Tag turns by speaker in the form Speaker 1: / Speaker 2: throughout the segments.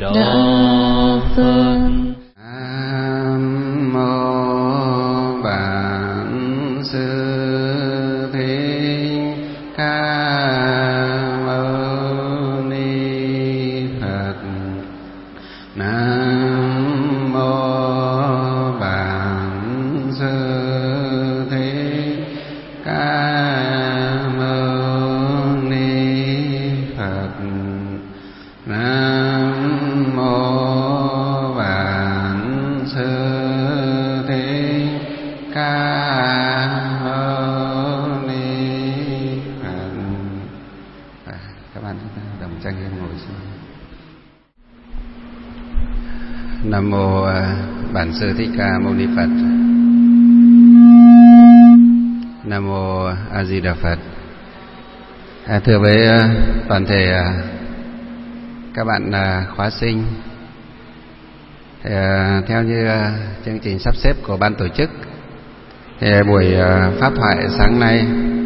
Speaker 1: Độ Phật.
Speaker 2: Nam mô Bản Sư Thích Ca Mâu Ni Phật. Nam mô Bản Sư Thích Ca Mâu Ni Phật. Nam mô Bản Sư Thích Ca Mâu Ni Phật. Các bạn chúng ta đồng trang nghiêm ngồi xuống. Nam mô Bản Sư Thích Ca Mâu Ni Phật. Nam mô A Di Đà Phật. Thưa với toàn thể các bạn khóa sinh, theo như chương trình sắp xếp của ban tổ chức, thì buổi pháp thoại sáng nay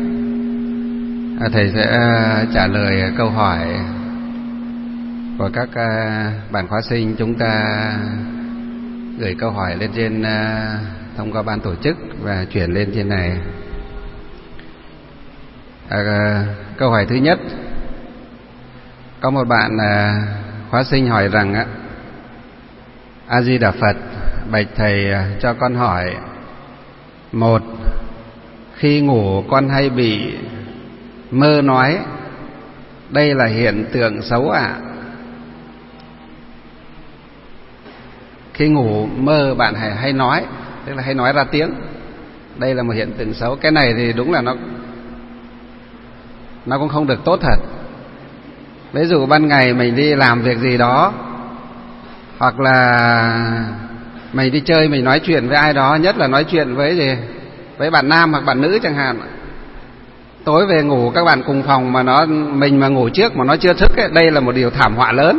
Speaker 2: thầy sẽ trả lời câu hỏi của các bạn khóa sinh. Chúng ta gửi câu hỏi lên trên thông qua ban tổ chức và chuyển lên trên này. Câu hỏi thứ nhất, có một bạn khóa sinh hỏi rằng A Di Đà Phật, bạch thầy cho con hỏi: một, khi ngủ con hay bị mơ nói, đây là hiện tượng xấu ạ? Khi ngủ mơ bạn hay nói, tức là hay nói ra tiếng, đây là một hiện tượng xấu. Cái này thì đúng là nó cũng không được tốt thật. Ví dụ ban ngày mình đi làm việc gì đó, hoặc là mình đi chơi, mình nói chuyện với ai đó, nhất là nói chuyện với với bạn nam hoặc bạn nữ chẳng hạn. Tối về ngủ các bạn cùng phòng mà mình mà ngủ trước mà nó chưa thức ấy, đây là một điều thảm họa lớn.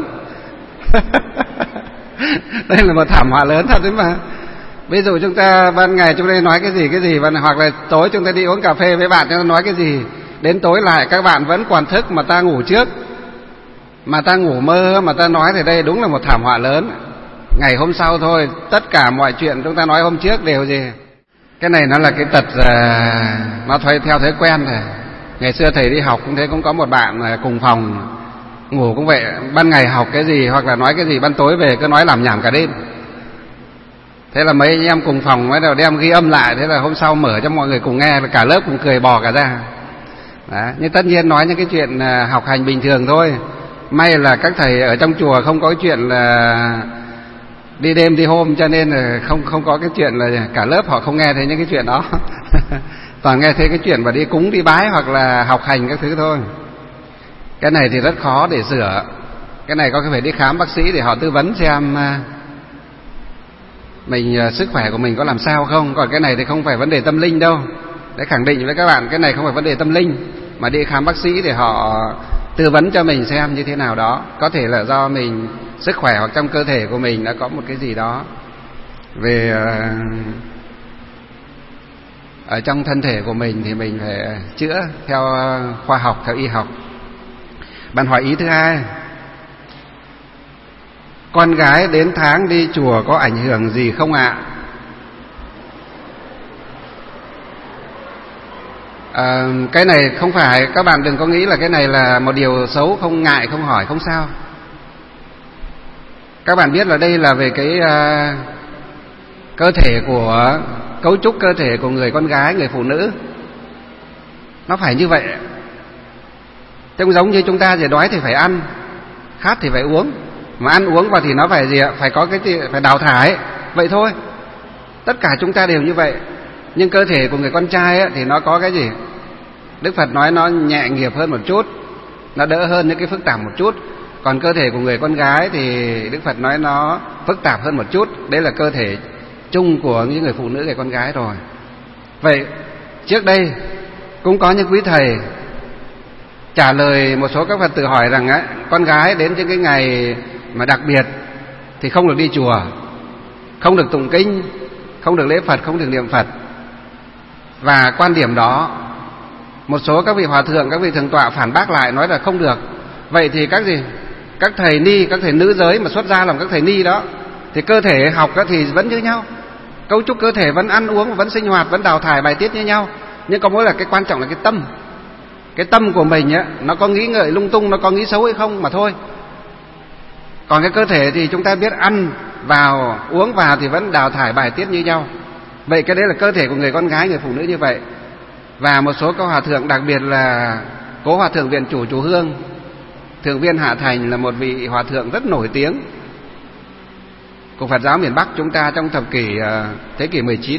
Speaker 2: Đây là một thảm họa lớn thật đấy mà. Ví dụ chúng ta ban ngày chúng ta nói cái gì, hoặc là tối chúng ta đi uống cà phê với bạn, chúng ta nói cái gì, đến tối lại các bạn vẫn còn thức mà ta ngủ trước, mà ta ngủ mơ mà ta nói, thì đây đúng là một thảm họa lớn. Ngày hôm sau thôi, tất cả mọi chuyện chúng ta nói hôm trước đều gì. Cái này nó là cái tật, nó theo thói quen rồi. Ngày xưa thầy đi học cũng thế, cũng có một bạn cùng phòng, ngủ cũng vậy, ban ngày học cái gì hoặc là nói cái gì, ban tối về cứ nói làm nhảm cả đêm. Thế là mấy anh em cùng phòng mới đầu đem ghi âm lại, thế là hôm sau mở cho mọi người cùng nghe, cả lớp cùng cười bò cả ra. Đó. Nhưng tất nhiên nói những cái chuyện học hành bình thường thôi. May là các thầy ở trong chùa không có cái chuyện là đi đêm đi hôm, cho nên là không có cái chuyện là cả lớp họ không nghe thấy những cái chuyện đó. Toàn nghe thấy cái chuyện mà đi cúng đi bái hoặc là học hành các thứ thôi. Cái này thì rất khó để sửa. Cái này có phải đi khám bác sĩ để họ tư vấn xem mình sức khỏe của mình có làm sao không. Còn cái này thì không phải vấn đề tâm linh đâu. Để khẳng định với các bạn, cái này không phải vấn đề tâm linh, mà đi khám bác sĩ để họ tư vấn cho mình xem như thế nào đó. Có thể là do mình sức khỏe hoặc trong cơ thể của mình đã có một cái gì đó về ở trong thân thể của mình, thì mình phải chữa theo khoa học, theo y học. Bạn hỏi ý thứ hai, con gái đến tháng đi chùa có ảnh hưởng gì không ạ? Cái này không phải, các bạn đừng có nghĩ là cái này là một điều xấu, không ngại, không hỏi, không sao. Các bạn biết là đây là về cái cơ thể của, cấu trúc cơ thể của người con gái, người phụ nữ. Nó phải như vậy. Chứ không giống như chúng ta, thì đói thì phải ăn, khát thì phải uống. Mà ăn uống vào thì nó phải gì ạ? Phải có cái gì? Phải đào thải. Vậy thôi. Tất cả chúng ta đều như vậy. Nhưng cơ thể của người con trai ấy, thì nó có cái gì? Đức Phật nói nó nhẹ nghiệp hơn một chút, nó đỡ hơn những cái phức tạp một chút. Còn cơ thể của người con gái thì Đức Phật nói nó phức tạp hơn một chút. Đấy là cơ thể chung của những người phụ nữ, người con gái rồi. Vậy trước đây cũng có những quý thầy trả lời một số các Phật tử hỏi rằng con gái đến những cái ngày mà đặc biệt thì không được đi chùa, không được tụng kinh, không được lễ Phật, không được niệm Phật. Và quan điểm đó các vị hòa thượng, các vị thượng tọa phản bác lại, nói là không được. Vậy thì các các thầy ni, các thầy nữ giới mà xuất gia làm các thầy ni đó, thì cơ thể học thì vẫn như nhau, cấu trúc cơ thể vẫn ăn uống, vẫn sinh hoạt, vẫn đào thải bài tiết như nhau, nhưng có mỗi là cái quan trọng là cái tâm của mình á, nó có nghĩ ngợi lung tung, nó có nghĩ xấu hay không mà thôi. Còn cái cơ thể thì chúng ta biết ăn vào, uống vào thì vẫn đào thải bài tiết như nhau. Vậy cái đấy là cơ thể của người con gái, người phụ nữ như vậy. Và một số các hòa thượng, đặc biệt là Cố Hòa Thượng Viện Chủ Chùa Hương, Thượng viên Hạ Thành, là một vị hòa thượng rất nổi tiếng của Phật giáo miền Bắc chúng ta trong thập kỷ thế kỷ 19.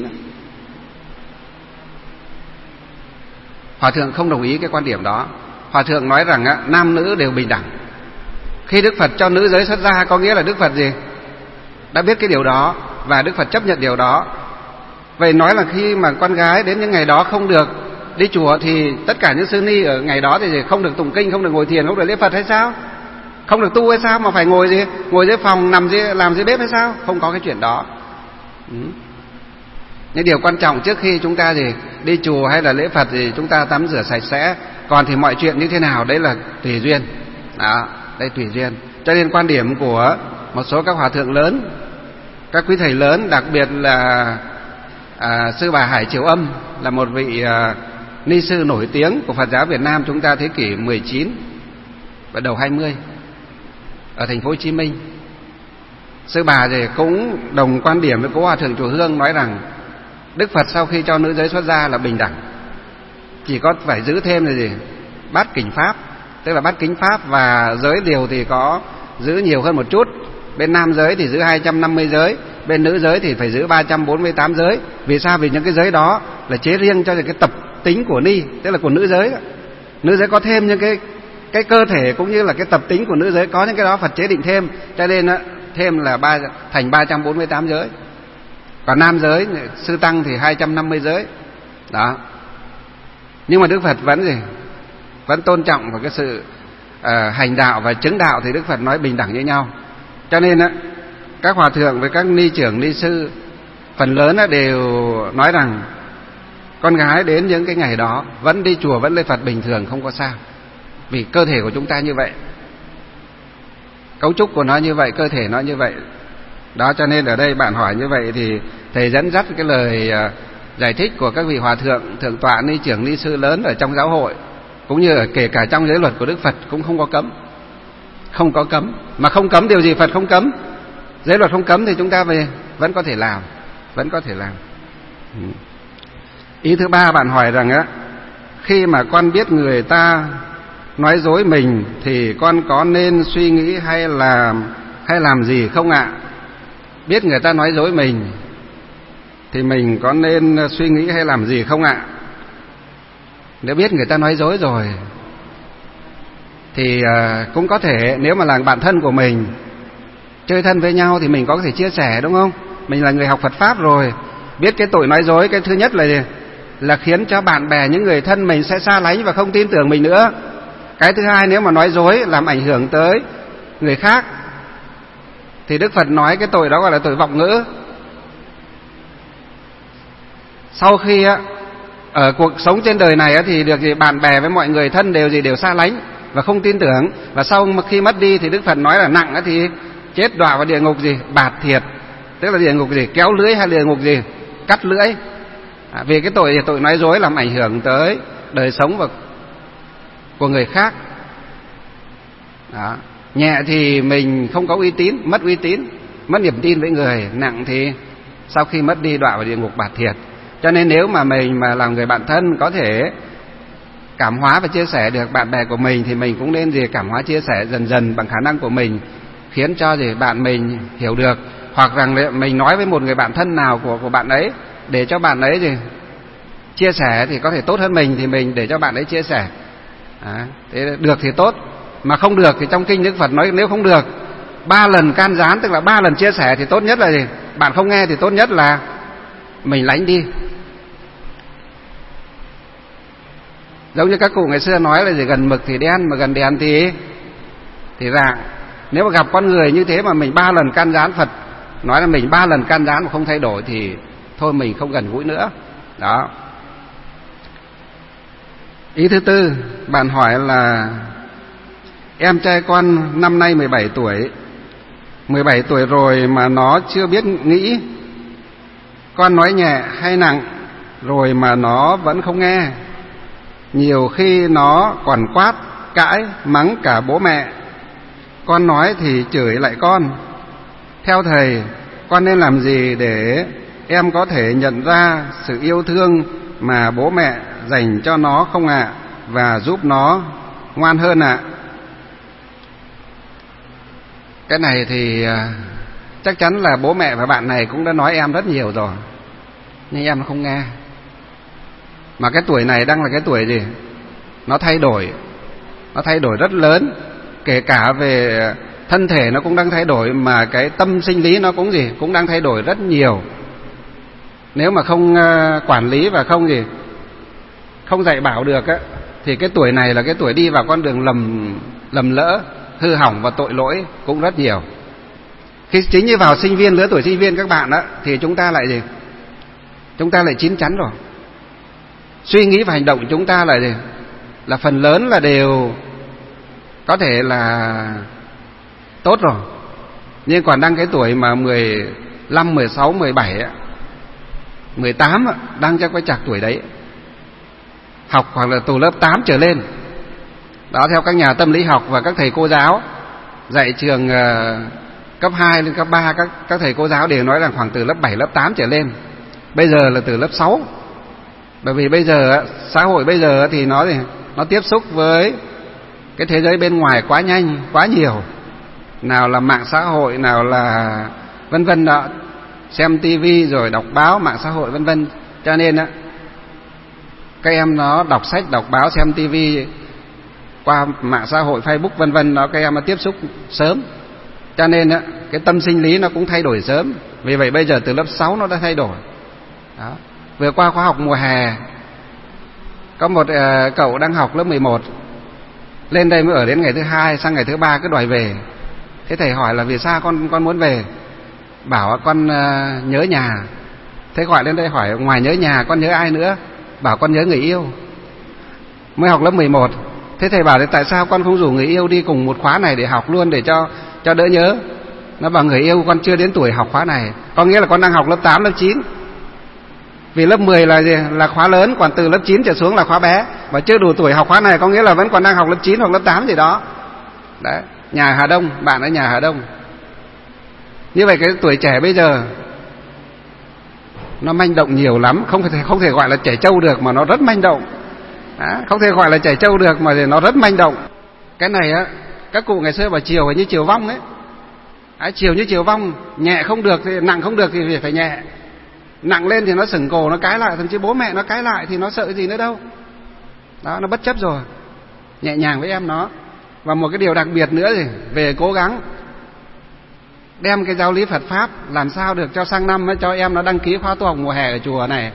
Speaker 2: Hòa thượng không đồng ý cái quan điểm đó. Hòa thượng nói rằng nam nữ đều bình đẳng. Khi Đức Phật cho nữ giới xuất gia có nghĩa là Đức Phật gì? Đã biết cái điều đó và Đức Phật chấp nhận điều đó. Vậy nói là khi mà con gái đến những ngày đó không được đi chùa thì tất cả những sư ni ở ngày đó thì không được tụng kinh, không được ngồi thiền, không được lễ Phật hay sao? Không được tu hay sao mà phải ngồi gì? Ngồi dưới phòng, nằm làm dưới bếp hay sao? Không có cái chuyện đó. Những điều quan trọng trước khi chúng ta đi chùa hay là lễ Phật thì chúng ta tắm rửa sạch sẽ. Còn thì mọi chuyện như thế nào đấy là tùy duyên. Đó, đây tùy duyên. Cho nên quan điểm của một số các hòa thượng lớn, các quý thầy lớn, đặc biệt là sư bà Hải Triều Âm, là một vị ni sư nổi tiếng của Phật giáo Việt Nam chúng ta thế kỷ 19 và đầu 20 ở thành phố Hồ Chí Minh. Sư bà thì cũng đồng quan điểm với Cố Hòa Thượng Chùa Hương, nói rằng Đức Phật sau khi cho nữ giới xuất gia là bình đẳng, chỉ có phải giữ thêm là gì? Bát kỉnh pháp, tức là bát kính pháp, và giới điều thì có giữ nhiều hơn một chút. Bên nam giới thì giữ 250 giới, bên nữ giới thì phải giữ 348 giới. Vì sao? Vì những cái giới đó là chế riêng cho cái tập tính của ni, tức là của nữ giới đó. Nữ giới có thêm những cái cơ thể cũng như là cái tập tính của nữ giới, có những cái đó Phật chế định thêm, cho nên thêm là thành 348 giới. Còn nam giới, sư tăng thì 250 giới. Đó. Nhưng mà Đức Phật vẫn tôn trọng vào cái sự hành đạo và chứng đạo, thì Đức Phật nói bình đẳng như nhau. Cho nên các hòa thượng với các ni trưởng, ni sư phần lớn đều nói rằng con gái đến những cái ngày đó vẫn đi chùa, vẫn lễ Phật bình thường, không có sao. Vì cơ thể của chúng ta như vậy, cấu trúc của nó như vậy, cơ thể nó như vậy. Đó, cho nên ở đây bạn hỏi như vậy thì thầy dẫn dắt cái lời giải thích của các vị hòa thượng, thượng tọa, ni trưởng, ni sư lớn ở trong giáo hội, cũng như ở kể cả trong giới luật của Đức Phật cũng không có cấm. Không có cấm. Mà không cấm điều gì Phật không cấm. Giới luật không cấm thì chúng ta vẫn có thể làm. Vẫn có thể làm. Ý thứ ba, bạn hỏi rằng khi mà con biết người ta nói dối mình thì con có nên suy nghĩ hay làm gì không ạ? Biết người ta nói dối mình thì mình có nên suy nghĩ hay làm gì không ạ? Nếu biết người ta nói dối rồi thì cũng có thể, nếu mà là bạn thân của mình, chơi thân với nhau thì mình có thể chia sẻ, đúng không? Mình là người học Phật Pháp rồi, biết cái tội nói dối, cái thứ nhất là khiến cho bạn bè, những người thân mình sẽ xa lánh và không tin tưởng mình nữa. Cái thứ hai, nếu mà nói dối làm ảnh hưởng tới người khác thì Đức Phật nói cái tội đó gọi là tội vọng ngữ. Sau khi ở cuộc sống trên đời này thì được gì, bạn bè với mọi người thân đều xa lánh và không tin tưởng, và sau khi mất đi thì Đức Phật nói là nặng thì chết đọa vào địa ngục bạt thiệt, tức là địa ngục kéo lưỡi, hay địa ngục cắt lưỡi. Vì cái tội nói dối làm ảnh hưởng tới đời sống của người khác. Đó. Nhẹ thì mình không có uy tín, mất uy tín, mất niềm tin với người. Nặng thì sau khi mất đi đọa vào địa ngục bạt thiệt. Cho nên nếu mà mình mà là người bạn thân có thể cảm hóa và chia sẻ được bạn bè của mình thì mình cũng nên cảm hóa chia sẻ dần dần bằng khả năng của mình, khiến cho bạn mình hiểu được. Hoặc rằng mình nói với một người bạn thân nào của bạn ấy để cho bạn ấy chia sẻ thì có thể tốt hơn mình, thì mình để cho bạn ấy chia sẻ. Thế được thì tốt, mà không được thì trong kinh Đức Phật nói nếu không được 3 lần can gián, tức là 3 lần chia sẻ thì tốt nhất là bạn không nghe thì tốt nhất là mình lánh đi. Giống như các cụ ngày xưa nói là gần mực thì đen, mà gần đèn thì rạng. Nếu mà gặp con người như thế mà mình 3 lần can gián, Phật nói là mình 3 lần can gián mà không thay đổi thì thôi mình không gần gũi nữa. Đó. Ý thứ tư, bạn hỏi là Em trai con năm nay 17 tuổi. 17 tuổi rồi mà nó chưa biết nghĩ. Con nói nhẹ hay nặng rồi mà nó vẫn không nghe. Nhiều khi nó còn quát, cãi, mắng cả bố mẹ. Con nói thì chửi lại con. Theo thầy, con nên làm gì để em có thể nhận ra sự yêu thương mà bố mẹ dành cho nó không ạ? Và giúp nó ngoan hơn ạ? Cái này thì chắc chắn là bố mẹ và bạn này cũng đã nói em rất nhiều rồi, nhưng em nó không nghe. Mà cái tuổi này đang là cái tuổi gì? Nó thay đổi rất lớn. Kể cả về thân thể nó cũng đang thay đổi, mà cái tâm sinh lý nó cũng gì? Cũng đang thay đổi rất nhiều. Nếu mà không quản lý và không dạy bảo được á, thì cái tuổi này là cái tuổi đi vào con đường lầm lỡ, hư hỏng và tội lỗi cũng rất nhiều. Khi chính như vào sinh viên, lứa tuổi sinh viên các bạn á, thì chúng ta lại gì? Chúng ta lại chín chắn rồi. Suy nghĩ và hành động chúng ta là gì? Là phần lớn là đều có thể là tốt rồi. Nhưng còn đang cái tuổi mà 15, 16, 17 á, 18 á, đang trong cái chạc tuổi đấy. Học hoặc là từ lớp 8 trở lên. Đó, theo các nhà tâm lý học và các thầy cô giáo dạy trường cấp 2 lên cấp 3, các thầy cô giáo đều nói rằng khoảng từ lớp 7, lớp 8 trở lên. Bây giờ là từ lớp 6. Bởi vì bây giờ xã hội bây giờ thì nó tiếp xúc với cái thế giới bên ngoài quá nhanh, quá nhiều. Nào là mạng xã hội, nào là vân vân đó, xem tivi rồi đọc báo, mạng xã hội vân vân. Cho nên á, các em nó đọc sách, đọc báo, xem tivi qua mạng xã hội, Facebook vân vân đó, các em nó tiếp xúc sớm. Cho nên á, cái tâm sinh lý nó cũng thay đổi sớm. Vì vậy bây giờ từ lớp 6 nó đã thay đổi. Đó. Vừa qua khóa học mùa hè, có một cậu đang học lớp 11 lên đây mới ở đến ngày thứ 2, sang ngày thứ 3 cứ đòi về. Thế thầy hỏi là vì sao con muốn về? Bảo con nhớ nhà. Thế gọi lên đây hỏi ngoài nhớ nhà con nhớ ai nữa? Bảo con nhớ người yêu. Mới học lớp 11. Thế thầy bảo tại sao con không rủ người yêu đi cùng một khóa này để học luôn, để cho đỡ nhớ? Nó bảo người yêu con chưa đến tuổi học khóa này. Có nghĩa là con đang học lớp 8, lớp 9. Vì lớp 10 là gì? Là khóa lớn, còn từ lớp 9 trở xuống là khóa bé. Và chưa đủ tuổi học khóa này, có nghĩa là vẫn còn đang học lớp 9 hoặc lớp 8 gì đó. Đấy, nhà Hà Đông, bạn ở nhà Hà Đông. Như vậy cái tuổi trẻ bây giờ nó manh động nhiều lắm, không thể gọi là trẻ trâu được mà nó rất manh động. Đó, không thể gọi là trẻ trâu được mà nó rất manh động. Cái này á, các cụ ngày xưa bảo chiều như chiều vong ấy. Chiều như chiều vong, nhẹ không được thì nặng không được thì phải nhẹ. Nặng lên thì nó sửng cổ, nó cãi lại, thậm chí bố mẹ nó cãi lại thì nó sợ gì nữa đâu. Đó, nó bất chấp rồi. Nhẹ nhàng với em nó. Và một cái điều đặc biệt nữa thì về cố gắng đem cái giáo lý Phật Pháp làm sao được cho sang năm cho em nó đăng ký khóa tu học mùa hè ở chùa này.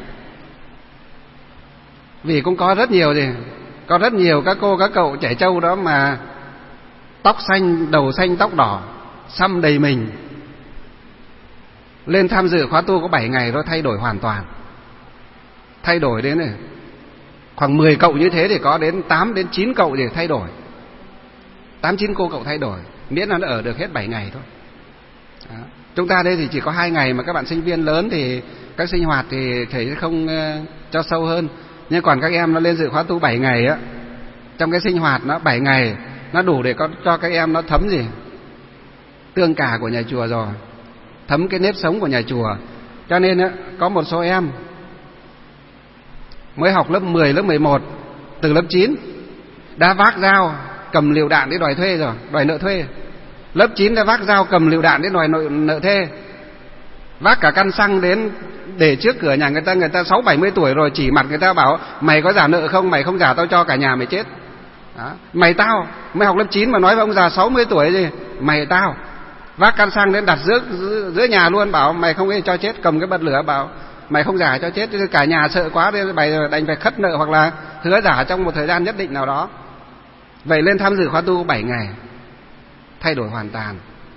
Speaker 2: Vì cũng có rất nhiều các cô các cậu trẻ trâu đó mà tóc xanh, đầu xanh, tóc đỏ, xăm đầy mình, lên tham dự khóa tu có 7 ngày rồi thay đổi hoàn toàn. Thay đổi đến này, khoảng 10 cậu như thế thì có đến 8 đến 9 cậu thì thay đổi. 8-9 cô cậu thay đổi, miễn là nó ở được hết 7 ngày thôi. Đó. Chúng ta đây thì chỉ có 2 ngày, mà các bạn sinh viên lớn thì các sinh hoạt thì thầy không cho sâu hơn. Nhưng còn các em nó lên dự khóa tu 7 ngày á, trong cái sinh hoạt nó 7 ngày nó đủ để cho các em nó thấm gì? Tương cả của nhà chùa rồi, thấm cái nếp sống của nhà chùa. Cho nên á, có một số em mới học lớp 10, lớp 11, từ lớp 9 đã vác dao cầm lựu đạn để đòi thuê rồi, đòi nợ thuê. Lớp 9 đã vác dao cầm lựu đạn để đòi nợ thuê. Vác cả căn xăng đến để trước cửa nhà người ta 60-70 tuổi rồi, chỉ mặt người ta bảo mày có trả nợ không, mày không trả tao cho cả nhà mày chết. Đó. Mày tao mới học lớp 9 mà nói với ông già 60 tuổi gì, mày tao vác căn xăng đến đặt giữa nhà luôn, bảo mày không cho chết, cầm cái bật lửa bảo mày không giả cho chết. Cả nhà sợ quá nên đành phải khất nợ hoặc là hứa giả trong một thời gian nhất định nào đó. Vậy lên tham dự khóa tu 7 ngày, thay đổi hoàn toàn.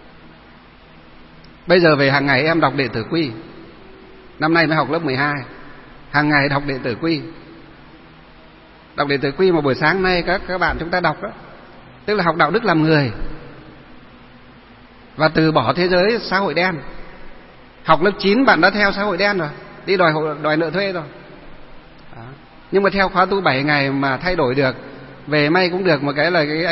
Speaker 2: Bây giờ về hàng ngày em đọc Đệ Tử Quy. Năm nay mới học lớp 12, hàng ngày đọc Đệ Tử Quy. Đọc Đệ Tử Quy mà buổi sáng nay các bạn chúng ta đọc đó. tức là học đạo đức làm người và từ bỏ thế giới xã hội đen. Học lớp 9 bạn đã theo xã hội đen rồi, đi đòi nợ thuê rồi. Đó. Nhưng mà theo khóa tu 7 ngày mà thay đổi được, về may cũng được. Một cái là cái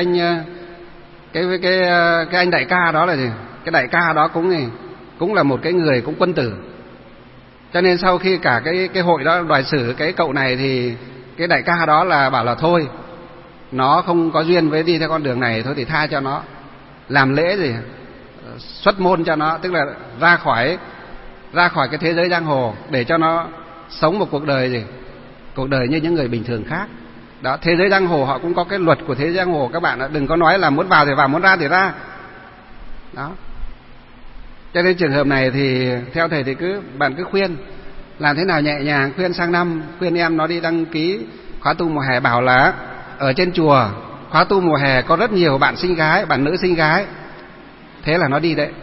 Speaker 2: anh đại ca đó là gì? Cái đại ca đó cũng là một cái người cũng quân tử. Cho nên sau khi cả cái hội đó đòi xử cái cậu này thì cái đại ca đó là bảo là thôi, nó không có duyên với đi theo con đường này, thôi thì tha cho nó, làm lễ gì xuất môn cho nó, tức là ra khỏi cái thế giới giang hồ để cho nó sống một cuộc đời gì, cuộc đời như những người bình thường khác. Đó, thế giới giang hồ họ cũng có cái luật của thế giới giang hồ, các bạn ạ, đừng có nói là muốn vào thì vào, muốn ra thì ra. Đó. Cho nên trường hợp này thì theo thầy thì bạn cứ khuyên làm thế nào nhẹ nhàng, khuyên sang năm, khuyên em nó đi đăng ký khóa tu mùa hè. Bảo là ở trên chùa khóa tu mùa hè có rất nhiều bạn nữ sinh gái, thế là nó đi đấy.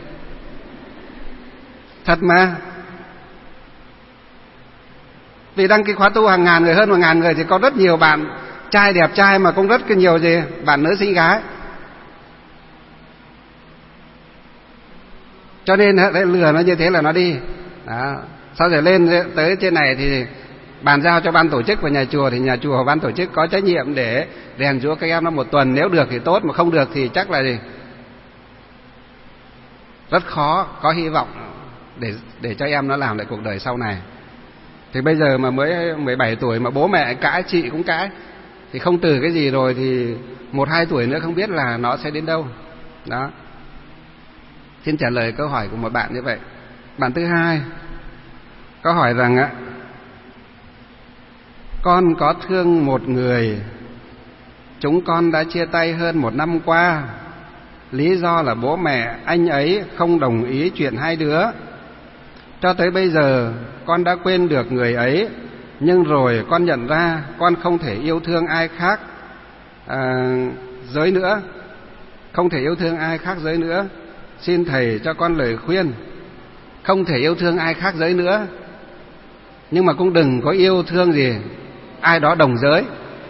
Speaker 2: Thật mà. Vì đăng ký khóa tu hàng ngàn người, hơn 1.000 người thì có rất nhiều bạn trai đẹp trai mà cũng rất nhiều gì bạn nữ sinh gái. Cho nên lừa nó như thế là nó đi. Đó. Sau rồi lên tới trên này thì bàn giao cho ban tổ chức và nhà chùa, thì nhà chùa và ban tổ chức có trách nhiệm để rèn giũa các em nó 1 tuần, nếu được thì tốt, mà không được thì chắc là gì rất khó có hy vọng để cho em nó làm lại cuộc đời sau này. Thì bây giờ mà mới 17 tuổi mà bố mẹ cãi, chị cũng cãi, thì không từ cái gì rồi thì 1-2 tuổi nữa không biết là nó sẽ đến đâu. Đó. Xin trả lời câu hỏi của một bạn như vậy. Bạn thứ hai có hỏi rằng con có thương một người, chúng con đã chia tay hơn 1 năm qua. Lý do là bố mẹ anh ấy không đồng ý chuyện hai đứa. Cho tới bây giờ con đã quên được người ấy, nhưng rồi con nhận ra con không thể yêu thương ai khác giới nữa. Không thể yêu thương ai khác giới nữa. Xin thầy cho con lời khuyên. Không thể yêu thương ai khác giới nữa, nhưng mà cũng đừng có yêu thương gì ai đó đồng giới.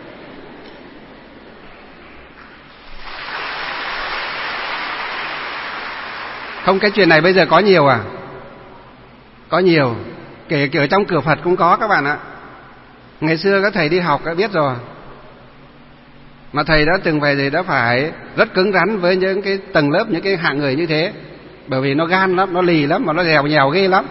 Speaker 2: Không, cái chuyện này bây giờ có nhiều à? Có nhiều, kể ở trong cửa Phật cũng có các bạn ạ. Ngày xưa các thầy đi học đã biết rồi. Mà thầy đã từng về đã phải rất cứng rắn với những cái tầng lớp, những cái hạng người như thế. Bởi vì nó gan lắm, nó lì lắm, mà nó dèo nhèo ghê lắm.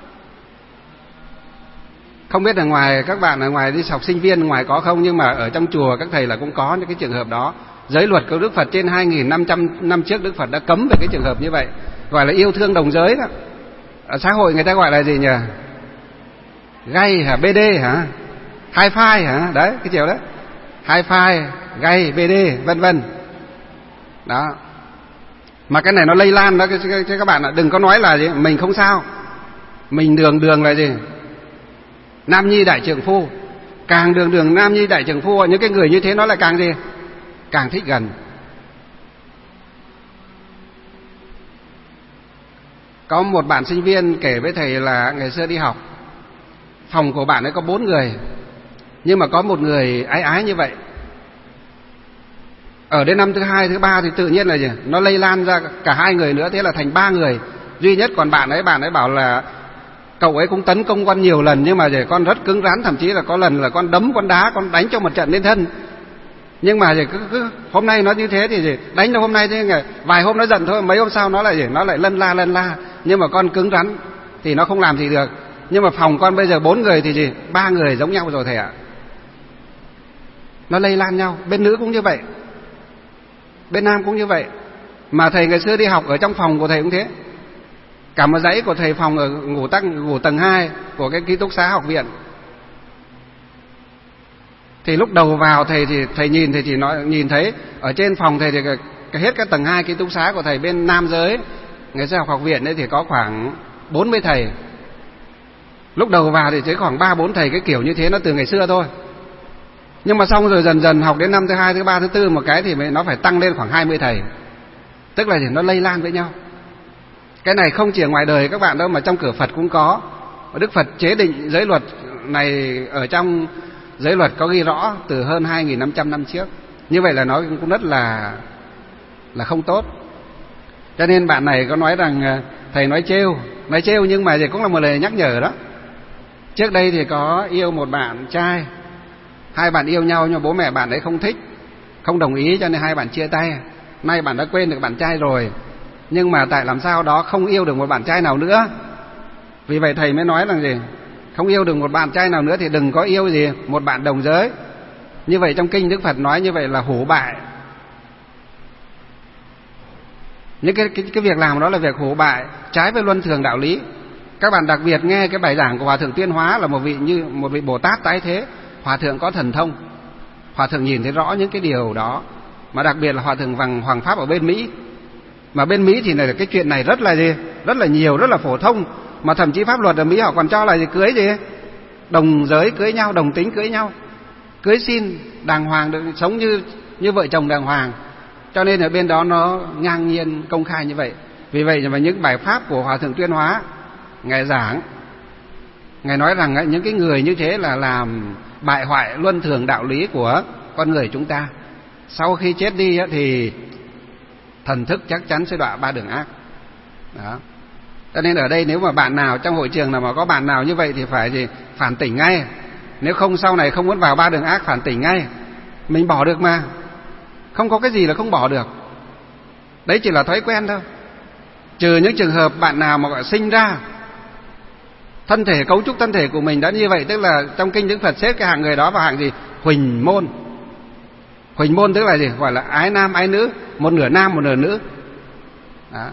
Speaker 2: Không biết là ngoài các bạn ở ngoài đi học sinh viên ngoài có không, nhưng mà ở trong chùa các thầy là cũng có những cái trường hợp đó. Giới luật của Đức Phật trên 2.500 năm trước Đức Phật đã cấm về cái trường hợp như vậy, gọi là yêu thương đồng giới đó. Ở xã hội người ta gọi là gì nhỉ? Gay hả? BD hả? Hi-fi hả? Đấy, cái chiều đó. Hi-fi, gay, BD, vân vân. Đó. Mà cái này nó lây lan đó các bạn ạ. Đừng có nói là gì mình không sao, mình đường là gì nam nhi đại trượng phu. Càng đường nam nhi đại trượng phu, những cái người như thế nó lại càng gì càng thích gần. Có một bạn sinh viên kể với thầy là ngày xưa đi học, phòng của bạn ấy có 4 người, nhưng mà có một người ái như vậy. Ở đến năm thứ 2, thứ 3 thì tự nhiên là gì nó lây lan ra cả 2 người nữa, thế là thành 3 người duy nhất. Còn bạn ấy bảo là cậu ấy cũng tấn công con nhiều lần, nhưng mà con rất cứng rắn, thậm chí là có lần là con đấm, con đá, con đánh cho một trận lên thân. Nhưng mà cứ hôm nay nó như thế thì đánh đâu hôm nay thế, vài hôm nó giận thôi, mấy hôm sau nó lại lân la. Nhưng mà con cứng rắn thì nó không làm gì được. Nhưng mà phòng con bây giờ 4 người thì 3 người giống nhau rồi thầy ạ. Nó lây lan nhau. Bên nữ cũng như vậy, bên nam cũng như vậy. Mà thầy ngày xưa đi học ở trong phòng của thầy cũng thế. Cả một dãy của thầy phòng ở ngủ tầng 2 của cái ký túc xá học viện. Thì lúc đầu vào thầy nhìn thì chỉ nhìn thấy ở trên phòng thầy thì hết cái tầng 2 ký túc xá của thầy bên nam giới ngày xưa học viện đấy thì có khoảng 40 thầy. Lúc đầu vào thì chỉ khoảng 3-4 thầy, cái kiểu như thế nó từ ngày xưa thôi. Nhưng mà xong rồi dần dần học đến năm thứ 2, thứ 3, thứ 4 một cái thì nó phải tăng lên khoảng 20 thầy. Tức là nó lây lan với nhau. Cái này không chỉ ở ngoài đời các bạn đâu, mà trong cửa Phật cũng có. Đức Phật chế định giới luật này ở trong giới luật có ghi rõ từ hơn 2.500 năm trước. Như vậy là nó cũng rất là không tốt. Cho nên bạn này có nói rằng thầy nói trêu nhưng mà cũng là một lời nhắc nhở đó. Trước đây thì có yêu một bạn trai, hai bạn yêu nhau nhưng bố mẹ bạn ấy không thích, không đồng ý, cho nên hai bạn chia tay. Nay bạn đã quên được bạn trai rồi, nhưng mà tại làm sao đó không yêu được một bạn trai nào nữa. Vì vậy thầy mới nói rằng gì, không yêu được một bạn trai nào nữa thì đừng có yêu gì một bạn đồng giới. Như vậy trong kinh Đức Phật nói như vậy là hủ bại. Những cái việc làm đó là việc hủ bại, trái với luân thường đạo lý. Các bạn đặc biệt nghe cái bài giảng của Hòa thượng Tuyên Hóa là một vị Bồ Tát tái thế. Hòa thượng có thần thông, Hòa thượng nhìn thấy rõ những cái điều đó. Mà đặc biệt là Hòa thượng Hoàng Pháp ở bên Mỹ. Mà bên Mỹ thì là cái chuyện này rất là gì, rất là nhiều, rất là phổ thông. Mà thậm chí pháp luật ở Mỹ họ còn cho là gì, cưới gì, đồng giới cưới nhau, đồng tính cưới nhau, cưới xin đàng hoàng, được sống như vợ chồng đàng hoàng. Cho nên ở bên đó nó ngang nhiên công khai như vậy. Vì vậy mà những bài pháp của Hòa thượng Tuyên Hóa ngài giảng, ngài nói rằng những cái người như thế là làm bại hoại luân thường đạo lý của con người chúng ta. Sau khi chết đi thì thần thức chắc chắn sẽ đọa ba đường ác. Đó. Cho nên ở đây nếu mà bạn nào trong hội trường nào mà có bạn nào như vậy thì phải gì, phản tỉnh ngay. Nếu không sau này không muốn vào ba đường ác, phản tỉnh ngay. Mình bỏ được mà, không có cái gì là không bỏ được. Đấy chỉ là thói quen thôi. Trừ những trường hợp bạn nào mà gọi sinh ra thân thể, cấu trúc thân thể của mình đã như vậy, tức là trong kinh Đức Phật xếp cái hạng người đó vào hạng gì, huỳnh môn. Huỳnh môn tức là gì, gọi là ái nam ái nữ, một nửa nam một nửa nữ. Đó.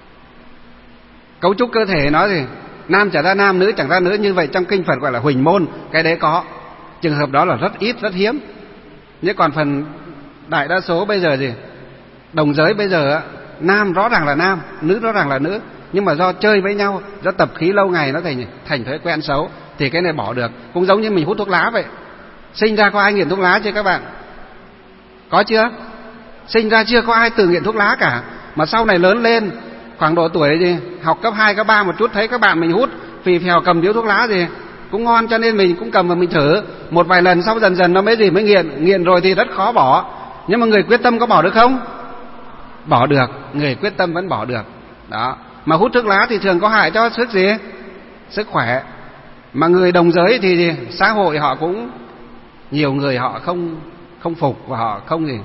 Speaker 2: Cấu trúc cơ thể nó gì, nam chẳng ra nam, nữ chẳng ra nữ, như vậy trong kinh Phật gọi là huỳnh môn. Cái đấy có, trường hợp đó là rất ít, rất hiếm. Nhưng còn phần đại đa số bây giờ gì, đồng giới bây giờ nam rõ ràng là nam, nữ rõ ràng là nữ, nhưng mà do chơi với nhau, do tập khí lâu ngày nó thành thói quen xấu, thì cái này bỏ được. Cũng giống như mình hút thuốc lá vậy. Sinh ra có ai nghiện thuốc lá chưa các bạn? Có chưa? Sinh ra chưa có ai từng nghiện thuốc lá cả. Mà sau này lớn lên, khoảng độ tuổi gì, học cấp 2, cấp 3 một chút, thấy các bạn mình hút phì phèo cầm điếu thuốc lá gì cũng ngon, cho nên mình cũng cầm và mình thử một vài lần, sau dần dần nó mới nghiện. Nghiện rồi thì rất khó bỏ. Nhưng mà người quyết tâm có bỏ được không? Bỏ được, người quyết tâm vẫn bỏ được. Đó. Mà hút thuốc lá thì thường có hại cho sức khỏe. Mà người đồng giới thì gì, xã hội họ cũng nhiều người họ không phục và họ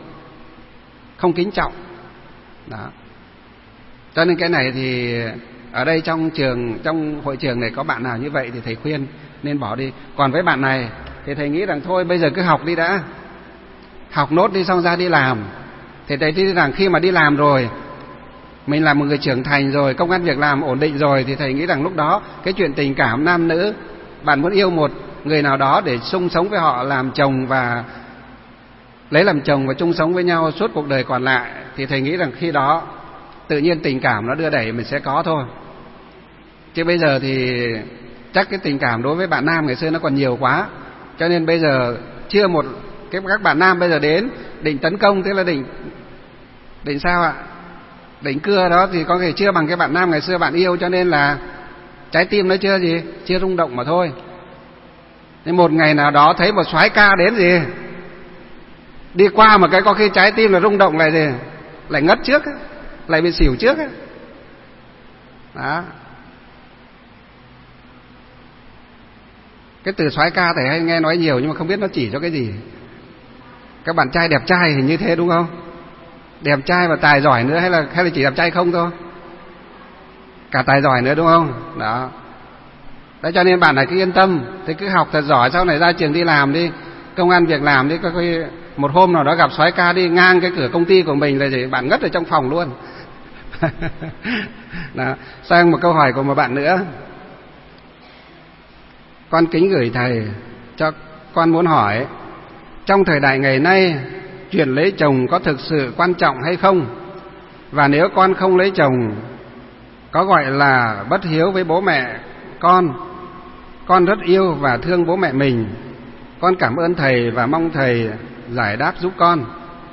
Speaker 2: không kính trọng. Đó. Cho nên cái này thì ở đây trong hội trường này có bạn nào như vậy thì thầy khuyên nên bỏ đi. Còn với bạn này thì thầy nghĩ rằng thôi bây giờ cứ học đi đã, học nốt đi xong ra đi làm. Thì thầy nghĩ rằng khi mà đi làm rồi, mình là một người trưởng thành rồi, công ăn việc làm ổn định rồi, thì thầy nghĩ rằng lúc đó cái chuyện tình cảm nam nữ, bạn muốn yêu một người nào đó để chung sống với họ, làm chồng và lấy làm chồng và chung sống với nhau suốt cuộc đời còn lại, thì thầy nghĩ rằng khi đó tự nhiên tình cảm nó đưa đẩy mình sẽ có thôi. Chứ bây giờ thì chắc cái tình cảm đối với bạn nam ngày xưa nó còn nhiều quá, cho nên bây giờ chưa một các bạn nam bây giờ đến định tấn công, tức là định sao ạ, định cưa đó, thì có thể chưa bằng cái bạn nam ngày xưa bạn yêu, cho nên là trái tim nó chưa rung động mà thôi. Nên một ngày nào đó thấy một soái ca đến gì, đi qua một cái có khi trái tim là rung động lại ngất trước, lại bị xỉu trước. Đó. Cái từ soái ca thầy hay nghe nói nhiều nhưng mà không biết nó chỉ cho cái gì. Các bạn trai đẹp trai hình như thế đúng không? Đẹp trai và tài giỏi nữa, hay là chỉ đẹp trai không thôi? Cả tài giỏi nữa đúng không? Đó. Đấy, cho nên bạn này cứ yên tâm, thì cứ học thật giỏi, sau này ra trường đi làm đi, công ăn việc làm đi, có khi một hôm nào đó gặp soái ca đi ngang cái cửa công ty của mình là gì, bạn ngất ở trong phòng luôn. Đó. Sang một câu hỏi của một bạn nữa. Con kính gửi thầy, cho con muốn hỏi, trong thời đại ngày nay, chuyện lấy chồng có thực sự quan trọng hay không? Và nếu con không lấy chồng, có gọi là bất hiếu với bố mẹ con rất yêu và thương bố mẹ mình. Con cảm ơn thầy và mong thầy giải đáp giúp con.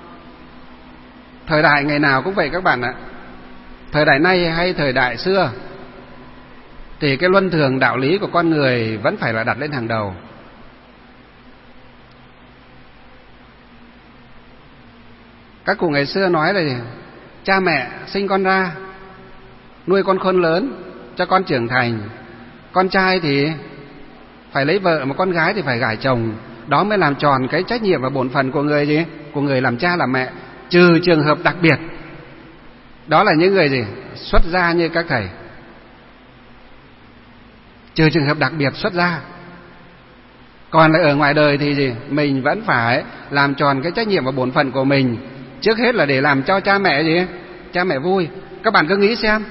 Speaker 2: Thời đại ngày nào cũng vậy các bạn ạ. Thời đại nay hay thời đại xưa, thì cái luân thường đạo lý của con người vẫn phải là đặt lên hàng đầu. Các cụ ngày xưa nói là gì? Cha mẹ sinh con ra, nuôi con khôn lớn, cho con trưởng thành. Con trai thì phải lấy vợ, mà con gái thì phải gả chồng. Đó mới làm tròn cái trách nhiệm và bổn phận của người gì? Của người làm cha làm mẹ. Trừ trường hợp đặc biệt, đó là những người gì? Xuất gia như các thầy. Trừ trường hợp đặc biệt xuất gia. Còn lại ở ngoài đời thì gì? Mình vẫn phải làm tròn cái trách nhiệm và bổn phận của mình. Trước hết là để làm cho cha mẹ gì? Cha mẹ vui. Các bạn cứ nghĩ xem,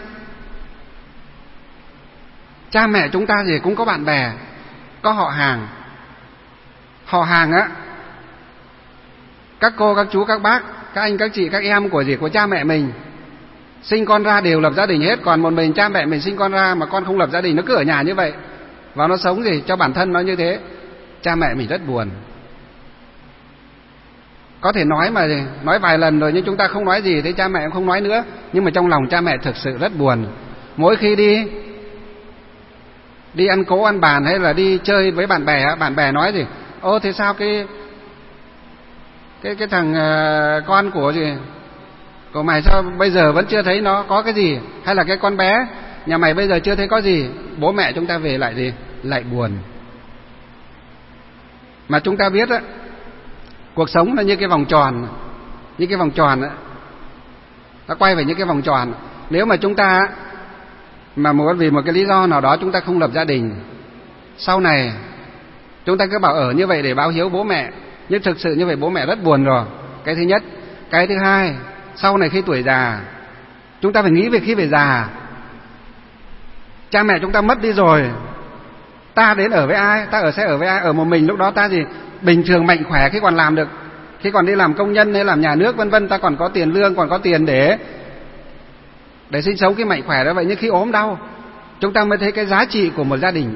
Speaker 2: cha mẹ chúng ta gì cũng có bạn bè, có họ hàng. Họ hàng á, các cô, các chú, các bác, các anh, các chị, các em của gì? Của cha mẹ mình. Sinh con ra đều lập gia đình hết. Còn một mình cha mẹ mình sinh con ra mà con không lập gia đình, nó cứ ở nhà như vậy, và nó sống gì cho bản thân nó như thế. Cha mẹ mình rất buồn. Có thể nói mà nói vài lần rồi nhưng chúng ta không nói gì, thế cha mẹ cũng không nói nữa. Nhưng mà trong lòng cha mẹ thực sự rất buồn. Mỗi khi đi ăn cố ăn bàn hay là đi chơi với bạn bè nói gì? Ô thế sao cái thằng con của mày sao bây giờ vẫn chưa thấy nó có cái gì? Hay là cái con bé nhà mày bây giờ chưa thấy có gì? Bố mẹ chúng ta về lại gì? Lại buồn. Mà chúng ta biết á, cuộc sống là như cái vòng tròn. Như cái vòng tròn á, nó quay về những cái vòng tròn. Nếu mà chúng ta mà vì một cái lý do nào đó chúng ta không lập gia đình, sau này chúng ta cứ bảo ở như vậy để báo hiếu bố mẹ, nhưng thực sự như vậy bố mẹ rất buồn rồi. Cái thứ nhất. Cái thứ hai, sau này khi tuổi già, chúng ta phải nghĩ về khi về già. Cha mẹ chúng ta mất đi rồi, ta đến ở với ai? Ta sẽ ở với ai? Ở một mình. Lúc đó ta gì? Bình thường mạnh khỏe khi còn làm được, khi còn đi làm công nhân hay làm nhà nước vân vân, ta còn có tiền lương, còn có tiền để sinh sống khi mạnh khỏe đó. Vậy nhưng khi ốm đau, chúng ta mới thấy cái giá trị của một gia đình,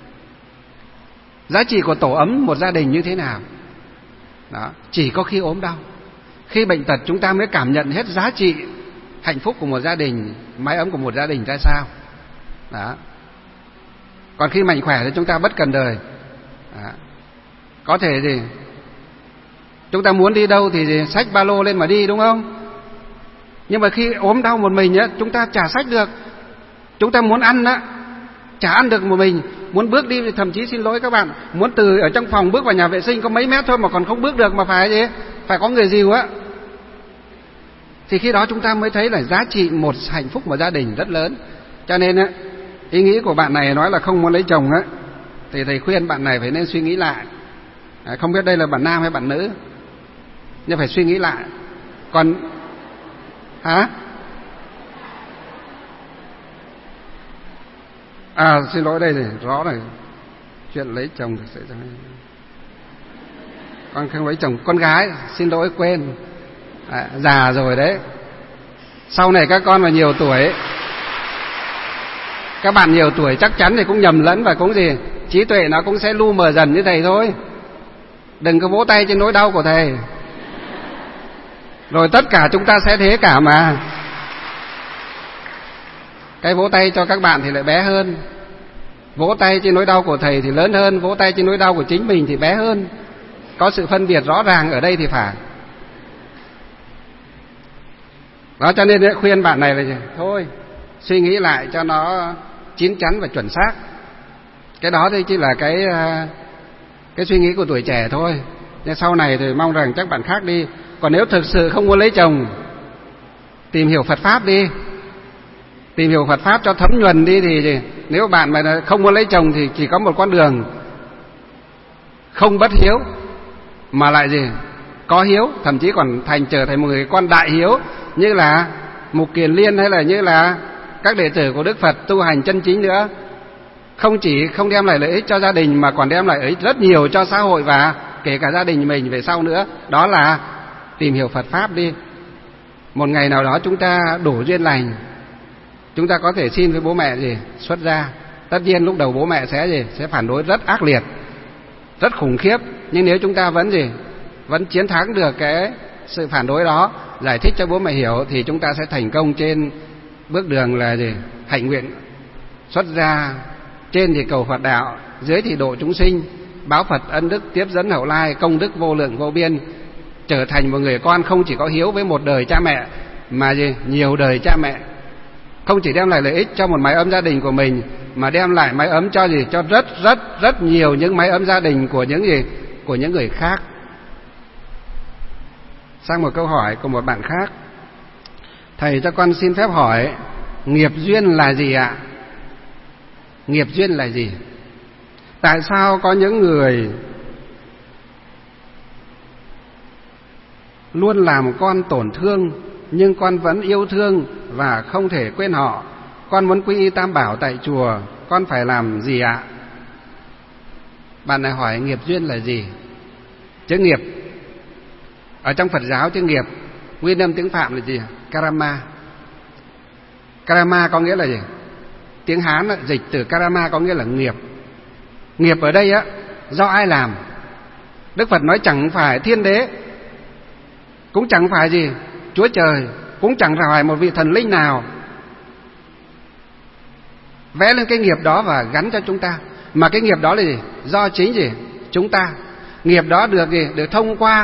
Speaker 2: giá trị của tổ ấm một gia đình như thế nào. Đó, chỉ có khi ốm đau, khi bệnh tật chúng ta mới cảm nhận hết giá trị hạnh phúc của một gia đình, mái ấm của một gia đình ra sao. Đó. Còn khi mạnh khỏe thì chúng ta bất cần đời. Đó. Có thể gì? Chúng ta muốn đi đâu thì gì? Xách ba lô lên mà đi, đúng không? Nhưng mà khi ốm đau một mình á, chúng ta chả xách được. Chúng ta muốn ăn á, chả ăn được một mình. Muốn bước đi thì thậm chí, xin lỗi các bạn, muốn từ ở trong phòng bước vào nhà vệ sinh có mấy mét thôi mà còn không bước được, mà phải gì? Phải có người dìu á. Thì khi đó chúng ta mới thấy là giá trị một hạnh phúc một gia đình rất lớn. Cho nên á, ý nghĩ của bạn này nói là không muốn lấy chồng á, thì thầy khuyên bạn này phải nên suy nghĩ lại. Không biết đây là bạn nam hay bạn nữ, nhưng phải suy nghĩ lại. Còn xin lỗi, đây này, rõ này, chuyện lấy chồng thực sự con không lấy chồng. Con gái, xin lỗi quên, già rồi đấy. Sau này các con mà nhiều tuổi, các bạn nhiều tuổi chắc chắn thì cũng nhầm lẫn và cũng gì, trí tuệ nó cũng sẽ lu mờ dần như thầy thôi. Đừng có vỗ tay trên nỗi đau của thầy, rồi tất cả chúng ta sẽ thế cả mà. Cái vỗ tay cho các bạn thì lại bé hơn, vỗ tay trên nỗi đau của thầy thì lớn hơn, vỗ tay trên nỗi đau của chính mình thì bé hơn. Có sự phân biệt rõ ràng ở đây thì phải. Đó, cho nên khuyên bạn này là gì? Thôi, suy nghĩ lại cho nó chín chắn và chuẩn xác. Cái đó thì chỉ là cái suy nghĩ của tuổi trẻ thôi. Nhưng sau này thì mong rằng các bạn khác đi. Còn nếu thực sự không muốn lấy chồng, tìm hiểu Phật Pháp đi. Tìm hiểu Phật Pháp cho thấm nhuần đi thì gì? Nếu bạn mà không muốn lấy chồng thì chỉ có một con đường: không bất hiếu, mà lại gì? Có hiếu, thậm chí còn trở thành một người con đại hiếu, như là Mục Kiền Liên hay là như là các đệ tử của Đức Phật tu hành chân chính nữa. Không chỉ không đem lại lợi ích cho gia đình mà còn đem lại lợi ích rất nhiều cho xã hội và kể cả gia đình mình về sau nữa. Đó là tìm hiểu Phật Pháp đi. Một ngày nào đó chúng ta đủ duyên lành, chúng ta có thể xin với bố mẹ gì? Xuất gia. Tất nhiên lúc đầu bố mẹ sẽ phản đối rất ác liệt, rất khủng khiếp. Nhưng nếu chúng ta vẫn chiến thắng được cái sự phản đối đó, giải thích cho bố mẹ hiểu, thì chúng ta sẽ thành công trên bước đường là gì? Hạnh nguyện xuất gia. Trên thì cầu Phật đạo, dưới thì độ chúng sinh, báo Phật ân đức tiếp dẫn hậu lai, công đức vô lượng vô biên. trở thành một người con không chỉ có hiếu với một đời cha mẹ mà gì? Nhiều đời cha mẹ. Không chỉ đem lại lợi ích cho một mái ấm gia đình của mình mà đem lại mái ấm cho gì? Cho rất nhiều những mái ấm gia đình của những gì? Của những người khác. Sang một câu hỏi của một bạn khác. Thầy cho con xin phép hỏi, nghiệp duyên là gì ạ? Nghiệp duyên là gì? Tại sao có những người luôn làm con tổn thương nhưng con vẫn yêu thương và không thể quên họ? Con muốn quy y Tam Bảo tại chùa, con phải làm gì ạ? Bạn này hỏi nghiệp duyên là gì? Chữ nghiệp ở trong Phật giáo, chữ nghiệp nguyên âm tiếng Phạm là gì? Karma. Karma có nghĩa là gì? Tiếng Hán dịch từ karma có nghĩa là nghiệp. Nghiệp ở đây do ai làm? Đức Phật nói chẳng phải thiên đế, cũng chẳng phải gì? Chúa Trời, cũng chẳng phải một vị thần linh nào vẽ lên cái nghiệp đó và gắn cho chúng ta, mà cái nghiệp đó là gì? Do chính gì? Chúng ta. Nghiệp đó được gì? Được thông qua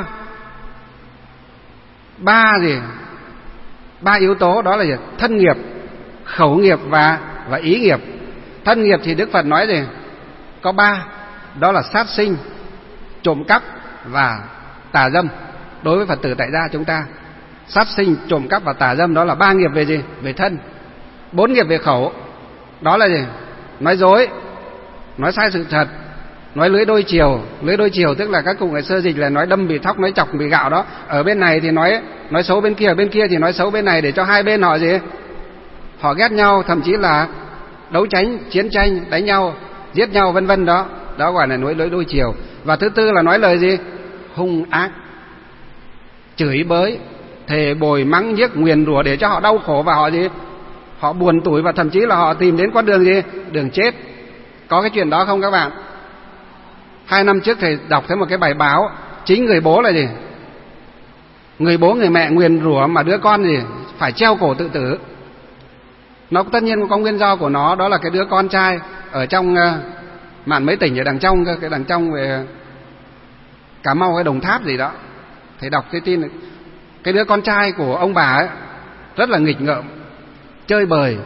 Speaker 2: ba yếu tố, đó là gì? Thân nghiệp, khẩu nghiệp và ý nghiệp. Thân nghiệp thì Đức Phật nói gì? Có 3, đó là sát sinh, trộm cắp và tà dâm. Đối với Phật tử tại gia chúng ta, sát sinh, trộm cắp và tà dâm đó là 3 nghiệp về gì? Về thân. 4 nghiệp về khẩu, đó là gì? Nói dối, nói sai sự thật, nói lưỡi đôi chiều. Lưỡi đôi chiều tức là các cụ ngày xưa dịch là nói đâm bị thóc, nói chọc bị gạo đó. Ở bên này thì nói xấu bên kia, ở bên kia thì nói xấu bên này, để cho hai bên họ gì? Họ ghét nhau, thậm chí là đấu tranh, chiến tranh, đánh nhau, giết nhau vân vân đó. Đó gọi là nói lưỡi đôi chiều. Và thứ tư là nói lời gì? Hung ác, chửi bới, thề bồi, mắng nhiếc, nguyền rủa để cho họ đau khổ và họ gì? Họ buồn tủi và thậm chí là họ tìm đến con đường gì? Đường chết. Có cái chuyện đó không các bạn? 2 năm trước thầy đọc thấy một cái bài báo, chính người bố là gì? Người bố người mẹ nguyền rủa mà đứa con gì? Phải treo cổ tự tử. Nó tất nhiên có nguyên do của nó, đó là cái đứa con trai ở trong mạn mấy tỉnh ở đằng trong, cái đằng trong về Cà Mau hay Đồng Tháp gì đó. Thầy đọc cái tin này. Cái đứa con trai của ông bà ấy rất là nghịch ngợm, chơi bời,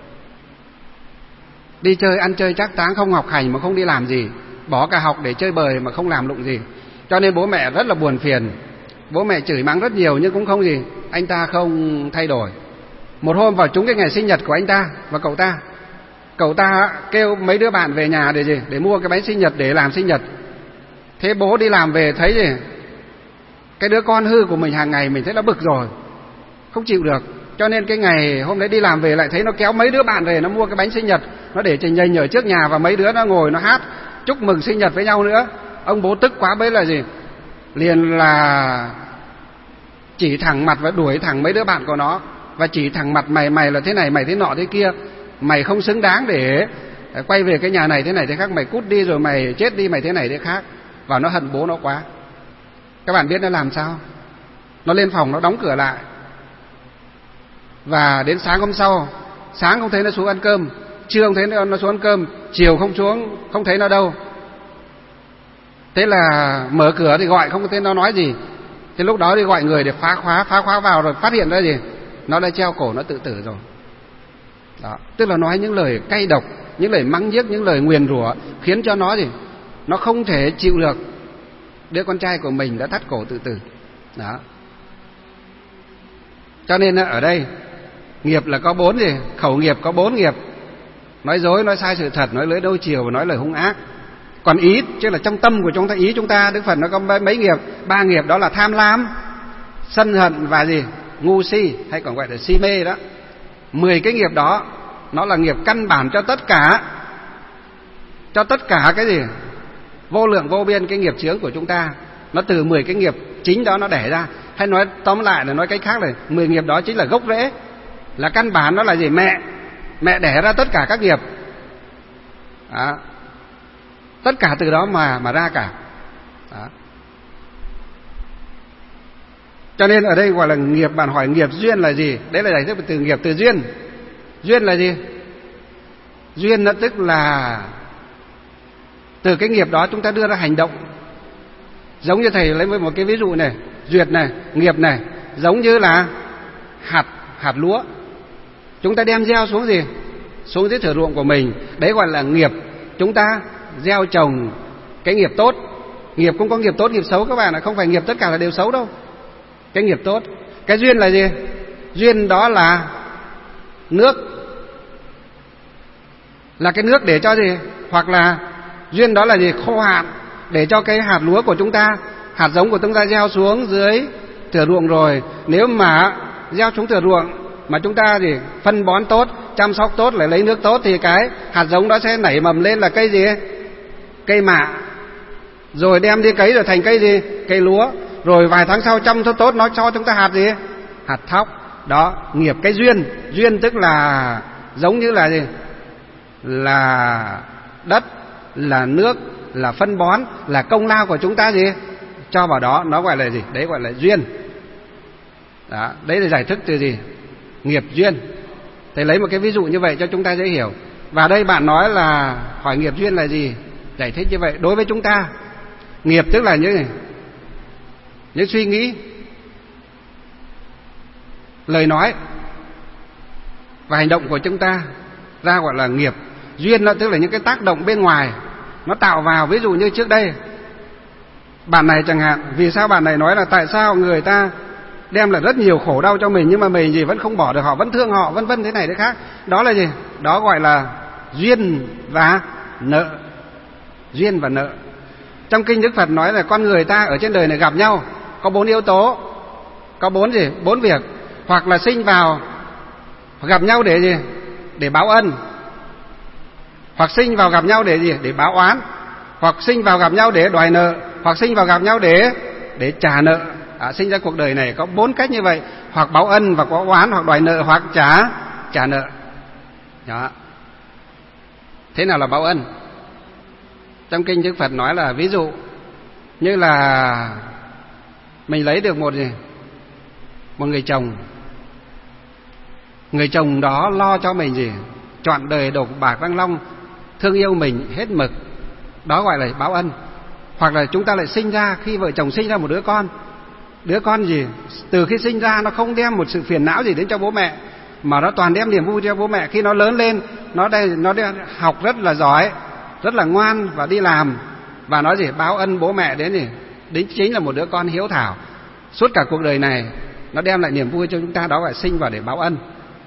Speaker 2: đi chơi ăn chơi trác táng, không học hành mà không đi làm gì, bỏ cả học để chơi bời mà không làm lụng gì. Cho nên bố mẹ rất là buồn phiền. Bố mẹ chửi mắng rất nhiều nhưng cũng không gì, anh ta không thay đổi. Một hôm vào trúng cái ngày sinh nhật của anh ta và cậu ta kêu mấy đứa bạn về nhà để gì? Để mua cái bánh sinh nhật để làm sinh nhật. Thế bố đi làm về thấy gì? Cái đứa con hư của mình hàng ngày mình thấy nó bực rồi, không chịu được. Cho nên cái ngày hôm đấy đi làm về lại thấy nó kéo mấy đứa bạn về, nó mua cái bánh sinh nhật, nó để trình nhành ở trước nhà và mấy đứa nó ngồi nó hát chúc mừng sinh nhật với nhau nữa. Ông bố tức quá bấy là gì? Liền là chỉ thẳng mặt và đuổi thẳng mấy đứa bạn của nó, và chỉ thẳng mặt mày là thế này, mày thế nọ thế kia, mày không xứng đáng để quay về cái nhà này thế này thế khác, mày cút đi rồi mày chết đi, mày thế này thế khác. Và nó hận bố nó quá. Các bạn biết nó làm sao? Nó lên phòng nó đóng cửa lại. Và đến sáng hôm sau, sáng không thấy nó xuống ăn cơm, trưa không thấy nó xuống ăn cơm, chiều không xuống, không thấy nó đâu. Thế là mở cửa thì gọi không thấy nó nói gì. Thế lúc đó đi gọi người để phá khóa vào, rồi phát hiện ra gì? Nó đã treo cổ, nó tự tử rồi. Đó, tức là nói những lời cay độc, những lời mắng nhiếc, những lời nguyền rủa khiến cho nó gì? Nó không thể chịu được đứa con trai của mình đã thắt cổ tự tử. Đó. Cho nên ở đây nghiệp là có 4 gì? Khẩu nghiệp có 4 nghiệp. Nói dối, nói sai sự thật, nói lưỡi đôi chiều và nói lời hung ác. Còn ý, chứ là trong tâm của chúng ta, ý chúng ta, Đức Phật nó có mấy nghiệp? 3 nghiệp, đó là tham lam, sân hận và gì? Ngu si, hay còn gọi là si mê đó. 10 cái nghiệp đó nó là nghiệp căn bản cho tất cả cái gì? Vô lượng vô biên cái nghiệp chướng của chúng ta. Nó từ 10 cái nghiệp chính đó nó đẻ ra. Hay nói tóm lại là nói cách khác là 10 nghiệp đó chính là gốc rễ, là căn bản. Nó là gì? Mẹ đẻ ra tất cả các nghiệp đó. Tất cả từ đó mà ra cả đó. Cho nên ở đây gọi là nghiệp. Bạn hỏi nghiệp duyên là gì? Đấy là giải thích từ nghiệp, từ duyên. Duyên là gì? Duyên nó tức là từ cái nghiệp đó chúng ta đưa ra hành động. Giống như thầy lấy một cái ví dụ này, duyệt này, nghiệp này giống như là hạt lúa. Chúng ta đem gieo xuống gì? Xuống dưới thửa ruộng của mình. Đấy gọi là nghiệp. Chúng ta gieo trồng cái nghiệp tốt. Nghiệp cũng có nghiệp tốt, nghiệp xấu các bạn ạ, không phải nghiệp tất cả là đều xấu đâu. Cái nghiệp tốt. Cái duyên là gì? Duyên đó là nước. Là cái nước để cho gì? Hoặc là duyên đó là gì? Khô hạn, để cho cái hạt lúa của chúng ta, hạt giống của chúng ta gieo xuống dưới thửa ruộng rồi, nếu mà gieo xuống thửa ruộng mà chúng ta gì phân bón tốt, chăm sóc tốt, lại lấy nước tốt, thì cái hạt giống đó sẽ nảy mầm lên là cây gì? Cây mạ. Rồi đem đi cấy rồi thành cây gì? Cây lúa. Rồi vài tháng sau chăm sóc tốt nó cho chúng ta hạt gì? Hạt thóc. Đó, nghiệp cái duyên. Duyên tức là giống như là gì? Là đất, là nước, là phân bón, là công lao của chúng ta gì? Cho vào đó, nó gọi là gì? Đấy gọi là duyên. Đó, đấy là giải thích từ gì? Nghiệp duyên. Thầy lấy một cái ví dụ như vậy cho chúng ta dễ hiểu. Và đây bạn nói là hỏi nghiệp duyên là gì? Giải thích như vậy. Đối với chúng ta, nghiệp tức là những suy nghĩ, lời nói và hành động của chúng ta ra gọi là nghiệp. Duyên nó tức là những cái tác động bên ngoài nó tạo vào. Ví dụ như trước đây bạn này chẳng hạn, vì sao bạn này nói là tại sao người ta đem lại rất nhiều khổ đau cho mình nhưng mà mình gì vẫn không bỏ được họ, vẫn thương họ, vân vân, thế này thế khác. Đó là gì? Đó gọi là duyên và nợ. Duyên và nợ. Trong kinh Đức Phật nói là con người ta ở trên đời này gặp nhau có 4 yếu tố, có 4 gì? 4 việc. Hoặc là sinh vào gặp nhau để gì? Để báo ân. Hoặc sinh vào gặp nhau để gì? Để báo oán. Hoặc sinh vào gặp nhau để đòi nợ. Hoặc sinh vào gặp nhau để trả nợ. Sinh ra cuộc đời này có 4 cách như vậy. Hoặc báo ân, và có oán, hoặc đòi nợ, hoặc trả nợ. Đó. Thế nào là báo ân? Trong kinh Đức Phật nói là ví dụ như là mình lấy được một người chồng. Người chồng đó lo cho mình gì? Trọn đời đổ bạc răng long, thương yêu mình hết mực. Đó gọi là báo ân. Hoặc là chúng ta lại sinh ra, khi vợ chồng sinh ra một đứa con. Đứa con gì? Từ khi sinh ra nó không đem một sự phiền não gì đến cho bố mẹ, mà nó toàn đem niềm vui cho bố mẹ. Khi nó lớn lên, nó học rất là giỏi, rất là ngoan và đi làm, và nói gì? Báo ân bố mẹ đến gì? Đến chính là một đứa con hiếu thảo. Suốt cả cuộc đời này nó đem lại niềm vui cho chúng ta. Đó gọi là sinh vào để báo ân.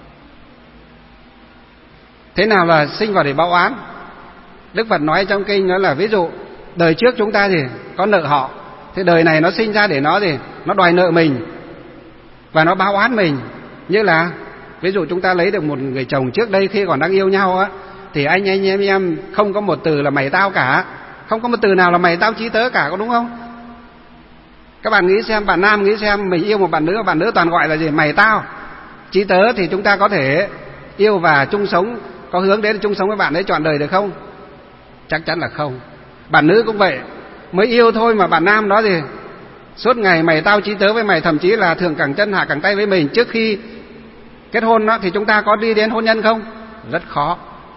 Speaker 2: Thế nào là sinh vào để báo oán? Đức Phật nói trong kinh đó là ví dụ đời trước chúng ta gì? Có nợ họ. Thế đời này nó sinh ra để nó gì? Nó đòi nợ mình và nó báo oán mình. Như là ví dụ chúng ta lấy được một người chồng trước đây khi còn đang yêu nhau á, thì anh em không có một từ là mày tao cả, không có một từ nào là mày tao chí tớ cả, có đúng không? Các bạn nghĩ xem, bạn nam nghĩ xem, mình yêu một bạn nữ toàn gọi là gì? Mày tao chí tớ, thì chúng ta có thể yêu và chung sống, có hướng đến chung sống với bạn ấy trọn đời được không? Chắc chắn là không. Bạn nữ cũng vậy, mới yêu thôi mà bạn nam đó gì suốt ngày mày tao chí tớ với mày, thậm chí là thường cẳng chân hạ cẳng tay với mình trước khi kết hôn đó, thì chúng ta có đi đến hôn nhân không? Rất khó.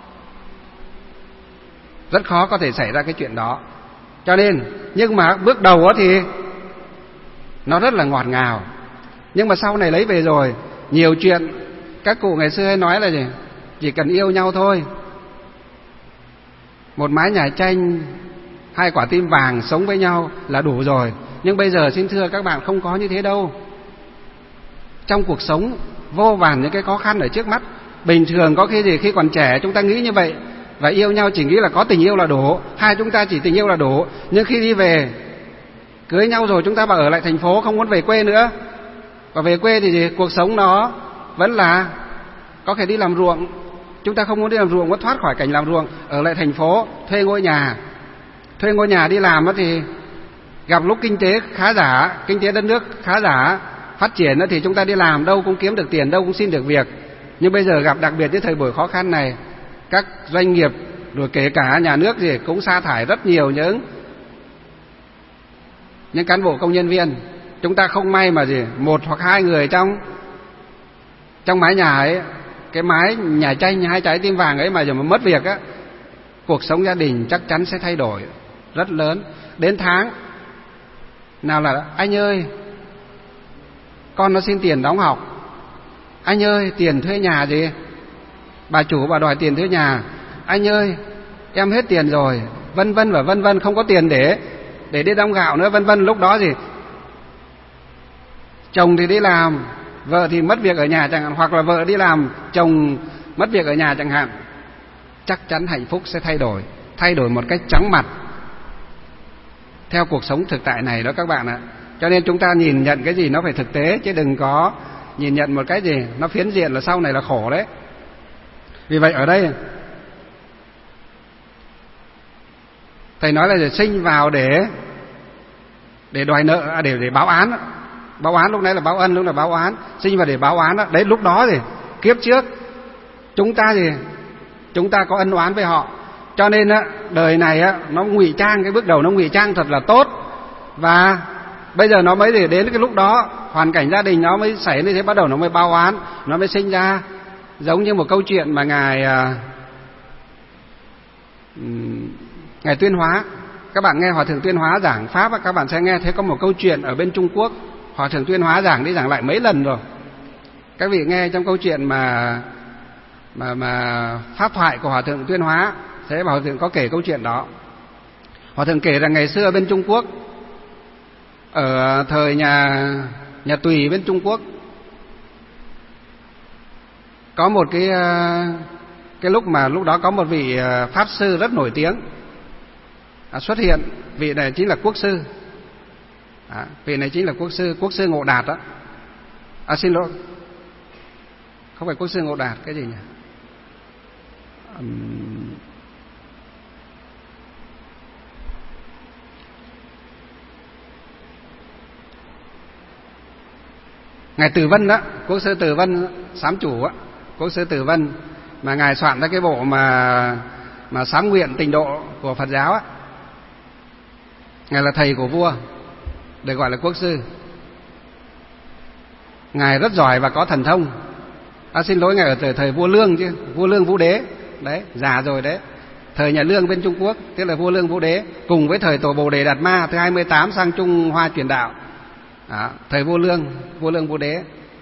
Speaker 2: Rất khó có thể xảy ra cái chuyện đó. Cho nên, nhưng mà bước đầu đó thì nó rất là ngọt ngào. Nhưng mà sau này lấy về rồi, nhiều chuyện các cụ ngày xưa hay nói là gì? Chỉ cần yêu nhau thôi, một mái nhà tranh, 2 quả tim vàng sống với nhau là đủ rồi. Nhưng bây giờ xin thưa các bạn, không có như thế đâu. Trong cuộc sống vô vàn những cái khó khăn ở trước mắt. Bình thường có khi gì, khi còn trẻ chúng ta nghĩ như vậy, và yêu nhau chỉ nghĩ là có tình yêu là đủ, hai chúng ta chỉ tình yêu là đủ. Nhưng khi đi về cưới nhau rồi, chúng ta bảo ở lại thành phố, không muốn về quê nữa. Và về quê thì gì? Cuộc sống nó vẫn là có thể đi làm ruộng. Chúng ta không muốn đi làm ruộng, muốn thoát khỏi cảnh làm ruộng, ở lại thành phố, thuê ngôi nhà đi làm thì gặp lúc kinh tế khá giả, kinh tế đất nước khá giả, phát triển thì chúng ta đi làm đâu cũng kiếm được tiền, đâu cũng xin được việc. Nhưng bây giờ gặp đặc biệt những thời buổi khó khăn này, các doanh nghiệp rồi kể cả nhà nước gì cũng sa thải rất nhiều những cán bộ công nhân viên. Chúng ta không may mà gì 1 hoặc 2 người trong mái nhà ấy, cái mái nhà tranh 2 trái tim vàng ấy mà giờ mà mất việc á, cuộc sống gia đình chắc chắn sẽ thay đổi rất lớn. Đến tháng nào là anh ơi con nó xin tiền đóng học. Anh ơi, tiền thuê nhà gì? Bà chủ bà đòi tiền thuê nhà. Anh ơi, em hết tiền rồi, vân vân và vân vân, không có tiền để đi đong gạo nữa, vân vân. Lúc đó gì, chồng thì đi làm, vợ thì mất việc ở nhà chẳng hạn, hoặc là vợ đi làm, chồng mất việc ở nhà chẳng hạn. Chắc chắn hạnh phúc sẽ thay đổi một cách chóng mặt theo cuộc sống thực tại này đó các bạn ạ. Cho nên chúng ta nhìn nhận cái gì nó phải thực tế, chứ đừng có nhìn nhận một cái gì nó phiến diện là sau này là khổ đấy. Vì vậy ở đây thầy nói là sinh vào để đòi nợ, để báo án. Báo án lúc nãy là báo ân, lúc là báo án. Sinh vào để báo án đó. Đấy, lúc đó thì kiếp trước chúng ta có ân oán với họ, cho nên á đời này á nó ngụy trang, cái bước đầu nó ngụy trang thật là tốt, và bây giờ nó mới đến cái lúc đó hoàn cảnh gia đình nó mới xảy như thế, bắt đầu nó mới báo oán, nó mới sinh ra. Giống như một câu chuyện mà ngài Tuyên Hóa, các bạn nghe Hòa thượng Tuyên Hóa giảng pháp, các bạn sẽ nghe thấy có một câu chuyện ở bên Trung Quốc. Hòa thượng Tuyên Hóa giảng đi giảng lại mấy lần rồi. Các vị nghe trong câu chuyện mà pháp thoại của Hòa thượng Tuyên Hóa, thế Hòa thượng có kể câu chuyện đó. Hòa thượng kể rằng ngày xưa bên Trung Quốc, ở thời nhà Tùy bên Trung Quốc, có một cái lúc đó có một vị pháp sư rất nổi tiếng xuất hiện. Vị này chính là quốc sư. Vị này chính là quốc sư Ngộ Đạt đó. Xin lỗi, không phải quốc sư Ngộ Đạt, cái gì nhỉ? Ngài Từ Vân đó, quốc sư Từ Vân Sám Chủ á, quốc sư Từ Vân mà ngài soạn ra cái bộ mà sám nguyện tịnh độ của Phật giáo á. Ngài là thầy của vua, được gọi là quốc sư. Ngài rất giỏi và có thần thông. Xin lỗi, ngài ở thời vua Lương chứ, vua Lương Vũ Đế đấy, già rồi đấy. Thời nhà Lương bên Trung Quốc, tức là vua Lương Vũ Đế, cùng với thời tổ Bồ Đề Đạt Ma thứ 28 sang Trung Hoa truyền đạo. Thời vua Lương Vũ Đế.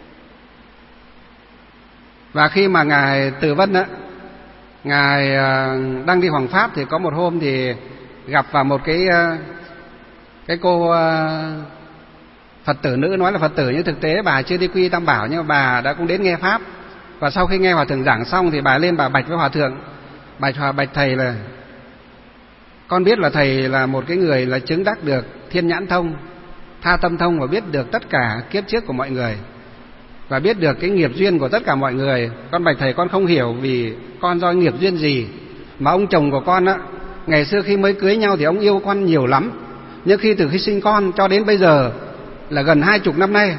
Speaker 2: Và khi mà ngài Từ Vân á, ngài đang đi hoằng pháp, thì có một hôm thì gặp vào một cái cô Phật tử nữ, nói là Phật tử nhưng thực tế bà chưa đi quy Tam Bảo, nhưng mà bà đã cũng đến nghe pháp. Và sau khi nghe hòa thượng giảng xong thì bà lên bà bạch với hòa thượng, bạch thầy là: con biết là thầy là một cái người là chứng đắc được thiên nhãn thông, tha tâm thông, và biết được tất cả kiếp trước của mọi người, và biết được cái nghiệp duyên của tất cả mọi người. Con bạch thầy, con không hiểu vì con do nghiệp duyên gì mà ông chồng của con á, ngày xưa khi mới cưới nhau thì ông yêu con nhiều lắm, nhưng từ khi sinh con cho đến bây giờ là gần 20 năm nay,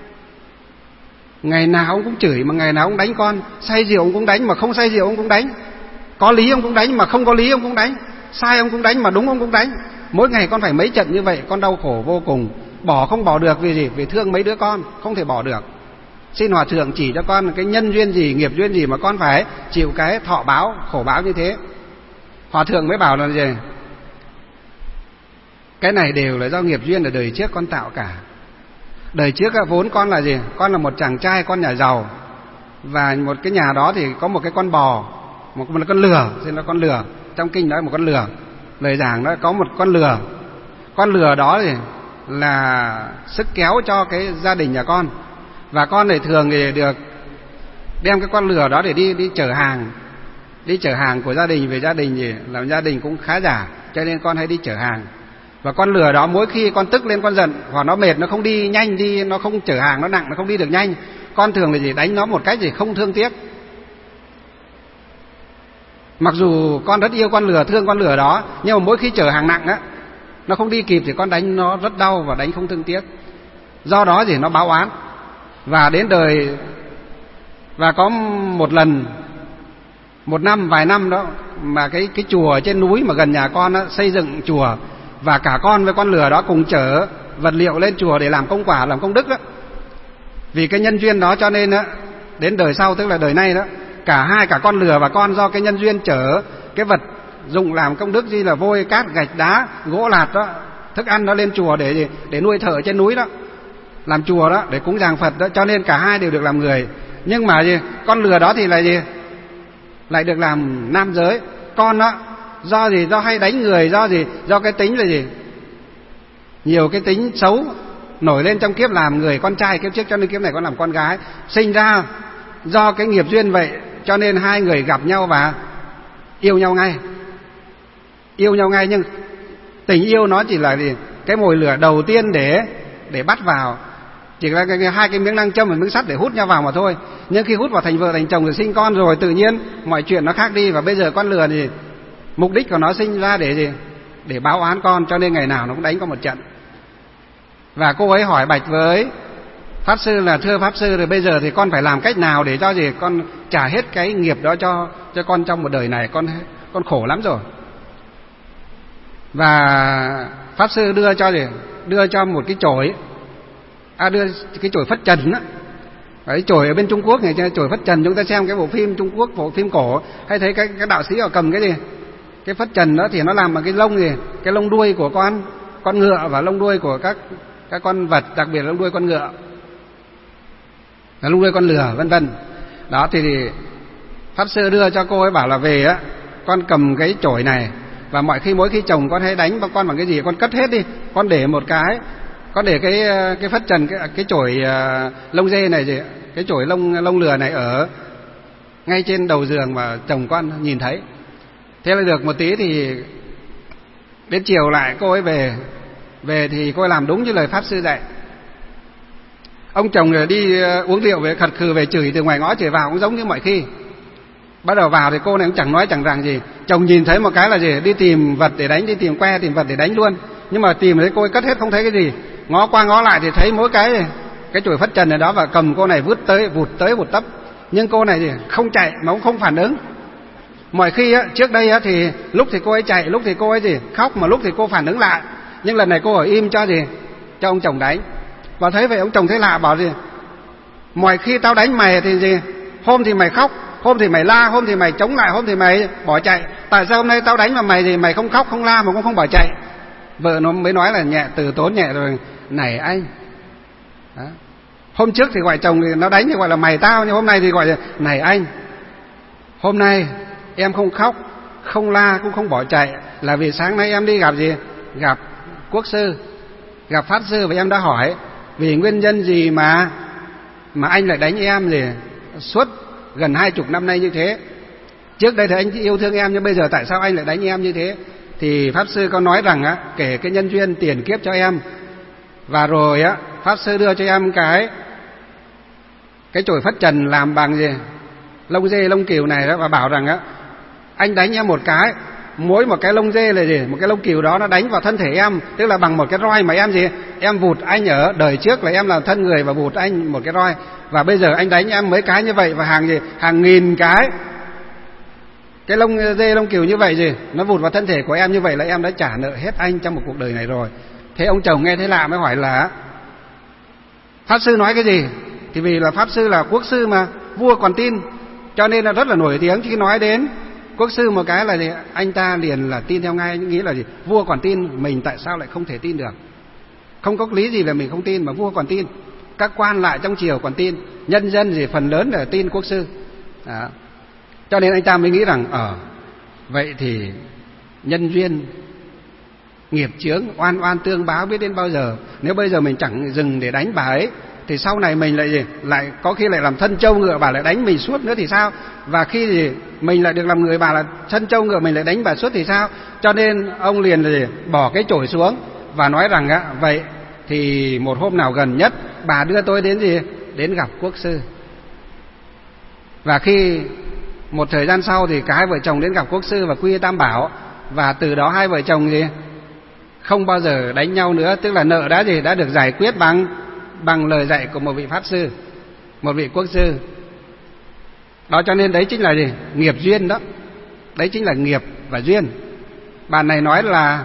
Speaker 2: ngày nào ông cũng chửi, mà ngày nào ông đánh con. Say rượu ông cũng đánh, mà không say rượu ông cũng đánh. Có lý ông cũng đánh, mà không có lý ông cũng đánh. Sai ông cũng đánh, mà đúng ông cũng đánh. Mỗi ngày con phải mấy trận như vậy, con đau khổ vô cùng. Bỏ không bỏ được, vì gì? Vì thương mấy đứa con, không thể bỏ được. Xin hòa thượng chỉ cho con cái nhân duyên gì, nghiệp duyên gì mà con phải chịu cái thọ báo, khổ báo như thế. Hòa thượng mới bảo là gì? Cái này đều là do nghiệp duyên ở đời trước con tạo cả. Đời trước vốn con là gì? Con là một chàng trai, con nhà giàu, và một cái nhà đó thì có một cái con bò, một con lừa, xin là con lừa. Trong kinh nói một con lừa, lời giảng đó có một con lừa. Con lừa đó thì là sức kéo cho cái gia đình nhà con, và con này thường thì được đem cái con lừa đó để đi chở hàng của gia đình về. Gia đình thì làm gia đình cũng khá giả, cho nên con hay đi chở hàng. Và con lừa đó mỗi khi con tức lên, con giận, hoặc nó mệt, nó không đi nhanh, nó không chở hàng, nó nặng, nó không đi được nhanh, con thường là gì? Đánh nó một cách gì không thương tiếc. Mặc dù con rất yêu con lừa, thương con lừa đó, nhưng mà mỗi khi chở hàng nặng á, nó không đi kịp thì con đánh nó rất đau và đánh không thương tiếc. Do đó thì nó báo oán. Và đến đời, và có một lần, một năm, vài năm đó, mà cái chùa trên núi mà gần nhà con á, xây dựng chùa, và cả con với con lừa đó cùng chở vật liệu lên chùa để làm công quả, làm công đức đó. Vì cái nhân duyên đó cho nên á, đến đời sau, tức là đời này đó, cả con lừa và con do cái nhân duyên chở cái vật dụng làm công đức, như là vôi, cát, gạch, đá, gỗ lạt đó, thức ăn đó lên chùa để nuôi thợ trên núi đó, làm chùa đó để cúng dường Phật đó, cho nên cả hai đều được làm người. Nhưng mà gì, con lừa đó thì là gì, lại được làm nam giới. Con đó do gì, do hay đánh người, do gì, do cái tính là gì, nhiều cái tính xấu nổi lên trong kiếp làm người con trai kiếp trước, cho nên kiếp này con làm con gái. Sinh ra do cái nghiệp duyên vậy, cho nên hai người gặp nhau và yêu nhau ngay. Yêu nhau ngay, nhưng tình yêu nó chỉ là gì, cái mồi lửa đầu tiên để bắt vào, chỉ là hai cái miếng nam châm và miếng sắt để hút nhau vào mà thôi. Nhưng khi hút vào thành vợ thành chồng rồi sinh con rồi, tự nhiên mọi chuyện nó khác đi. Và bây giờ con lừa thì mục đích của nó sinh ra để gì, để báo oán con, cho nên ngày nào nó cũng đánh con một trận. Và cô ấy hỏi bạch với Pháp Sư là thưa Pháp Sư, rồi bây giờ thì con phải làm cách nào để cho gì con trả hết cái nghiệp đó cho con trong một đời này, con khổ lắm rồi. Và Pháp Sư đưa cho một cái chổi, đưa cái chổi phất trần á. Cái chổi ở bên Trung Quốc này, chổi phất trần, chúng ta xem cái bộ phim Trung Quốc, bộ phim cổ, hay thấy cái đạo sĩ họ cầm cái gì, cái phất trần đó thì nó làm bằng cái lông gì, cái lông đuôi của con ngựa và lông đuôi của các con vật, đặc biệt là lông đuôi con ngựa, là lông đuôi con lừa, vân vân. Đó thì Pháp Sư đưa cho cô ấy, bảo là về á, con cầm cái chổi này và mỗi khi chồng con hay đánh con bằng cái gì con cất hết đi, con để một cái, con để cái phất trần, cái chổi lông dê này gì, cái chổi lông lừa này ở ngay trên đầu giường mà chồng con nhìn thấy. Thế là được một tí thì đến chiều lại cô ấy về thì cô ấy làm đúng như lời Pháp Sư dạy. Ông chồng rồi đi uống rượu về khật khừ về chửi từ ngoài ngõ chửi vào cũng giống như mọi khi. Bắt đầu vào thì cô này cũng chẳng nói chẳng rằng gì. Chồng nhìn thấy một cái là gì, đi tìm vật để đánh, đi tìm que tìm vật để đánh luôn. Nhưng mà tìm thấy cô ấy cất hết không thấy cái gì. Ngó qua ngó lại thì thấy mỗi cái chổi phất trần này đó, và cầm cô này vụt tới vụt tấp. Nhưng cô này thì không chạy mà cũng không phản ứng. Mọi khi á, trước đây á, thì lúc thì cô ấy chạy, lúc thì cô ấy gì khóc, mà lúc thì cô phản ứng lại. Nhưng lần này cô ở im cho ông chồng đánh. Và thấy vậy ông chồng thấy lạ, bảo gì, mọi khi tao đánh mày thì gì, hôm thì mày khóc, hôm thì mày la, hôm thì mày chống lại, hôm thì mày bỏ chạy. Tại sao hôm nay tao đánh vào mày thì mày không khóc không la mà cũng không bỏ chạy? Vợ nó mới nói là nhẹ, từ tốn nhẹ rồi, này anh đó. Hôm trước thì gọi chồng thì nó đánh thì gọi là mày tao, nhưng hôm nay thì gọi là này anh, hôm nay em không khóc không la cũng không bỏ chạy là vì sáng nay em đi gặp gì, gặp Quốc sư, gặp Pháp Sư, và em đã hỏi vì nguyên nhân gì mà anh lại đánh em gì suốt gần 20 năm nay như thế. Trước đây thì anh yêu thương em, nhưng bây giờ tại sao anh lại đánh em như thế? Thì Pháp Sư có nói rằng á, kể cái nhân duyên tiền kiếp cho em. Và rồi á, Pháp Sư đưa cho em cái chổi phất trần làm bằng gì, lông dê lông cừu này đó, và bảo rằng á, anh đánh em một cái, mỗi một cái lông dê là gì, một cái lông cừu đó nó đánh vào thân thể em, tức là bằng một cái roi mà em gì, em vụt anh ở đời trước là em là thân người và vụt anh một cái roi, và bây giờ anh đánh em mấy cái như vậy, và hàng nghìn cái lông dê lông cừu như vậy gì, nó vụt vào thân thể của em, như vậy là em đã trả nợ hết anh trong một cuộc đời này rồi. Thế ông chồng nghe thấy lạ mới hỏi là Pháp Sư nói cái gì? Thì vì là Pháp Sư là Quốc sư mà, vua còn tin, cho nên là rất là nổi tiếng. Khi nói đến Quốc sư một cái là gì, anh ta liền là tin theo ngay, nghĩ là gì, vua còn tin, mình tại sao lại không thể tin được? Không có lý gì là mình không tin, mà vua còn tin, các quan lại trong triều còn tin, nhân dân gì phần lớn là tin Quốc sư. Đó. Cho nên anh ta mới nghĩ rằng vậy thì nhân duyên nghiệp chướng oan oan tương báo biết đến bao giờ. Nếu bây giờ mình chẳng dừng để đánh bà ấy thì sau này mình lại gì, lại có khi lại làm thân trâu ngựa, bà lại đánh mình suốt nữa thì sao? Và khi gì mình lại được làm người, bà là thân trâu ngựa, mình lại đánh bà suốt thì sao? Cho nên ông liền là gì, bỏ cái chổi xuống và nói rằng á, vậy thì một hôm nào gần nhất bà đưa tôi đến gì, đến gặp Quốc sư. Và khi một thời gian sau thì cả hai vợ chồng đến gặp Quốc sư và quy tam bảo, và từ đó hai vợ chồng gì không bao giờ đánh nhau nữa, tức là nợ đã được giải quyết bằng lời dạy của một vị Pháp Sư, một vị Quốc sư. Đó, cho nên đấy chính là gì, nghiệp duyên đó. Đấy chính là nghiệp và duyên. Bạn này nói là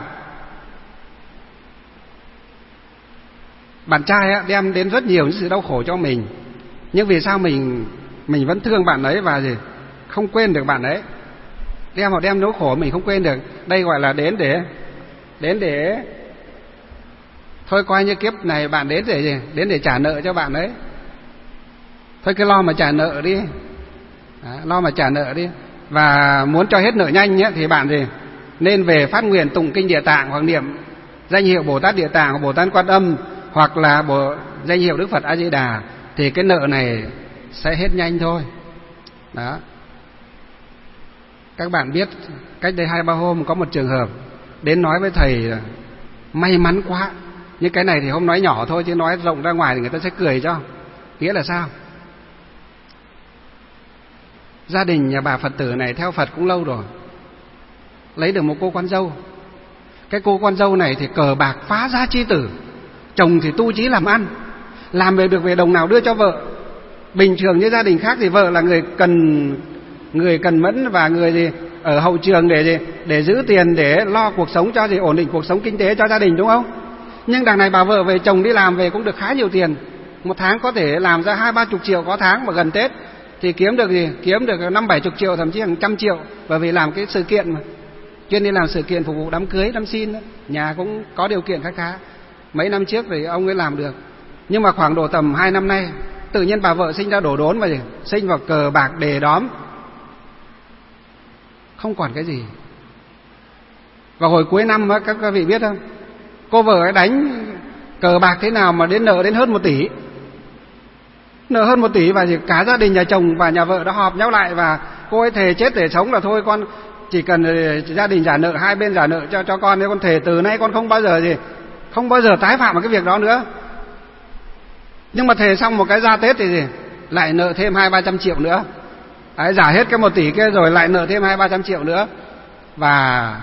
Speaker 2: bạn trai á, đem đến rất nhiều những sự đau khổ cho mình, nhưng vì sao mình vẫn thương bạn ấy và gì không quên được bạn ấy. Đem nỗi khổ mình không quên được. Đây gọi là đến để Thôi coi như kiếp này bạn đến để gì? Đến để trả nợ cho bạn đấy. Thôi cứ lo mà trả nợ đi. Lo mà trả nợ đi. Và muốn cho hết nợ nhanh nhé, thì bạn gì? Nên về phát nguyện tụng kinh Địa Tạng, hoặc niệm danh hiệu Bồ Tát Địa Tạng, hoặc Bồ Tát Quan Âm, hoặc là danh hiệu Đức Phật A Di Đà, thì cái nợ này sẽ hết nhanh thôi. Đó. Các bạn biết cách đây 2-3 hôm có một trường hợp đến nói với thầy là may mắn quá. Nhưng cái này thì không nói nhỏ thôi, chứ nói rộng ra ngoài thì người ta sẽ cười cho. Nghĩa là sao? Gia đình nhà bà Phật tử này theo Phật cũng lâu rồi, lấy được một cô con dâu. Cái cô con dâu này thì cờ bạc phá gia chi tử, chồng thì tu chí làm ăn, làm về được về đồng nào đưa cho vợ. Bình thường như gia đình khác thì vợ là người cần mẫn và người gì ở hậu trường để giữ tiền, để lo cuộc sống cho gì, ổn định cuộc sống kinh tế cho gia đình, đúng không? Nhưng đằng này bà vợ về, chồng đi làm về cũng được khá nhiều tiền, một tháng có thể làm ra 20-30 triệu có tháng, mà gần Tết thì kiếm được 50-70 triệu, thậm chí hàng 100 triệu, bởi vì làm cái sự kiện mà chuyên đi làm sự kiện phục vụ đám cưới, đám xin đó. Nhà cũng có điều kiện khá. Mấy năm trước thì ông ấy làm được. Nhưng mà khoảng độ tầm 2 năm nay, tự nhiên bà vợ sinh ra đổ đốn và sinh vào cờ bạc đề đóm, không còn cái gì. Và hồi cuối năm á, các vị biết không, cô vợ ấy đánh cờ bạc thế nào mà đến nợ đến hơn 1 tỷ. Nợ hơn 1 tỷ, và cả gia đình nhà chồng và nhà vợ đã họp nhau lại, và cô ấy thề chết để sống là thôi con chỉ cần gia đình trả nợ, hai bên trả nợ cho con, nếu con thề từ nay con không bao giờ tái phạm vào cái việc đó nữa. Nhưng mà thề xong một cái ra Tết thì lại nợ thêm 200-300 triệu nữa. Đấy, giả hết cái 1 tỷ kia rồi lại nợ thêm 200-300 triệu nữa. Và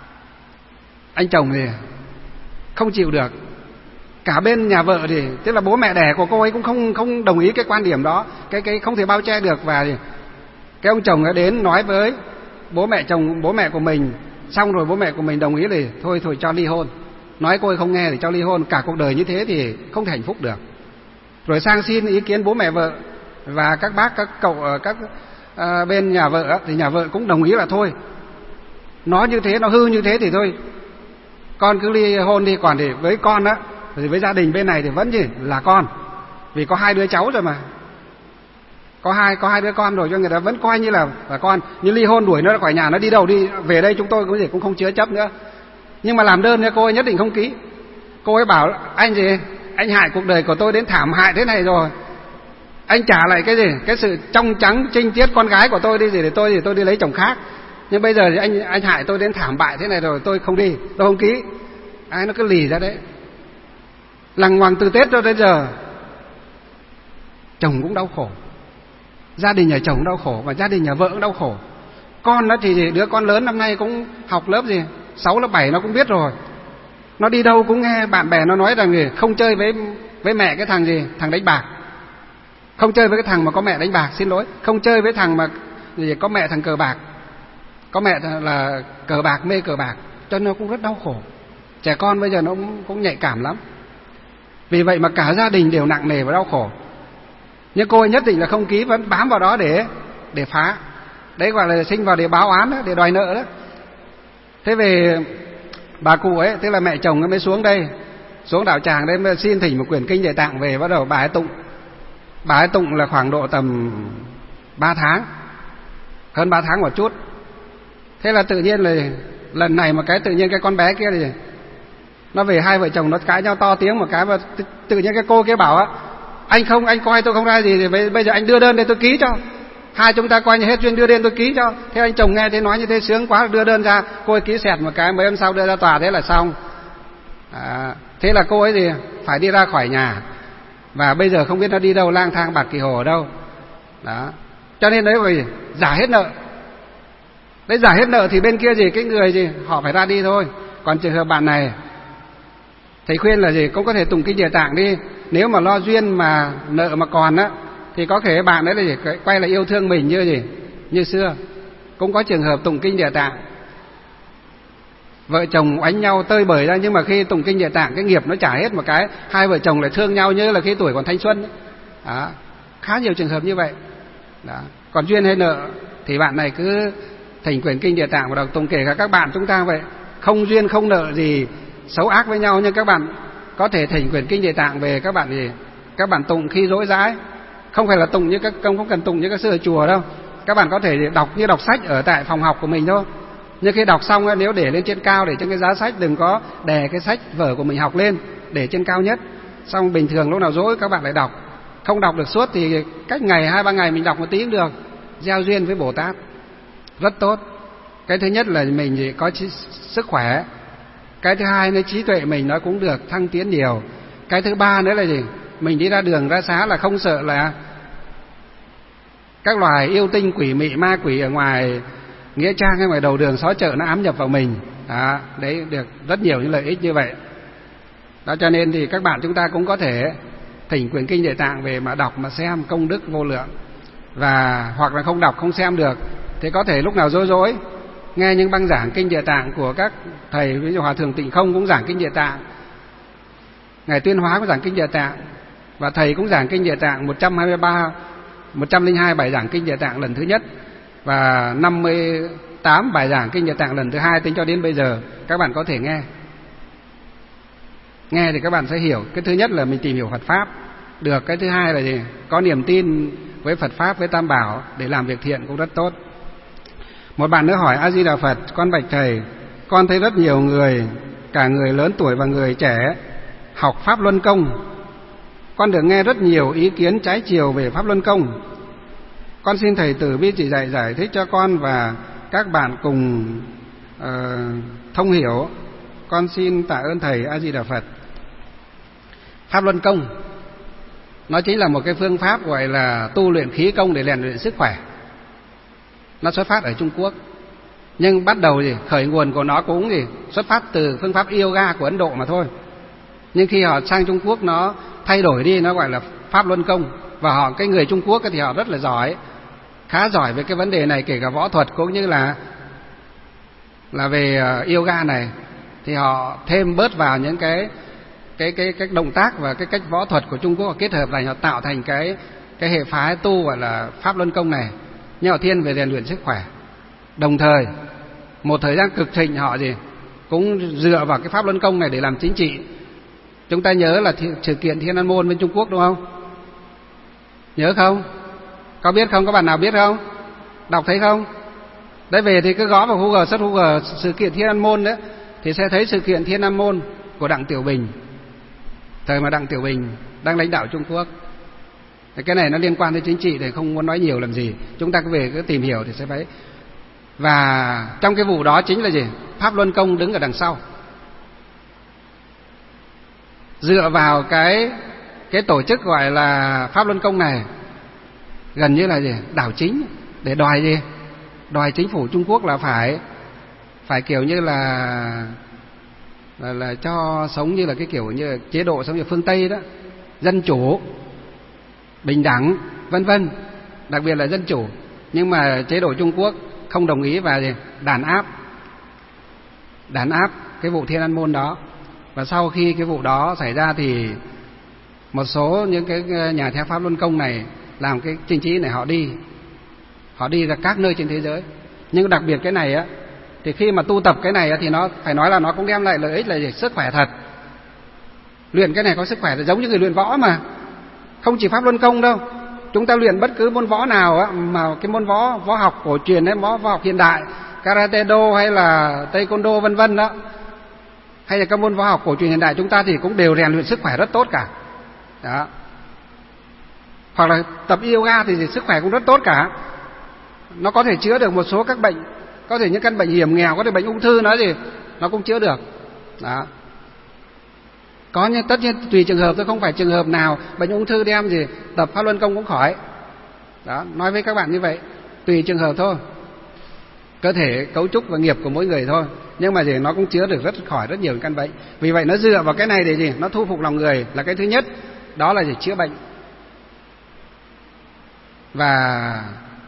Speaker 2: anh chồng thì không chịu được. Cả bên nhà vợ thì tức là bố mẹ đẻ của cô ấy cũng không đồng ý cái quan điểm đó, cái không thể bao che được. Và cái ông chồng ấy đến nói với bố mẹ của mình, xong rồi bố mẹ của mình đồng ý thì thôi cho ly hôn. Nói cô ấy không nghe thì cho ly hôn, cả cuộc đời như thế thì không thể hạnh phúc được. Rồi sang xin ý kiến bố mẹ vợ và các bác, các cậu ở các bên nhà vợ, thì nhà vợ cũng đồng ý là thôi, nó như thế, nó hư như thế thì thôi, con cứ ly hôn đi. Còn thì với con á, thì với gia đình bên này thì vẫn chỉ là con, vì có 2 đứa cháu rồi mà, có hai đứa con rồi, cho người ta vẫn coi như là con. Nhưng ly hôn đuổi nó ra khỏi nhà, nó đi đâu đi về đây chúng tôi cũng không chứa chấp nữa. Nhưng mà làm đơn nha, cô ấy nhất định không ký. Cô ấy bảo anh hại cuộc đời của tôi đến thảm hại thế này rồi, anh trả lại cái sự trong trắng trinh tiết con gái của tôi đi, để tôi đi lấy chồng khác. Nhưng bây giờ thì anh hại tôi đến thảm bại thế này rồi, tôi không đi, tôi không ký. Nó cứ lì ra đấy, lằng ngoằng từ Tết cho đến giờ. Chồng cũng đau khổ, gia đình nhà chồng đau khổ, và gia đình nhà vợ cũng đau khổ. Con nó thì đứa con lớn năm nay cũng học lớp 6, lớp 7, nó cũng biết rồi. Nó đi đâu cũng nghe bạn bè nó nói rằng không chơi với mẹ cái thằng đánh bạc, không chơi với cái thằng mà có mẹ đánh bạc, không chơi với thằng mà có mẹ thằng cờ bạc, có mẹ là cờ bạc, mê cờ bạc. Cho nên nó cũng rất đau khổ. Trẻ con bây giờ nó cũng nhạy cảm lắm. Vì vậy mà cả gia đình đều nặng nề và đau khổ. Nhưng cô ấy nhất định là không ký, vẫn bám vào đó để phá. Đấy gọi là sinh vào để báo án đó, để đòi nợ đó. Thế về bà cụ ấy, tức là mẹ chồng ấy mới xuống đây, xuống đạo tràng đây mới xin thỉnh một quyển kinh Địa Tạng về, bắt đầu bà ấy tụng. Bà ấy tụng là khoảng độ tầm 3 tháng, hơn 3 tháng một chút. Thế là tự nhiên là lần này một cái tự nhiên cái con bé kia thì nó về, hai vợ chồng nó cãi nhau to tiếng một cái, và tự nhiên cái cô kia bảo á, anh coi tôi không ra gì thì bây giờ anh đưa đơn để tôi ký cho. Hai chúng ta coi như hết duyên, đưa đơn tôi ký cho. Thế anh chồng nghe thế nói như thế sướng quá, đưa đơn ra, cô ấy ký xẹt một cái, mấy hôm sau đưa ra tòa, thế là xong. Thế là cô ấy thì phải đi ra khỏi nhà, và bây giờ không biết nó đi đâu, lang thang bạc kỳ hồ ở đâu đó. Cho nên đấy phải giả hết nợ. Đấy, giả hết nợ thì bên kia cái người họ phải ra đi thôi. Còn trường hợp bạn này, thầy khuyên là cũng có thể tụng kinh Địa Tạng đi. Nếu mà lo duyên mà nợ mà còn á, thì có thể bạn đấy là quay lại yêu thương mình như xưa. Cũng có trường hợp tụng kinh Địa Tạng, vợ chồng oánh nhau tơi bời ra, nhưng mà khi tụng kinh Địa Tạng cái nghiệp nó trả hết một cái, hai vợ chồng lại thương nhau như là khi tuổi còn thanh xuân đó. Khá nhiều trường hợp như vậy đó. Còn duyên hay nợ thì bạn này cứ thỉnh quyển kinh Địa Tạng và đọc tụng, kể cả các bạn chúng ta vậy, không duyên không nợ gì xấu ác với nhau, nhưng các bạn có thể thỉnh quyển kinh Địa Tạng về, các bạn gì, các bạn tụng khi rỗi rãi, không phải là tụng như các không cần tụng như các sư ở chùa đâu. Các bạn có thể đọc như đọc sách ở tại phòng học của mình thôi. Nhưng khi đọc xong nếu để lên trên cao, để trên cái giá sách, đừng có đè cái sách vở của mình học lên, để trên cao nhất. Xong bình thường lúc nào rỗi các bạn lại đọc. Không đọc được suốt thì cách ngày 2-3 ngày mình đọc một tí cũng được, gieo duyên với Bồ Tát, rất tốt. Cái thứ nhất là mình có sức khỏe. Cái thứ hai là trí tuệ mình nó cũng được thăng tiến nhiều. Cái thứ ba nữa là gì? Mình đi ra đường ra xá là không sợ là các loài yêu tinh quỷ mị ma quỷ ở ngoài nghĩa trang hay ngoài đầu đường xó chợ nó ám nhập vào mình. Đó, đấy được rất nhiều những lợi ích như vậy. Đó, cho nên thì các bạn chúng ta cũng có thể thỉnh quyển kinh Địa Tạng về mà đọc mà xem, công đức vô lượng. Và hoặc là không đọc không xem được thì có thể lúc nào rỗi rỗi nghe những băng giảng kinh Địa Tạng của các thầy, ví dụ Hòa thượng Tịnh Không cũng giảng kinh Địa Tạng, Ngài Tuyên Hóa cũng giảng kinh Địa Tạng, và thầy cũng giảng kinh Địa Tạng 102 bài giảng kinh Địa Tạng lần thứ nhất và 58 bài giảng kinh Địa Tạng lần thứ hai, tính cho đến bây giờ các bạn có thể nghe. Nghe thì các bạn sẽ hiểu. Cái thứ nhất là mình tìm hiểu Phật pháp được. Cái thứ hai là gì? Có niềm tin với Phật pháp, với Tam Bảo để làm việc thiện cũng rất tốt. Một bạn nữa hỏi: A Di Đà Phật, con bạch thầy, con thấy rất nhiều người, cả người lớn tuổi và người trẻ, học Pháp Luân Công. Con được nghe rất nhiều ý kiến trái chiều về Pháp Luân Công. Con xin thầy từ bi chỉ dạy giải thích cho con và các bạn cùng thông hiểu. Con xin tạ ơn thầy. A Di Đà Phật. Pháp Luân Công nó chính là một cái phương pháp gọi là tu luyện khí công để rèn luyện sức khỏe. Nó xuất phát ở Trung Quốc, nhưng bắt đầu thì khởi nguồn của nó cũng xuất phát từ phương pháp yoga của Ấn Độ mà thôi. Nhưng khi họ sang Trung Quốc nó thay đổi đi, nó gọi là Pháp Luân Công. Và cái người Trung Quốc thì họ rất là giỏi, khá giỏi về cái vấn đề này, kể cả võ thuật cũng như là về yoga này, thì họ thêm bớt vào những cái động tác và cái cách võ thuật của Trung Quốc, kết hợp lại họ tạo thành cái hệ phái tu gọi là Pháp Luân Công này, nhưng họ thiên về rèn luyện sức khỏe. Đồng thời một thời gian cực thịnh họ cũng dựa vào cái Pháp Luân Công này để làm chính trị. Chúng ta nhớ là sự kiện Thiên An Môn bên Trung Quốc đúng không? Nhớ không? Có biết không? Có bạn nào biết không? Đọc thấy không? Đấy, về thì cứ gõ vào Google, search Google sự kiện Thiên An Môn đấy, thì sẽ thấy sự kiện Thiên An Môn của Đặng Tiểu Bình, thời mà Đặng Tiểu Bình đang lãnh đạo Trung Quốc. Cái này nó liên quan đến chính trị thì không muốn nói nhiều làm gì, chúng ta cứ về cứ tìm hiểu thì sẽ thấy. Và trong cái vụ đó chính là gì? Pháp Luân Công đứng ở đằng sau, dựa vào cái tổ chức gọi là Pháp Luân Công này, gần như là gì? Đảo chính, để đòi gì? Đòi chính phủ Trung Quốc là phải kiểu như là cho sống như là cái kiểu như chế độ sống như phương Tây đó, dân chủ, bình đẳng, vân vân, đặc biệt là dân chủ. Nhưng mà chế độ Trung Quốc không đồng ý và đàn áp cái vụ Thiên An Môn đó. Và sau khi cái vụ đó xảy ra thì một số những cái nhà theo Pháp Luân Công này làm cái chính trị này, họ đi ra các nơi trên thế giới. Nhưng đặc biệt cái này á, thì khi mà tu tập cái này á, thì nó phải nói là nó cũng đem lại lợi ích là gì? Sức khỏe thật. Luyện cái này có sức khỏe, giống như người luyện võ mà. Không chỉ Pháp Luân Công đâu, chúng ta luyện bất cứ môn võ nào á, mà cái môn võ học cổ truyền hay võ học hiện đại, karate do hay là taekwondo vân vân đó, hay là các môn võ học cổ truyền hiện đại, chúng ta thì cũng đều rèn luyện sức khỏe rất tốt cả. Đó. Hoặc là tập yoga thì sức khỏe cũng rất tốt cả. Nó có thể chữa được một số các bệnh, có thể những căn bệnh hiểm nghèo, có thể bệnh ung thư nó cũng chữa được. Đó. Có, nhưng tất nhiên tùy trường hợp thôi, không phải trường hợp nào bệnh ung thư đem tập Pháp Luân Công cũng khỏi. Đó, nói với các bạn như vậy, tùy trường hợp thôi, cơ thể cấu trúc và nghiệp của mỗi người thôi. Nhưng mà nó cũng chữa được khỏi rất nhiều căn bệnh. Vì vậy nó dựa vào cái này để nó thu phục lòng người là cái thứ nhất, đó là chữa bệnh và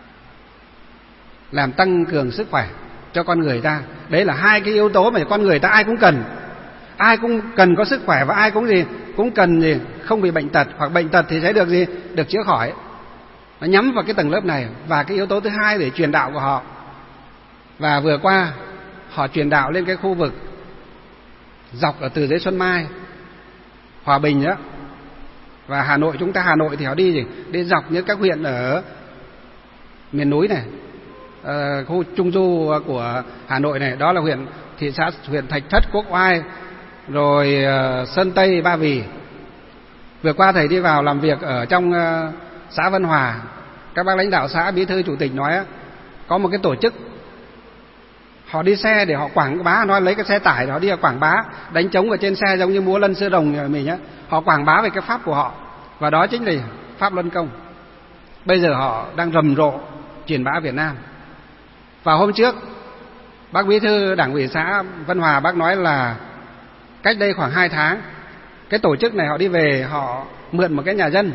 Speaker 2: làm tăng cường sức khỏe cho con người ta. Đấy là hai cái yếu tố mà con người ta ai cũng cần có sức khỏe, và ai cũng cần không bị bệnh tật, hoặc bệnh tật thì sẽ được chữa khỏi. Nó nhắm vào cái tầng lớp này. Và cái yếu tố thứ hai để truyền đạo của họ, và vừa qua họ truyền đạo lên cái khu vực dọc ở từ dưới Xuân Mai Hòa Bình đó. Và Hà Nội, chúng ta Hà Nội thì họ đi gì? Đi dọc những các huyện ở miền núi này, khu trung du của Hà Nội này, đó là thị xã, huyện Thạch Thất, Quốc Oai, rồi Sơn Tây, Ba Vì. Vừa qua thầy đi vào làm việc ở trong xã Vân Hòa, các bác lãnh đạo xã, bí thư, chủ tịch nói có một cái tổ chức họ đi xe để họ quảng bá, nói lấy cái xe tải họ đi quảng bá, đánh trống ở trên xe giống như múa lân sư rồng mình nhá. Họ quảng bá về cái pháp của họ, và đó chính là pháp luân công. Bây giờ họ đang rầm rộ truyền bá Việt Nam. Và hôm trước bác bí thư đảng ủy xã Vân Hòa, bác nói là cách đây khoảng 2 tháng cái tổ chức này họ đi về, họ mượn một cái nhà dân,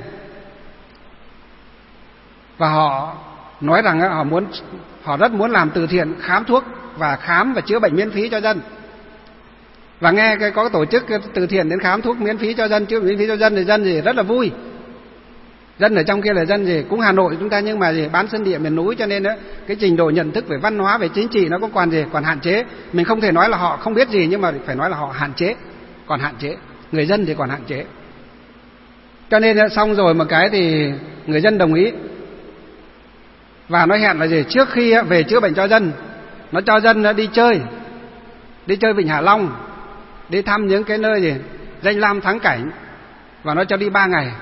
Speaker 2: và họ nói rằng họ rất muốn làm từ thiện, khám thuốc và khám và chữa bệnh miễn phí cho dân. Và nghe có tổ chức từ thiện đến khám thuốc miễn phí cho dân, chữa miễn phí cho dân thì dân thì rất là vui. Dân ở trong kia là dân gì cũng Hà Nội chúng ta, nhưng mà gì bán sân địa miền núi, cho nên cái trình độ nhận thức về văn hóa, về chính trị nó cũng còn hạn chế. Mình không thể nói là họ không biết gì, nhưng mà phải nói là họ hạn chế, còn hạn chế. Người dân thì còn hạn chế. Cho nên xong rồi một cái thì người dân đồng ý, và nó hẹn là gì? Trước khi về chữa bệnh cho dân, nó cho dân đi chơi Vịnh Hạ Long, đi thăm những cái nơi gì danh lam thắng cảnh, và nó cho đi 3 ngày.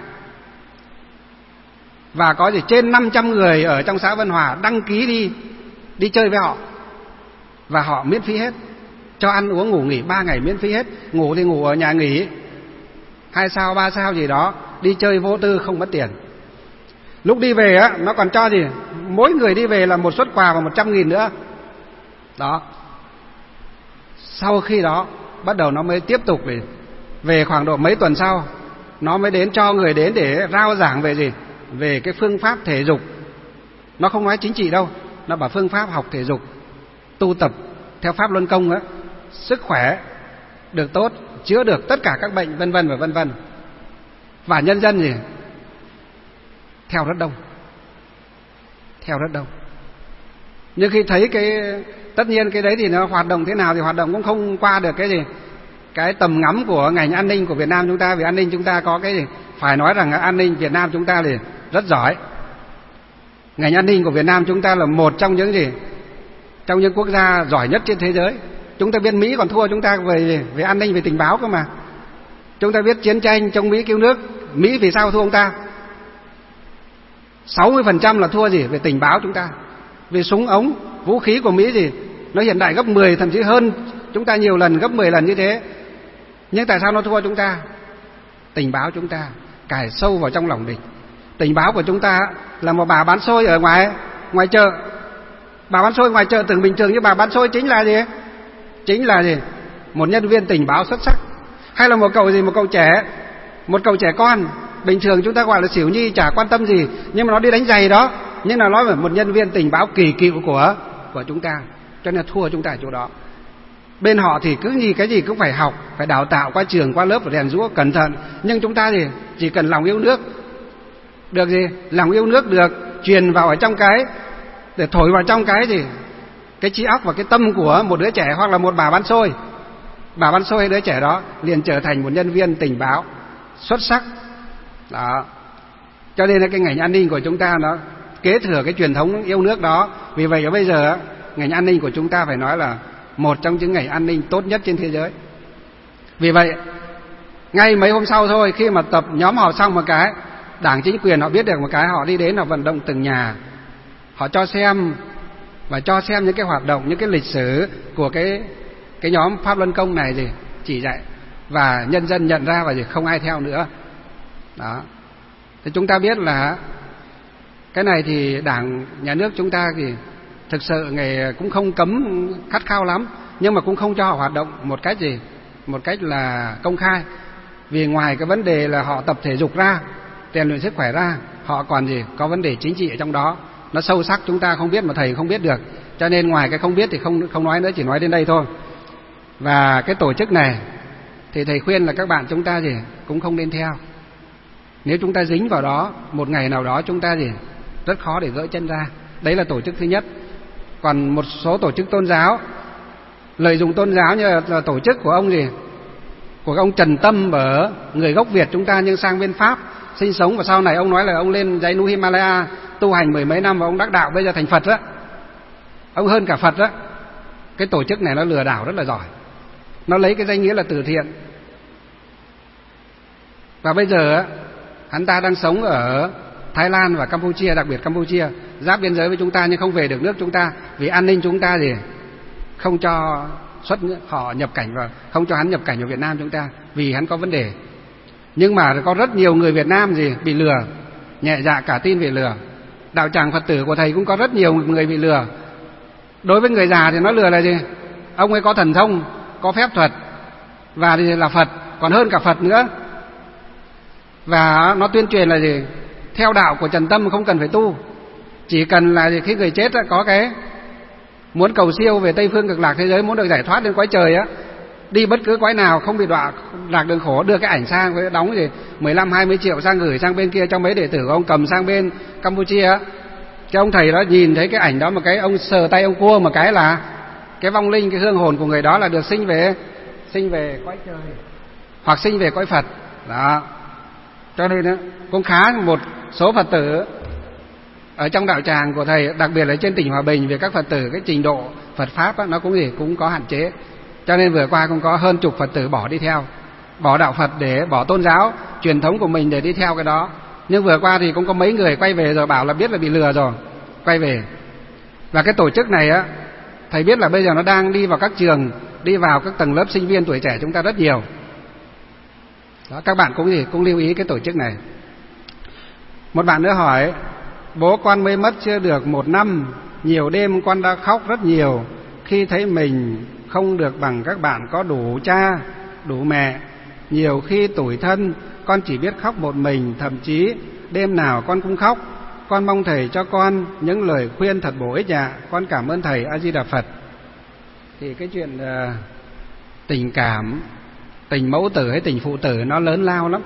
Speaker 2: Và có gì trên 500 người ở trong xã Vân Hòa đăng ký đi chơi với họ, và họ miễn phí hết, cho ăn uống ngủ nghỉ 3 ngày miễn phí hết. Ngủ thì ngủ ở nhà nghỉ 2 sao 3 sao gì đó, đi chơi vô tư không mất tiền. Lúc đi về nó còn cho gì mỗi người đi về là một suất quà và 100.000 nữa đó. Sau khi đó bắt đầu nó mới tiếp tục về khoảng độ mấy tuần sau, nó mới đến cho người đến để rao giảng về gì, về cái phương pháp thể dục. Nó không nói chính trị đâu, nó bảo phương pháp học thể dục, tu tập theo pháp luân công sức khỏe được tốt, chữa được tất cả các bệnh, vân vân và vân vân. Và nhân dân gì theo rất đông. Nhưng khi thấy tất nhiên cái đấy thì nó hoạt động thế nào thì hoạt động cũng không qua được cái tầm ngắm của ngành an ninh của Việt Nam chúng ta. Vì an ninh chúng ta có phải nói rằng an ninh Việt Nam chúng ta thì rất giỏi. Ngành an ninh của Việt Nam chúng ta là một trong những quốc gia giỏi nhất trên thế giới. Chúng ta biết Mỹ còn thua chúng ta về an ninh, về tình báo cơ mà. Chúng ta biết chiến tranh chống Mỹ cứu nước, Mỹ vì sao thua ông ta? 60% là thua về tình báo chúng ta. Vì súng ống, vũ khí của Mỹ nó hiện đại gấp 10, thậm chí hơn chúng ta nhiều lần, gấp 10 lần như thế. Nhưng tại sao nó thua chúng ta? Tình báo chúng ta cài sâu vào trong lòng địch. Tình báo của chúng ta là một bà bán xôi ở ngoài chợ. Bà bán xôi ngoài chợ tưởng bình thường, nhưng bà bán xôi chính là gì? Chính là một nhân viên tình báo xuất sắc. Hay là một cậu trẻ con bình thường chúng ta gọi là xỉu nhi, chả quan tâm gì, nhưng mà nó đi đánh giày đó, nhưng là nó là một nhân viên tình báo kỳ cựu của chúng ta. Cho nên thua chúng ta ở chỗ đó. Bên họ thì cái gì cũng phải học, phải đào tạo qua trường, qua lớp, phải rèn giũa cẩn thận. Nhưng chúng ta chỉ cần lòng yêu nước được lòng yêu nước được truyền vào ở trong để thổi vào trong cái trí óc và cái tâm của một đứa trẻ, hoặc là một bà bán xôi. Bà bán xôi, đứa trẻ đó liền trở thành một nhân viên tình báo xuất sắc đó. Cho nên là cái ngành an ninh của chúng ta nó kế thừa cái truyền thống yêu nước đó. Vì vậy bây giờ ngành an ninh của chúng ta phải nói là một trong những ngành an ninh tốt nhất trên thế giới. Vì vậy ngay mấy hôm sau thôi, khi mà tập nhóm họp xong một cái, đảng chính quyền họ biết được một cái, họ đi đến, họ vận động từng nhà, họ cho xem những cái hoạt động, những cái lịch sử của cái nhóm pháp luân công này chỉ dạy, và nhân dân nhận ra và không ai theo nữa đó. Thì chúng ta biết là cái này thì đảng nhà nước chúng ta thì thực sự cũng không cấm khắt khao lắm, nhưng mà cũng không cho họ hoạt động một cách là công khai. Vì ngoài cái vấn đề là họ tập thể dục ra, rèn luyện sức khỏe ra, họ còn có vấn đề chính trị ở trong đó, nó sâu sắc chúng ta không biết mà thầy không biết được. Cho nên ngoài cái không biết thì không nói nữa, chỉ nói đến đây thôi. Và cái tổ chức này thì thầy khuyên là các bạn chúng ta cũng không nên theo. Nếu chúng ta dính vào đó, một ngày nào đó chúng ta rất khó để gỡ chân ra. Đấy là tổ chức thứ nhất. Còn một số tổ chức tôn giáo lợi dụng tôn giáo, như là tổ chức của ông của ông Trần Tâm ở người gốc Việt chúng ta nhưng sang bên Pháp sinh sống, và sau này ông nói là ông lên dãy núi Himalaya tu hành 10 mấy năm và ông đắc đạo, bây giờ thành Phật đó. Ông hơn cả Phật đó. Cái tổ chức này nó lừa đảo rất là giỏi. Nó lấy cái danh nghĩa là từ thiện. Và bây giờ hắn ta đang sống ở Thái Lan và Campuchia, đặc biệt Campuchia, giáp biên giới với chúng ta nhưng không về được nước chúng ta vì an ninh chúng ta gì không cho họ nhập cảnh vào, không cho hắn nhập cảnh vào Việt Nam chúng ta vì hắn có vấn đề. Nhưng mà có rất nhiều người Việt Nam gì bị lừa, nhẹ dạ cả tin bị lừa. Đạo tràng Phật tử của thầy cũng có rất nhiều người bị lừa. Đối với người già thì nó lừa là gì? Ông ấy có thần thông, có phép thuật và thì là Phật, còn hơn cả Phật nữa. Và nó tuyên truyền là gì? Theo đạo của Trần Tâm không cần phải tu, chỉ cần là gì? Khi người chết có cái muốn cầu siêu về Tây phương cực lạc thế giới, muốn được giải thoát đến cõi trời á, đi bất cứ cõi nào không bị đọa lạc đường khổ, đưa cái ảnh sang với đóng gì 15-20 triệu sang gửi sang bên kia cho mấy đệ tử của ông cầm sang bên Campuchia á. Cái ông thầy đó nhìn thấy cái ảnh đó mà cái ông sờ tay ông cua một cái là cái vong linh, cái hương hồn của người đó là được sinh về cõi trời hoặc sinh về cõi Phật đó. Cho nên đó, cũng khá một số Phật tử ở trong đạo tràng của thầy, đặc biệt là trên tỉnh Hòa Bình, về các Phật tử cái trình độ Phật pháp đó, nó cũng có hạn chế. Cho nên vừa qua cũng có hơn chục Phật tử bỏ đi theo, bỏ đạo Phật để bỏ tôn giáo truyền thống của mình để đi theo cái đó. Nhưng vừa qua thì cũng có mấy người quay về rồi bảo là biết là bị lừa rồi, quay về. Và cái tổ chức này á, thầy biết là bây giờ nó đang đi vào các trường, đi vào các tầng lớp sinh viên tuổi trẻ chúng ta rất nhiều. Đó, các bạn cũng lưu ý cái tổ chức này. Một bạn nữa hỏi: bố con mới mất chưa được 1 năm, nhiều đêm con đã khóc rất nhiều khi thấy mình không được bằng các bạn có đủ cha, đủ mẹ. Nhiều khi tủi thân, con chỉ biết khóc một mình, thậm chí đêm nào con cũng khóc. Con mong thầy cho con những lời khuyên thật bổ ích ạ. Con cảm ơn thầy. A Di Đà Phật. Thì cái chuyện tình cảm, tình mẫu tử hay tình phụ tử nó lớn lao lắm.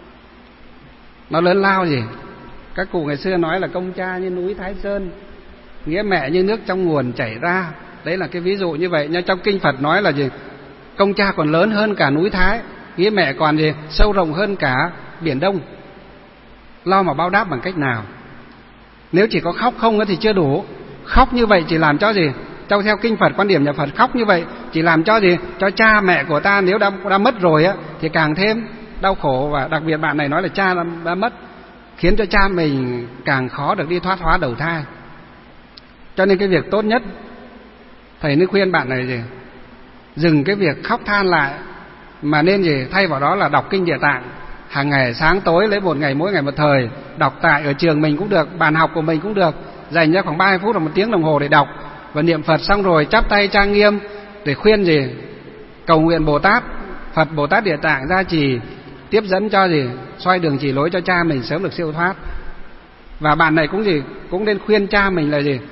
Speaker 2: Nó lớn lao gì? Các cụ ngày xưa nói là công cha như núi Thái Sơn, nghĩa mẹ như nước trong nguồn chảy ra. Đấy là cái ví dụ như vậy. Nhưng trong kinh Phật nói là gì? Công cha còn lớn hơn cả núi Thái, nghĩa mẹ còn gì? Sâu rộng hơn cả Biển Đông. Lo mà báo đáp bằng cách nào? Nếu chỉ có khóc không thì chưa đủ. Khóc như vậy chỉ làm cho gì? Theo kinh Phật, quan điểm nhà Phật, khóc như vậy chỉ làm cho gì? Cho cha mẹ của ta nếu đã mất rồi á thì càng thêm đau khổ. Và đặc biệt bạn này nói là cha đã mất, khiến cho cha mình càng khó được đi thoát hóa đầu thai. Cho nên cái việc tốt nhất, thầy nên khuyên bạn này gì? Dừng cái việc khóc than lại, mà nên gì? Thay vào đó là đọc kinh Địa Tạng hàng ngày, sáng tối lấy một ngày, mỗi ngày một thời. Đọc tại ở trường mình cũng được, bàn học của mình cũng được, dành ra khoảng 30 phút hoặc 1 tiếng đồng hồ để đọc và niệm Phật. Xong rồi chắp tay trang nghiêm để khuyên gì? Cầu nguyện Bồ Tát, Phật Bồ Tát Địa Tạng gia trì, tiếp dẫn cho gì? Xoay đường chỉ lối cho cha mình sớm được siêu thoát. Và bạn này cũng nên khuyên cha mình là gì?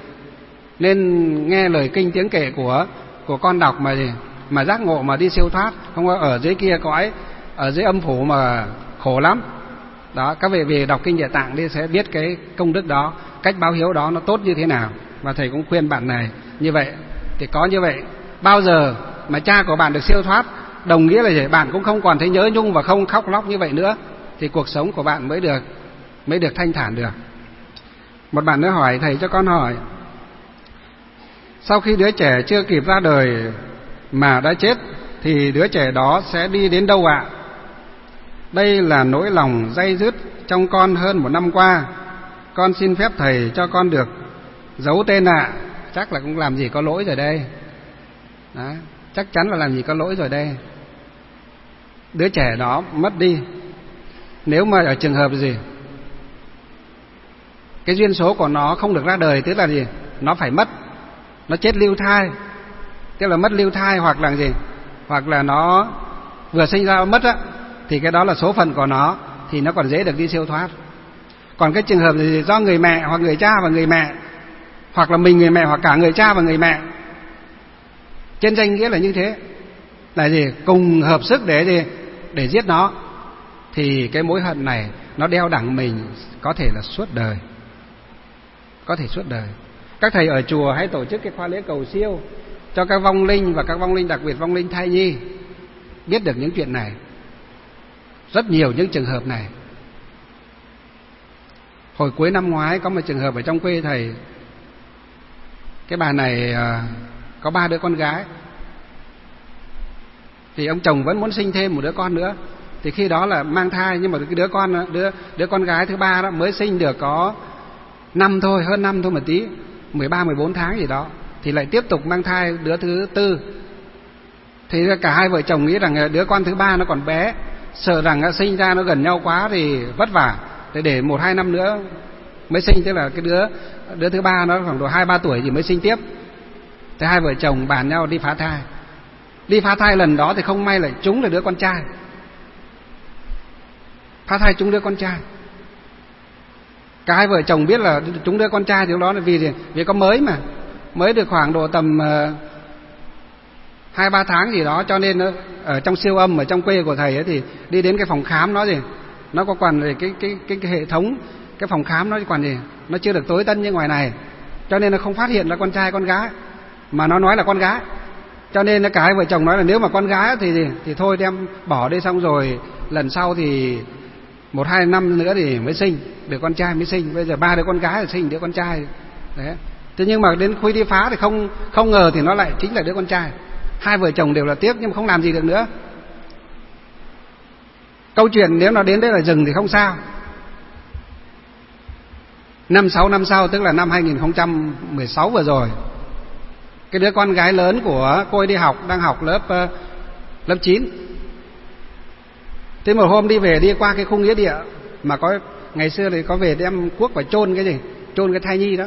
Speaker 2: Nên nghe lời kinh tiếng kệ của con đọc mà gì? Mà giác ngộ mà đi siêu thoát, không có ở dưới kia cõi, ở dưới âm phủ mà khổ lắm. Đó, các vị về đọc kinh Địa Tạng đi sẽ biết cái công đức đó, cách báo hiếu đó nó tốt như thế nào. Và thầy cũng khuyên bạn này như vậy. Thì có như vậy, bao giờ mà cha của bạn được siêu thoát, đồng nghĩa là gì? Bạn cũng không còn thấy nhớ nhung và không khóc lóc như vậy nữa, thì cuộc sống của bạn mới được thanh thản được. Một bạn nữa hỏi: thầy cho con hỏi, sau khi đứa trẻ chưa kịp ra đời mà đã chết thì đứa trẻ đó sẽ đi đến đâu ạ? Đây là nỗi lòng day dứt trong con hơn 1 năm qua. Con xin phép thầy cho con được giấu tên ạ. Chắc là cũng làm gì có lỗi rồi đây. Đó, chắc chắn là làm gì có lỗi rồi đây. Đứa trẻ đó mất đi, nếu mà ở trường hợp gì? Cái duyên số của nó không được ra đời, tức là gì? Nó phải mất, nó chết lưu thai, tức là mất lưu thai, hoặc là gì? Hoặc là nó vừa sinh ra mất á, thì cái đó là số phận của nó, thì nó còn dễ được đi siêu thoát. Còn cái trường hợp gì do người mẹ hoặc người cha và người mẹ, hoặc là mình người mẹ hoặc cả người cha và người mẹ, trên danh nghĩa là như thế, là gì? Cùng hợp sức để gì? Để giết nó, thì cái mối hận này nó đeo đẳng mình có thể là suốt đời, có thể suốt đời. Các thầy ở chùa hay tổ chức cái khóa lễ cầu siêu cho các vong linh, và các vong linh đặc biệt vong linh thai nhi, biết được những chuyện này. Rất nhiều những trường hợp này. Hồi cuối năm ngoái có một trường hợp ở trong quê thầy. Cái bà này có 3 đứa con gái. Thì ông chồng vẫn muốn sinh thêm một đứa con nữa. Thì khi đó là mang thai, nhưng mà cái đứa con gái thứ 3 đó mới sinh được có năm thôi, hơn năm thôi một tí, 13-14 tháng gì đó, thì lại tiếp tục mang thai đứa thứ 4. Thì cả hai vợ chồng nghĩ rằng đứa con thứ 3 nó còn bé, sợ rằng sinh ra nó gần nhau quá thì vất vả, để 1-2 năm nữa mới sinh. Tức là cái đứa thứ 3 nó khoảng độ 2-3 tuổi thì mới sinh tiếp. Thế hai vợ chồng bàn nhau đi phá thai. Đi phá thai lần đó thì không may lại trúng là đứa con trai. Phá thai trúng đứa con trai. Cả hai vợ chồng biết là trúng đứa con trai thì lúc đó là vì có mới được khoảng độ tầm 2-3 tháng gì đó, cho nên ở trong siêu âm ở trong quê của thầy ấy, thì đi đến cái phòng khám nó có còn cái hệ thống cái phòng khám nó còn gì, nó chưa được tối tân như ngoài này, cho nên nó không phát hiện là con trai con gái, mà nó nói là con gái. Cho nên cả hai vợ chồng nói là nếu mà con gái thì thôi đem bỏ đi, xong rồi lần sau thì 1-2 năm nữa thì mới sinh được con trai mới sinh. Bây giờ 3 đứa con gái là sinh đứa con trai đấy. Thế nhưng mà đến khi đi phá thì không ngờ thì nó lại chính là đứa con trai. Hai vợ chồng đều là tiếc nhưng mà không làm gì được nữa. Câu chuyện nếu nó đến đây là dừng thì không sao. 5-6 năm sau, tức là năm 2016 vừa rồi, cái đứa con gái lớn của cô ấy đi học, đang học lớp 9. Thế một hôm đi về, đi qua cái khu nghĩa địa mà có ngày xưa thì có về đem cuốc và chôn cái thai nhi đó.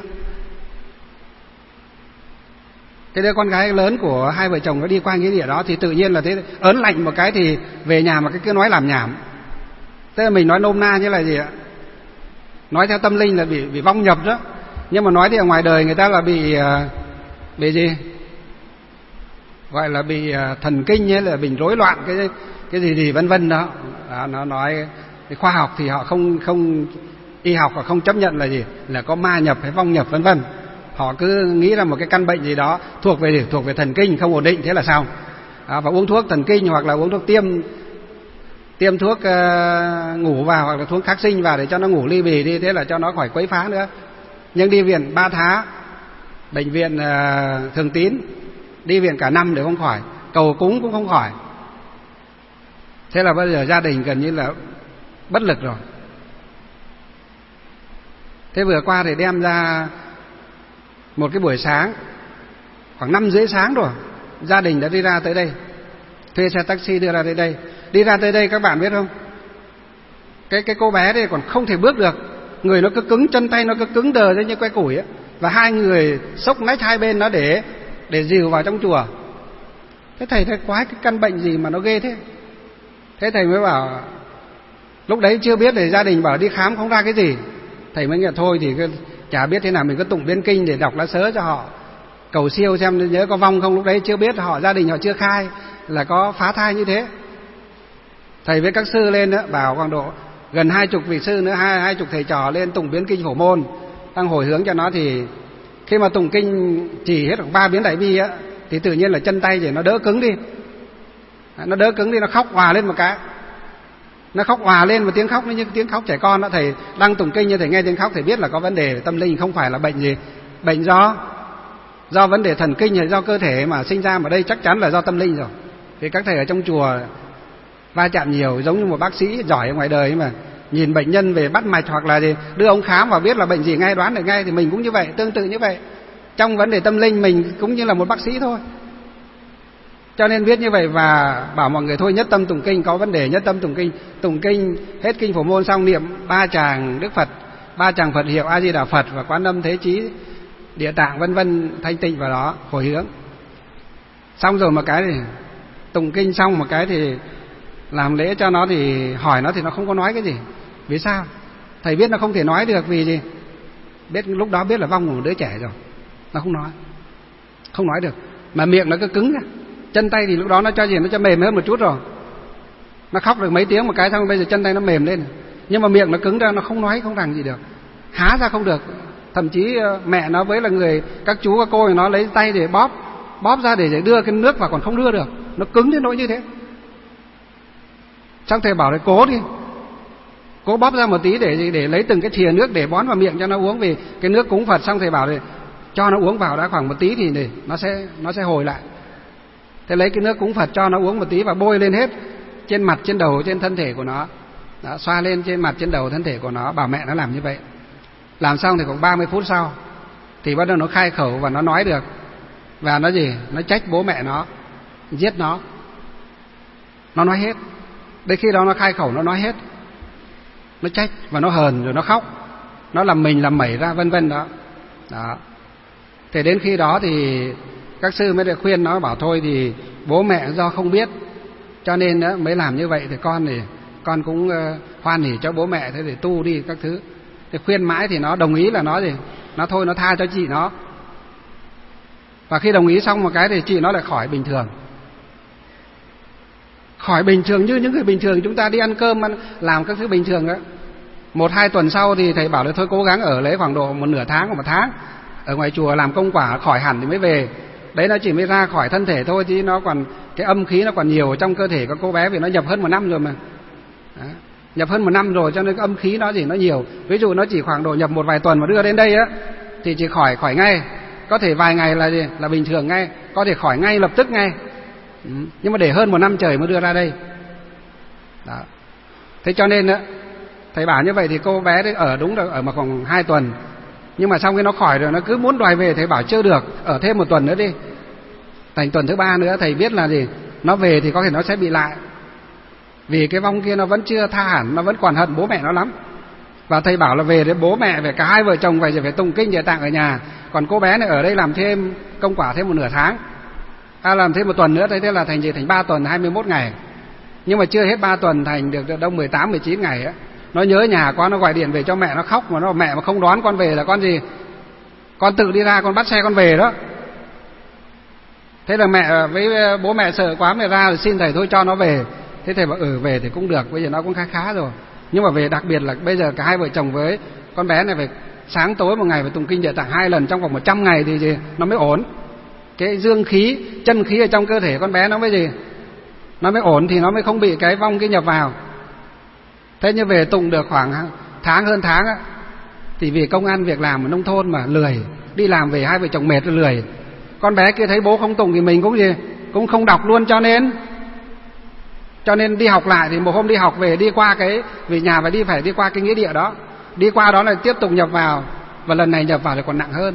Speaker 2: Cái đứa con gái lớn của hai vợ chồng nó đi qua nghĩa địa đó thì tự nhiên là thế ớn lạnh một cái, thì về nhà mà cái cứ nói làm nhảm. Thế là mình nói nôm na như là gì ạ? Nói theo tâm linh là bị vong nhập đó. Nhưng mà nói thì ở ngoài đời người ta là bị gì? Gọi là bị thần kinh hay là bị rối loạn cái gì vân vân đó. Nó nói cái khoa học thì họ không y học họ không chấp nhận là gì? Là có ma nhập hay vong nhập vân vân. Họ cứ nghĩ là một cái căn bệnh gì đó thuộc về thần kinh không ổn định, thế là sao? Và uống thuốc thần kinh hoặc là uống thuốc tiêm thuốc ngủ vào, hoặc là thuốc kháng sinh vào để cho nó ngủ ly bì đi, thế là cho nó khỏi quấy phá nữa. Nhưng đi viện 3 tháng, bệnh viện Thường Tín, đi viện cả năm đều không khỏi, cầu cúng cũng không khỏi. Thế là bây giờ gia đình gần như là bất lực rồi. Thế vừa qua thì đem ra một cái buổi sáng, khoảng 5:30 sáng rồi, gia đình đã đi ra tới đây, thuê xe taxi đưa ra tới đây. Đi ra tới đây các bạn biết không, cái cô bé đây còn không thể bước được, người nó cứ cứng, chân tay nó cứ cứng đờ như que củi ấy. Và hai người xốc nách hai bên nó để dìu vào trong chùa. Thế thầy thấy quái cái căn bệnh gì mà nó ghê thế. Thế thầy mới bảo, lúc đấy chưa biết thì gia đình bảo đi khám không ra cái gì. Thầy mới nghĩ thôi thì chả biết thế nào, mình cứ tụng biên kinh để đọc lá sớ cho họ, cầu siêu xem nhớ có vong không. Lúc đấy chưa biết, gia đình họ chưa khai là có phá thai như thế. Thầy với các sư lên nữa, bảo khoảng độ gần 20 vị sư nữa, 20 thầy trò lên tụng biến kinh phổ môn, đang hồi hướng cho nó. Thì khi mà tụng kinh chỉ hết 3 biến đại bi á, thì tự nhiên là chân tay thì nó đỡ cứng đi. Nó đỡ cứng đi, nó khóc òa lên một cái. Nó khóc òa lên một tiếng khóc nó như tiếng khóc trẻ con đó. Thầy đang tụng kinh như thầy nghe tiếng khóc, thầy biết là có vấn đề tâm linh, không phải là bệnh gì. Bệnh do vấn đề thần kinh hay do cơ thể mà sinh ra, mà đây chắc chắn là do tâm linh rồi. Vì các thầy ở trong chùa va chạm nhiều, giống như một bác sĩ giỏi ở ngoài đời mà nhìn bệnh nhân về bắt mạch hoặc là gì, đưa ông khám và biết là bệnh gì ngay, đoán được ngay. Thì mình cũng như vậy, tương tự như vậy. Trong vấn đề tâm linh mình cũng như là một bác sĩ thôi. Cho nên biết như vậy và bảo mọi người thôi nhất tâm tụng kinh, có vấn đề nhất tâm tụng kinh hết kinh phổ môn xong niệm 3 tràng Đức Phật, 3 tràng Phật hiệu A Di Đà Phật và Quán Âm Thế Chí Địa Tạng vân vân, thanh tịnh vào đó hồi hướng. Xong rồi một cái thì tụng kinh xong một cái thì làm lễ cho nó, thì hỏi nó thì nó không có nói cái gì. Vì sao? Thầy biết nó không thể nói được vì gì? Biết lúc đó biết là vong của một đứa trẻ rồi, nó không nói được, mà miệng nó cứ cứng ra. Chân tay thì lúc đó nó cho gì, nó cho mềm hơn một chút rồi. Nó khóc được mấy tiếng một cái xong bây giờ chân tay nó mềm lên, nhưng mà miệng nó cứng ra, nó không nói không rằng gì được, há ra không được. Thậm chí mẹ nó với là người các chú các cô thì nó lấy tay để bóp ra để đưa cái nước vào còn không đưa được, nó cứng đến nỗi như thế. Xong thầy bảo là cố đi, cố bóp ra một tí để lấy từng cái thìa nước để bón vào miệng cho nó uống, vì cái nước cúng Phật. Xong thầy bảo là cho nó uống vào đã khoảng một tí thì nó sẽ hồi lại. Thế lấy cái nước cúng Phật cho nó uống một tí và bôi lên hết trên mặt, trên đầu, trên thân thể của nó. Đó, xoa lên trên mặt, trên đầu, thân thể của nó, bảo mẹ nó làm như vậy. Làm xong thì khoảng 30 phút sau thì bắt đầu nó khai khẩu và nó nói được. Và nó gì? Nó trách bố mẹ nó, giết nó. Nó nói hết. Đến khi đó nó khai khẩu, nó nói hết. Nó trách và nó hờn rồi nó khóc. Nó làm mình làm mẩy ra vân vân đó. Đó. Thế đến khi đó thì các sư mới được khuyên nó, bảo thôi thì bố mẹ do không biết cho nên đó mới làm như vậy, thì con cũng hoan hỉ cho bố mẹ, thế để tu đi các thứ. Thì khuyên mãi thì nó đồng ý, là nó gì? Nó thôi nó tha cho chị nó. Và khi đồng ý xong một cái thì chị nó lại khỏi bình thường. Khỏi bình thường như những người bình thường chúng ta đi ăn cơm, làm các thứ bình thường đó. 1-2 tuần sau thì thầy bảo là thôi cố gắng ở lấy khoảng độ nửa tháng hoặc 1 tháng ở ngoài chùa làm công quả khỏi hẳn thì mới về. Đấy nó chỉ mới ra khỏi thân thể thôi, chứ nó còn cái âm khí nó còn nhiều ở trong cơ thể của cô bé, vì nó nhập hơn 1 năm rồi mà. Đó. Nhập hơn 1 năm rồi cho nên cái âm khí nó gì nó nhiều. Ví dụ nó chỉ khoảng độ nhập một vài tuần mà đưa đến đây á thì chỉ khỏi ngay. Có thể vài ngày là gì? Là bình thường ngay, có thể khỏi ngay lập tức ngay. Nhưng mà để hơn 1 năm trời mới đưa ra đây. Đó. Thế cho nên á thầy bảo như vậy thì cô bé đấy ở đúng là ở mà khoảng 2 tuần. Nhưng mà sau khi nó khỏi rồi nó cứ muốn đòi về, thầy bảo chưa được, ở thêm 1 tuần nữa đi. Thành tuần thứ 3 nữa thầy biết là gì? Nó về thì có thể nó sẽ bị lại. Vì cái vong kia nó vẫn chưa tha hẳn, nó vẫn còn hận bố mẹ nó lắm. Và thầy bảo là về đấy bố mẹ về cả hai vợ chồng phải tụng kinh địa tạng ở nhà. Còn cô bé này ở đây làm thêm công quả thêm nửa tháng. Làm thêm 1 tuần nữa, thế là thành 3 tuần 21 ngày. Nhưng mà chưa hết 3 tuần thành được đâu 18-19 ngày á. Nó nhớ nhà quá, nó gọi điện về cho mẹ nó khóc, mà mẹ mà không đón con về là con gì? Con tự đi ra, con bắt xe con về đó. Thế là mẹ với bố mẹ sợ quá mới ra rồi xin thầy thôi cho nó về. Thế thầy bảo về thì cũng được, bây giờ nó cũng khá rồi. Nhưng mà về đặc biệt là bây giờ cả hai vợ chồng với con bé này phải sáng tối một ngày phải tụng kinh địa tạng 2 lần trong vòng 100 ngày thì gì? Nó mới ổn. Cái dương khí, chân khí ở trong cơ thể con bé nó mới gì? Nó mới ổn thì nó mới không bị cái vong kia nhập vào. Thế như về tụng được khoảng hơn tháng á, thì vì công ăn việc làm ở nông thôn mà lười, đi làm về hai vợ chồng mệt rồi lười. Con bé kia thấy bố không tụng thì mình cũng gì? Cũng không đọc luôn, cho nên đi học lại. Thì một hôm đi học về đi qua vì nhà phải đi qua cái nghĩa địa đó. Đi qua đó là tiếp tục nhập vào, và lần này nhập vào thì còn nặng hơn.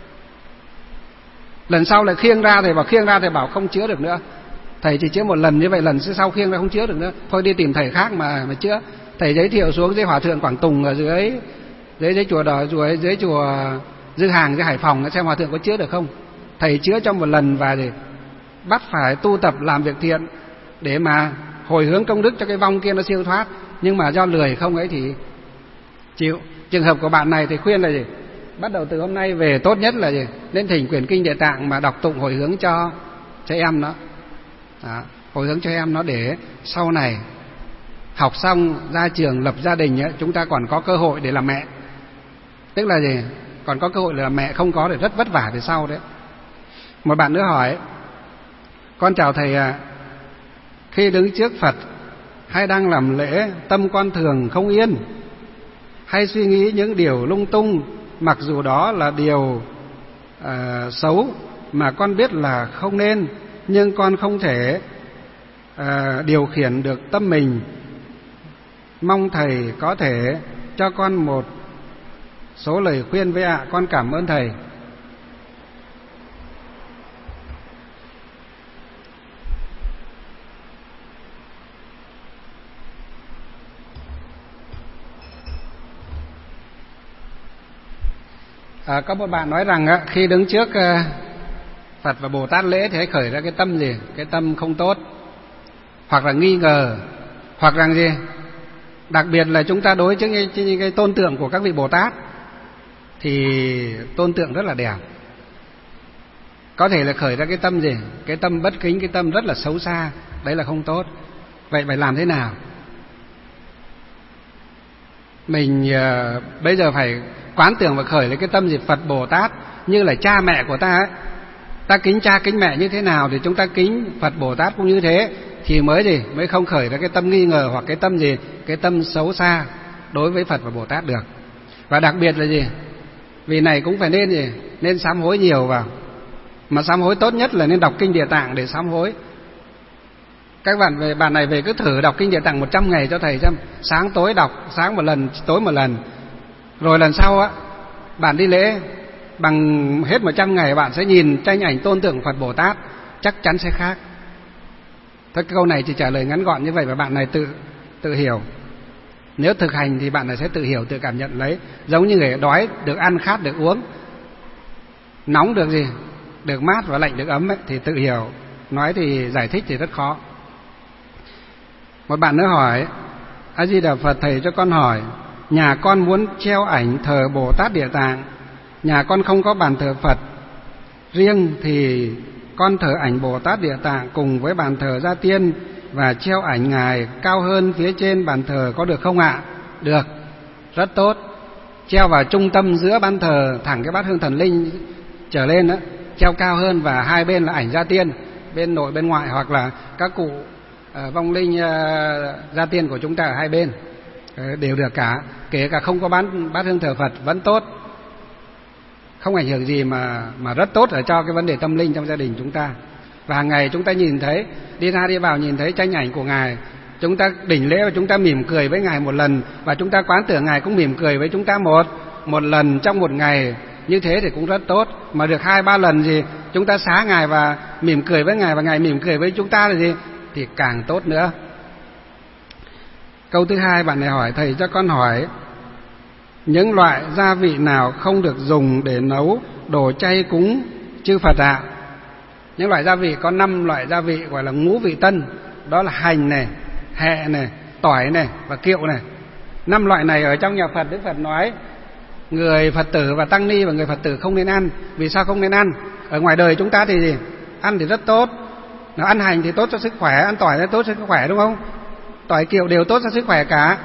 Speaker 2: Lần sau lại khiêng ra, thầy bảo không chữa được nữa. Thầy chỉ chữa 1 lần như vậy, lần sau khiêng ra không chữa được nữa. Thôi đi tìm thầy khác mà chữa. Thầy giới thiệu xuống dưới Hòa thượng Quảng Tùng ở dưới chùa Đỏ, dưới chùa Dư Hàng dưới Hải Phòng xem Hòa thượng có chữa được không. Thầy chữa trong 1 lần và để bắt phải tu tập làm việc thiện để mà hồi hướng công đức cho cái vong kia nó siêu thoát. Nhưng mà do lười không ấy thì chịu. Trường hợp của bạn này thì khuyên là gì? Bắt đầu từ hôm nay về tốt nhất là gì? Lên thỉnh quyển kinh địa tạng mà đọc tụng hồi hướng cho em nó. Đó, hồi hướng cho em nó để sau này học xong ra trường lập gia đình ấy, chúng ta còn có cơ hội để làm mẹ. Tức là gì? Còn có cơ hội để làm mẹ, không có để rất vất vả về sau đấy. Một bạn nữa hỏi: con chào thầy ạ, khi đứng trước Phật hay đang làm lễ, tâm con thường không yên, hay suy nghĩ những điều lung tung, mặc dù đó là điều xấu mà con biết là không nên, nhưng con không thể điều khiển được tâm mình. Mong thầy có thể cho con một số lời khuyên với ạ. Con cảm ơn thầy. Có một bạn nói rằng khi đứng trước Phật và Bồ Tát lễ thì hãy khởi ra cái tâm gì? Cái tâm không tốt, hoặc là nghi ngờ, hoặc rằng gì? Đặc biệt là chúng ta đối với cái tôn tượng của các vị Bồ Tát thì tôn tượng rất là đẹp. Có thể là khởi ra cái tâm gì? Cái tâm bất kính, cái tâm rất là xấu xa. Đấy là không tốt. Vậy phải làm thế nào? Mình bây giờ phải quán tưởng và khởi lấy cái tâm gì? Phật Bồ Tát như là cha mẹ của ta ấy. Ta kính cha kính mẹ như thế nào thì chúng ta kính Phật Bồ Tát cũng như thế. thì mới gì, mới không khởi ra cái tâm nghi ngờ hoặc cái tâm gì, cái tâm xấu xa đối với Phật và Bồ Tát được. Và đặc biệt là gì, vì này cũng phải nên gì, nên sám hối nhiều vào. Mà sám hối tốt nhất là nên đọc kinh Địa Tạng để sám hối. Các bạn này về cứ thử đọc kinh Địa Tạng 100 ngày cho thầy xem, sáng tối đọc, sáng một lần, tối một lần. Rồi lần sau á, bạn đi lễ bằng hết 100 ngày, bạn sẽ nhìn tranh ảnh tôn tượng Phật Bồ Tát, chắc chắn sẽ khác. Thế câu này chỉ trả lời ngắn gọn như vậy và bạn này tự hiểu. Nếu thực hành thì bạn này sẽ tự hiểu, tự cảm nhận lấy. Giống như người đói được ăn, khát được uống, nóng được gì, được mát và lạnh được ấm ấy, thì tự hiểu. Nói thì giải thích thì rất khó. Một bạn nữa hỏi: A Di Đà Phật, thầy cho con hỏi, nhà con muốn treo ảnh thờ Bồ Tát Địa Tạng, nhà con không có bàn thờ Phật riêng, thì con thờ ảnh Bồ Tát Địa Tạng cùng với bàn thờ Gia Tiên và treo ảnh ngài cao hơn phía trên bàn thờ có được không ạ? Được, rất tốt. Treo vào trung tâm giữa bàn thờ, thẳng cái bát hương thần linh trở lên đó, treo cao hơn, và hai bên là ảnh Gia Tiên, bên nội bên ngoại, hoặc là các cụ vong linh Gia Tiên của chúng ta ở hai bên, đều được cả. Kể cả không có bát hương thờ Phật vẫn tốt, không ảnh hưởng gì, mà rất tốt ở cho cái vấn đề tâm linh trong gia đình chúng ta. Và hàng ngày chúng ta nhìn thấy, đi ra đi vào nhìn thấy tranh ảnh của ngài, chúng ta đỉnh lễ và chúng ta mỉm cười với ngài một lần, và chúng ta quán tưởng ngài cũng mỉm cười với chúng ta một lần trong một ngày, như thế thì cũng rất tốt. Mà được 2-3 lần gì, chúng ta xá ngài và mỉm cười với ngài, và ngài mỉm cười với chúng ta là gì, thì càng tốt nữa. Câu thứ hai, bạn này hỏi: thầy cho con hỏi, những loại gia vị nào không được dùng để nấu đồ chay cúng chư Phật ạ? Những loại gia vị có 5 loại gia vị gọi là ngũ vị tân, đó là hành này, hẹ này, tỏi này và kiệu này. 5 loại này ở trong nhà Phật, Đức Phật nói người Phật tử và tăng ni và người Phật tử không nên ăn. Vì sao không nên ăn? Ở ngoài đời chúng ta thì gì? Ăn thì rất tốt. Nào, ăn hành thì tốt cho sức khỏe, ăn tỏi thì tốt cho sức khỏe, đúng không? Tỏi kiệu đều tốt cho sức khỏe cả,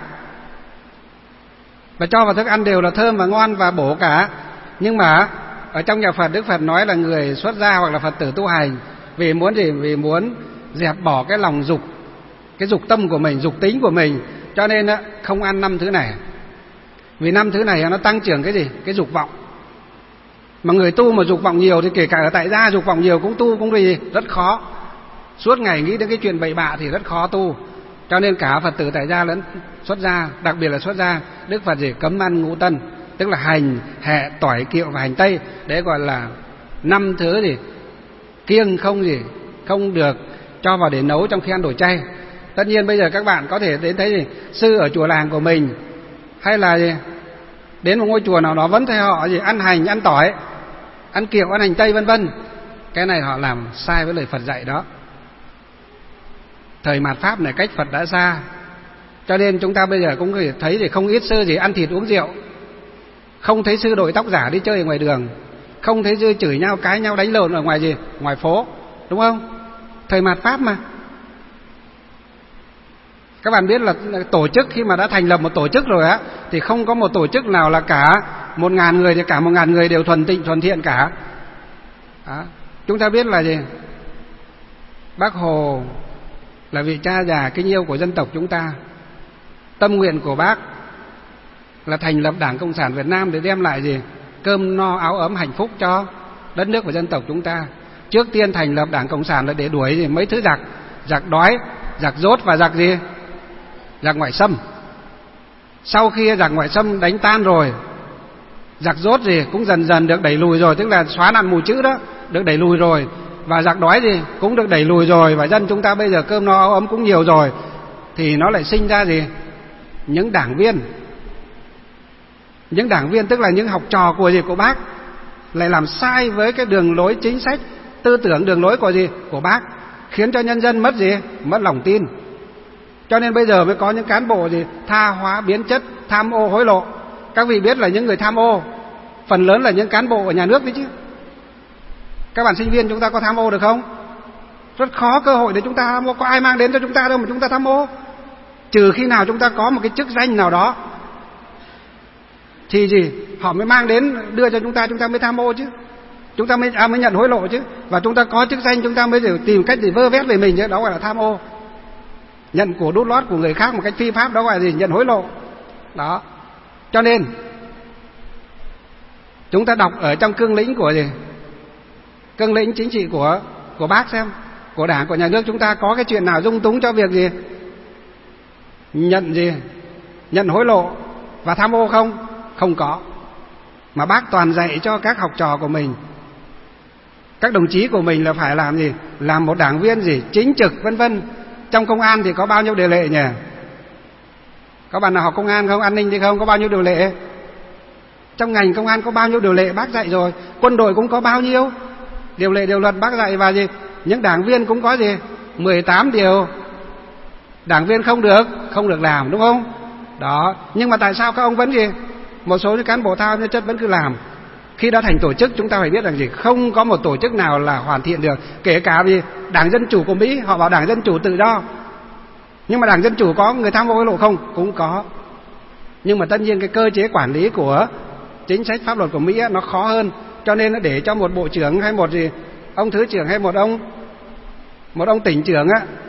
Speaker 2: và cho vào thức ăn đều là thơm và ngon và bổ cả. Nhưng mà ở trong nhà Phật, Đức Phật nói là người xuất gia hoặc là Phật tử tu hành, vì muốn gì? Vì muốn dẹp bỏ cái lòng dục, cái dục tâm của mình, dục tính của mình, cho nên không ăn 5 thứ này. Vì 5 thứ này nó tăng trưởng cái gì? Cái dục vọng. Mà người tu mà dục vọng nhiều thì kể cả ở tại gia dục vọng nhiều cũng tu cũng gì rất khó. Suốt ngày nghĩ đến cái chuyện bậy bạ thì rất khó tu. Cho nên cả Phật tử tại gia lẫn xuất gia, đặc biệt là xuất gia, Đức Phật gì? Cấm ăn ngũ tân, tức là hành, hẹ, tỏi, kiệu và hành tây. Đấy gọi là 5 thứ gì? Kiêng, không gì? Không được cho vào để nấu trong khi ăn đồ chay. Tất nhiên bây giờ các bạn có thể đến thấy gì? Sư ở chùa làng của mình, hay là gì? Đến một ngôi chùa nào đó vẫn thấy họ gì? Ăn hành, ăn tỏi, ăn kiệu, ăn hành tây vân vân. Cái này họ làm sai với lời Phật dạy đó. Thời mạt Pháp này cách Phật đã xa, cho nên chúng ta bây giờ cũng thấy thì không ít sư gì ăn thịt uống rượu, không thấy sư đội tóc giả đi chơi ở ngoài đường, không thấy sư chửi nhau, cãi nhau, đánh lộn ở ngoài gì, ngoài phố, đúng không? Thời mạt Pháp mà. Các bạn biết là tổ chức khi mà đã thành lập một tổ chức rồi á, thì không có một tổ chức nào là cả 1.000 người thì cả 1.000 người đều thuần tịnh thuần thiện cả. Đó. Chúng ta biết là gì? Bác Hồ là vị cha già kính yêu của dân tộc chúng ta. Tâm nguyện của bác là thành lập Đảng Cộng sản Việt Nam để đem lại gì? Cơm no áo ấm hạnh phúc cho đất nước và dân tộc chúng ta. Trước tiên thành lập Đảng Cộng sản là để đuổi gì? Mấy thứ giặc, giặc đói, giặc dốt và giặc gì? Giặc ngoại xâm. Sau khi giặc ngoại xâm đánh tan rồi, giặc dốt gì cũng dần dần được đẩy lùi rồi, tức là xóa nạn mù chữ đó, được đẩy lùi rồi. Và giặc đói gì cũng được đẩy lùi rồi, và dân chúng ta bây giờ cơm no áo ấm cũng nhiều rồi, thì nó lại sinh ra gì? Những đảng viên. Những đảng viên tức là những học trò của gì? Của bác, lại làm sai với cái đường lối chính sách, tư tưởng đường lối của gì? Của bác, khiến cho nhân dân mất gì? Mất lòng tin. Cho nên bây giờ mới có những cán bộ gì? Tha hóa biến chất, tham ô hối lộ. Các vị biết là những người tham ô phần lớn là những cán bộ ở nhà nước đấy chứ. Các bạn sinh viên chúng ta có tham ô được không? Rất khó cơ hội để chúng ta tham ô. Có ai mang đến cho chúng ta đâu mà chúng ta tham ô. Trừ khi nào chúng ta có một cái chức danh nào đó thì gì? Họ mới mang đến đưa cho chúng ta mới tham ô chứ. Chúng ta mới nhận hối lộ chứ. Và chúng ta có chức danh chúng ta mới tìm cách để vơ vét về mình chứ. Đó gọi là tham ô. Nhận của đút lót của người khác một cách phi pháp, đó gọi là gì? Nhận hối lộ. Đó. Cho nên chúng ta đọc ở trong cương lĩnh của gì? Cương lĩnh chính trị của Bác xem, của Đảng, của nhà nước chúng ta có cái chuyện nào dung túng cho việc gì? Nhận hối lộ và tham ô không? Không có. Mà Bác toàn dạy cho các học trò của mình, các đồng chí của mình là phải làm gì? Làm một đảng viên gì? Chính trực vân vân. Trong công an thì có bao nhiêu điều lệ nhỉ? Có bạn nào học công an không? An ninh thì không? Có bao nhiêu điều lệ? Trong ngành công an có bao nhiêu điều lệ Bác dạy rồi. Quân đội cũng có bao nhiêu điều lệ, điều luật Bác dạy. Và gì? Những đảng viên cũng có gì? 18 điều đảng viên không được làm, đúng không? Đó. Nhưng mà tại sao các ông vẫn gì? Một số những cán bộ thao nhân chất vẫn cứ làm. Khi đã thành tổ chức chúng ta phải biết rằng gì? Không có một tổ chức nào là hoàn thiện được. Kể cả vì Đảng Dân Chủ của Mỹ, họ bảo Đảng Dân Chủ tự do. Nhưng mà Đảng Dân Chủ có người tham ô hối lộ không? Cũng có. Nhưng mà tất nhiên cái cơ chế quản lý của chính sách pháp luật của Mỹ nó khó hơn. Cho nên nó để cho một bộ trưởng hay một gì ông thứ trưởng hay một ông tỉnh trưởng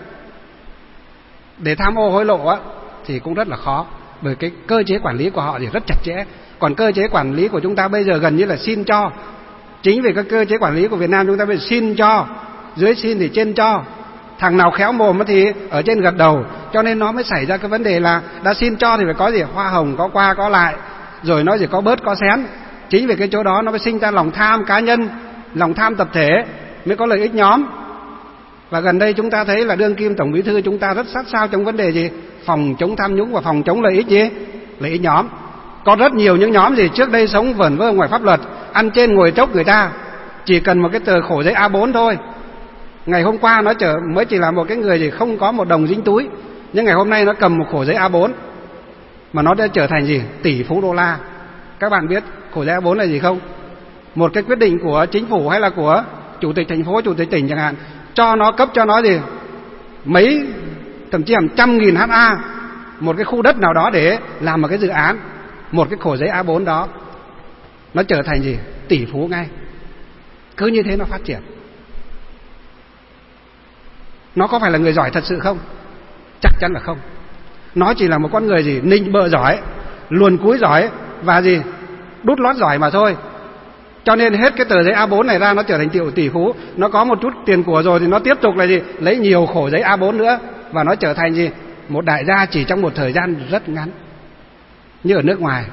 Speaker 2: để tham ô hối lộ thì cũng rất là khó. Bởi cái cơ chế quản lý của họ thì rất chặt chẽ. Còn cơ chế quản lý của chúng ta bây giờ gần như là xin cho. Chính vì các cơ chế quản lý của Việt Nam chúng ta bây giờ xin cho, dưới xin thì trên cho. Thằng nào khéo mồm thì ở trên gật đầu. Cho nên nó mới xảy ra cái vấn đề là đã xin cho thì phải có gì? Hoa hồng, có qua có lại. Rồi nó chỉ có bớt có xén. Chính vì cái chỗ đó nó mới sinh ra lòng tham cá nhân, lòng tham tập thể, mới có lợi ích nhóm. Và gần đây chúng ta thấy là đương kim Tổng Bí thư chúng ta rất sát sao trong vấn đề gì? Phòng chống tham nhũng và phòng chống lợi ích gì? Lợi ích nhóm. Có rất nhiều những nhóm gì trước đây sống vẩn vơ ngoài pháp luật, ăn trên ngồi trốc người ta, chỉ cần một cái tờ khổ giấy A4 thôi. Ngày hôm qua nó mới chỉ là một cái người gì không có một đồng dính túi, nhưng ngày hôm nay nó cầm một khổ giấy A4 mà nó đã trở thành gì? Tỷ phú đô la. Các bạn biết khổ giấy A4 là gì không? Một cái quyết định của chính phủ hay là của chủ tịch thành phố, chủ tịch tỉnh chẳng hạn, cho nó cấp cho nó gì? Mấy, thậm chí hàng trăm nghìn ha một cái khu đất nào đó để làm một cái dự án. Một cái khổ giấy A4 đó nó trở thành gì? Tỷ phú ngay. Cứ như thế nó phát triển. Nó có phải là người giỏi thật sự không? Chắc chắn là không. Nó chỉ là một con người gì? Nịnh bợ giỏi, luồn cúi giỏi và gì? Đút lót giỏi mà thôi. Cho nên hết cái tờ giấy A4 này ra nó trở thành tỷ phú. Nó có một chút tiền của rồi thì nó tiếp tục là gì? Lấy nhiều khổ giấy A4 nữa và nó trở thành gì? Một đại gia chỉ trong một thời gian rất ngắn. Như ở nước ngoài,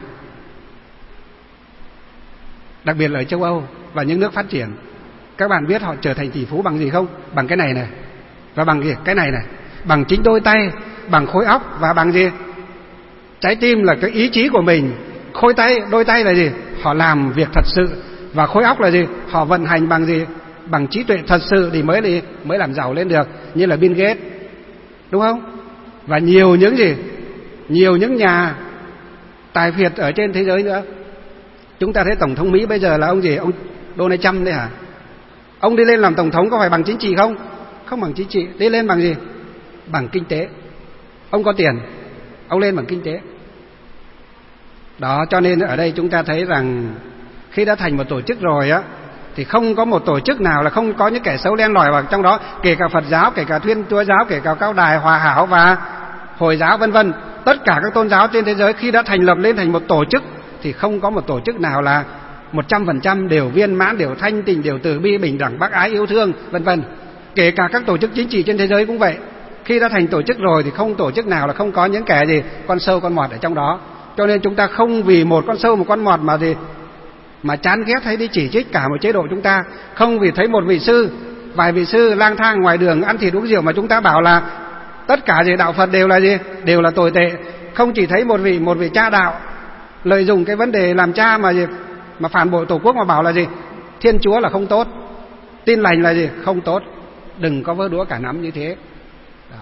Speaker 2: đặc biệt là ở châu Âu và những nước phát triển. Các bạn biết họ trở thành tỷ phú bằng gì không? Bằng cái này này. Và bằng gì? Cái này này. Bằng chính đôi tay, bằng khối óc và bằng gì? Trái tim là cái ý chí của mình. Đôi tay là gì? Họ làm việc thật sự. Và khối óc là gì? Họ vận hành bằng gì? Bằng trí tuệ thật sự thì mới làm giàu lên được. Như là Bill Gates, đúng không? Và nhiều những gì? Nhiều những nhà tài phiệt ở trên thế giới nữa. Chúng ta thấy Tổng thống Mỹ bây giờ là ông gì? Ông Donald Trump đấy hả? Ông đi lên làm Tổng thống có phải bằng chính trị không? Không bằng chính trị. Đi lên bằng gì? Bằng kinh tế. Ông có tiền, ông lên bằng kinh tế. Đó, cho nên ở đây chúng ta thấy rằng khi đã thành một tổ chức rồi thì không có một tổ chức nào là không có những kẻ xấu len lỏi vào trong đó. Kể cả Phật giáo, kể cả Thiên Chúa giáo, kể cả Cao Đài, Hòa Hảo và Hồi giáo vân vân. Tất cả các tôn giáo trên thế giới khi đã thành lập lên thành một tổ chức thì không có một tổ chức nào là 100% đều viên mãn, đều thanh tịnh, đều từ bi, bình đẳng, bác ái, yêu thương vân vân. Kể cả các tổ chức chính trị trên thế giới cũng vậy. Khi đã thành tổ chức rồi thì không tổ chức nào là không có những kẻ gì con sâu con mọt ở trong đó. Cho nên chúng ta không vì một con sâu một con mọt mà chán ghét hay đi chỉ trích cả một chế độ chúng ta. Không vì thấy một vị sư, vài vị sư lang thang ngoài đường ăn thịt uống rượu mà chúng ta bảo là tất cả gì đạo Phật đều là gì? Đều là tồi tệ. Không chỉ thấy một vị cha đạo lợi dụng cái vấn đề làm cha mà phản bội tổ quốc mà bảo là gì? Thiên Chúa là không tốt, Tin lành là gì? Không tốt. Đừng có vơ đũa cả nắm như thế. Đó.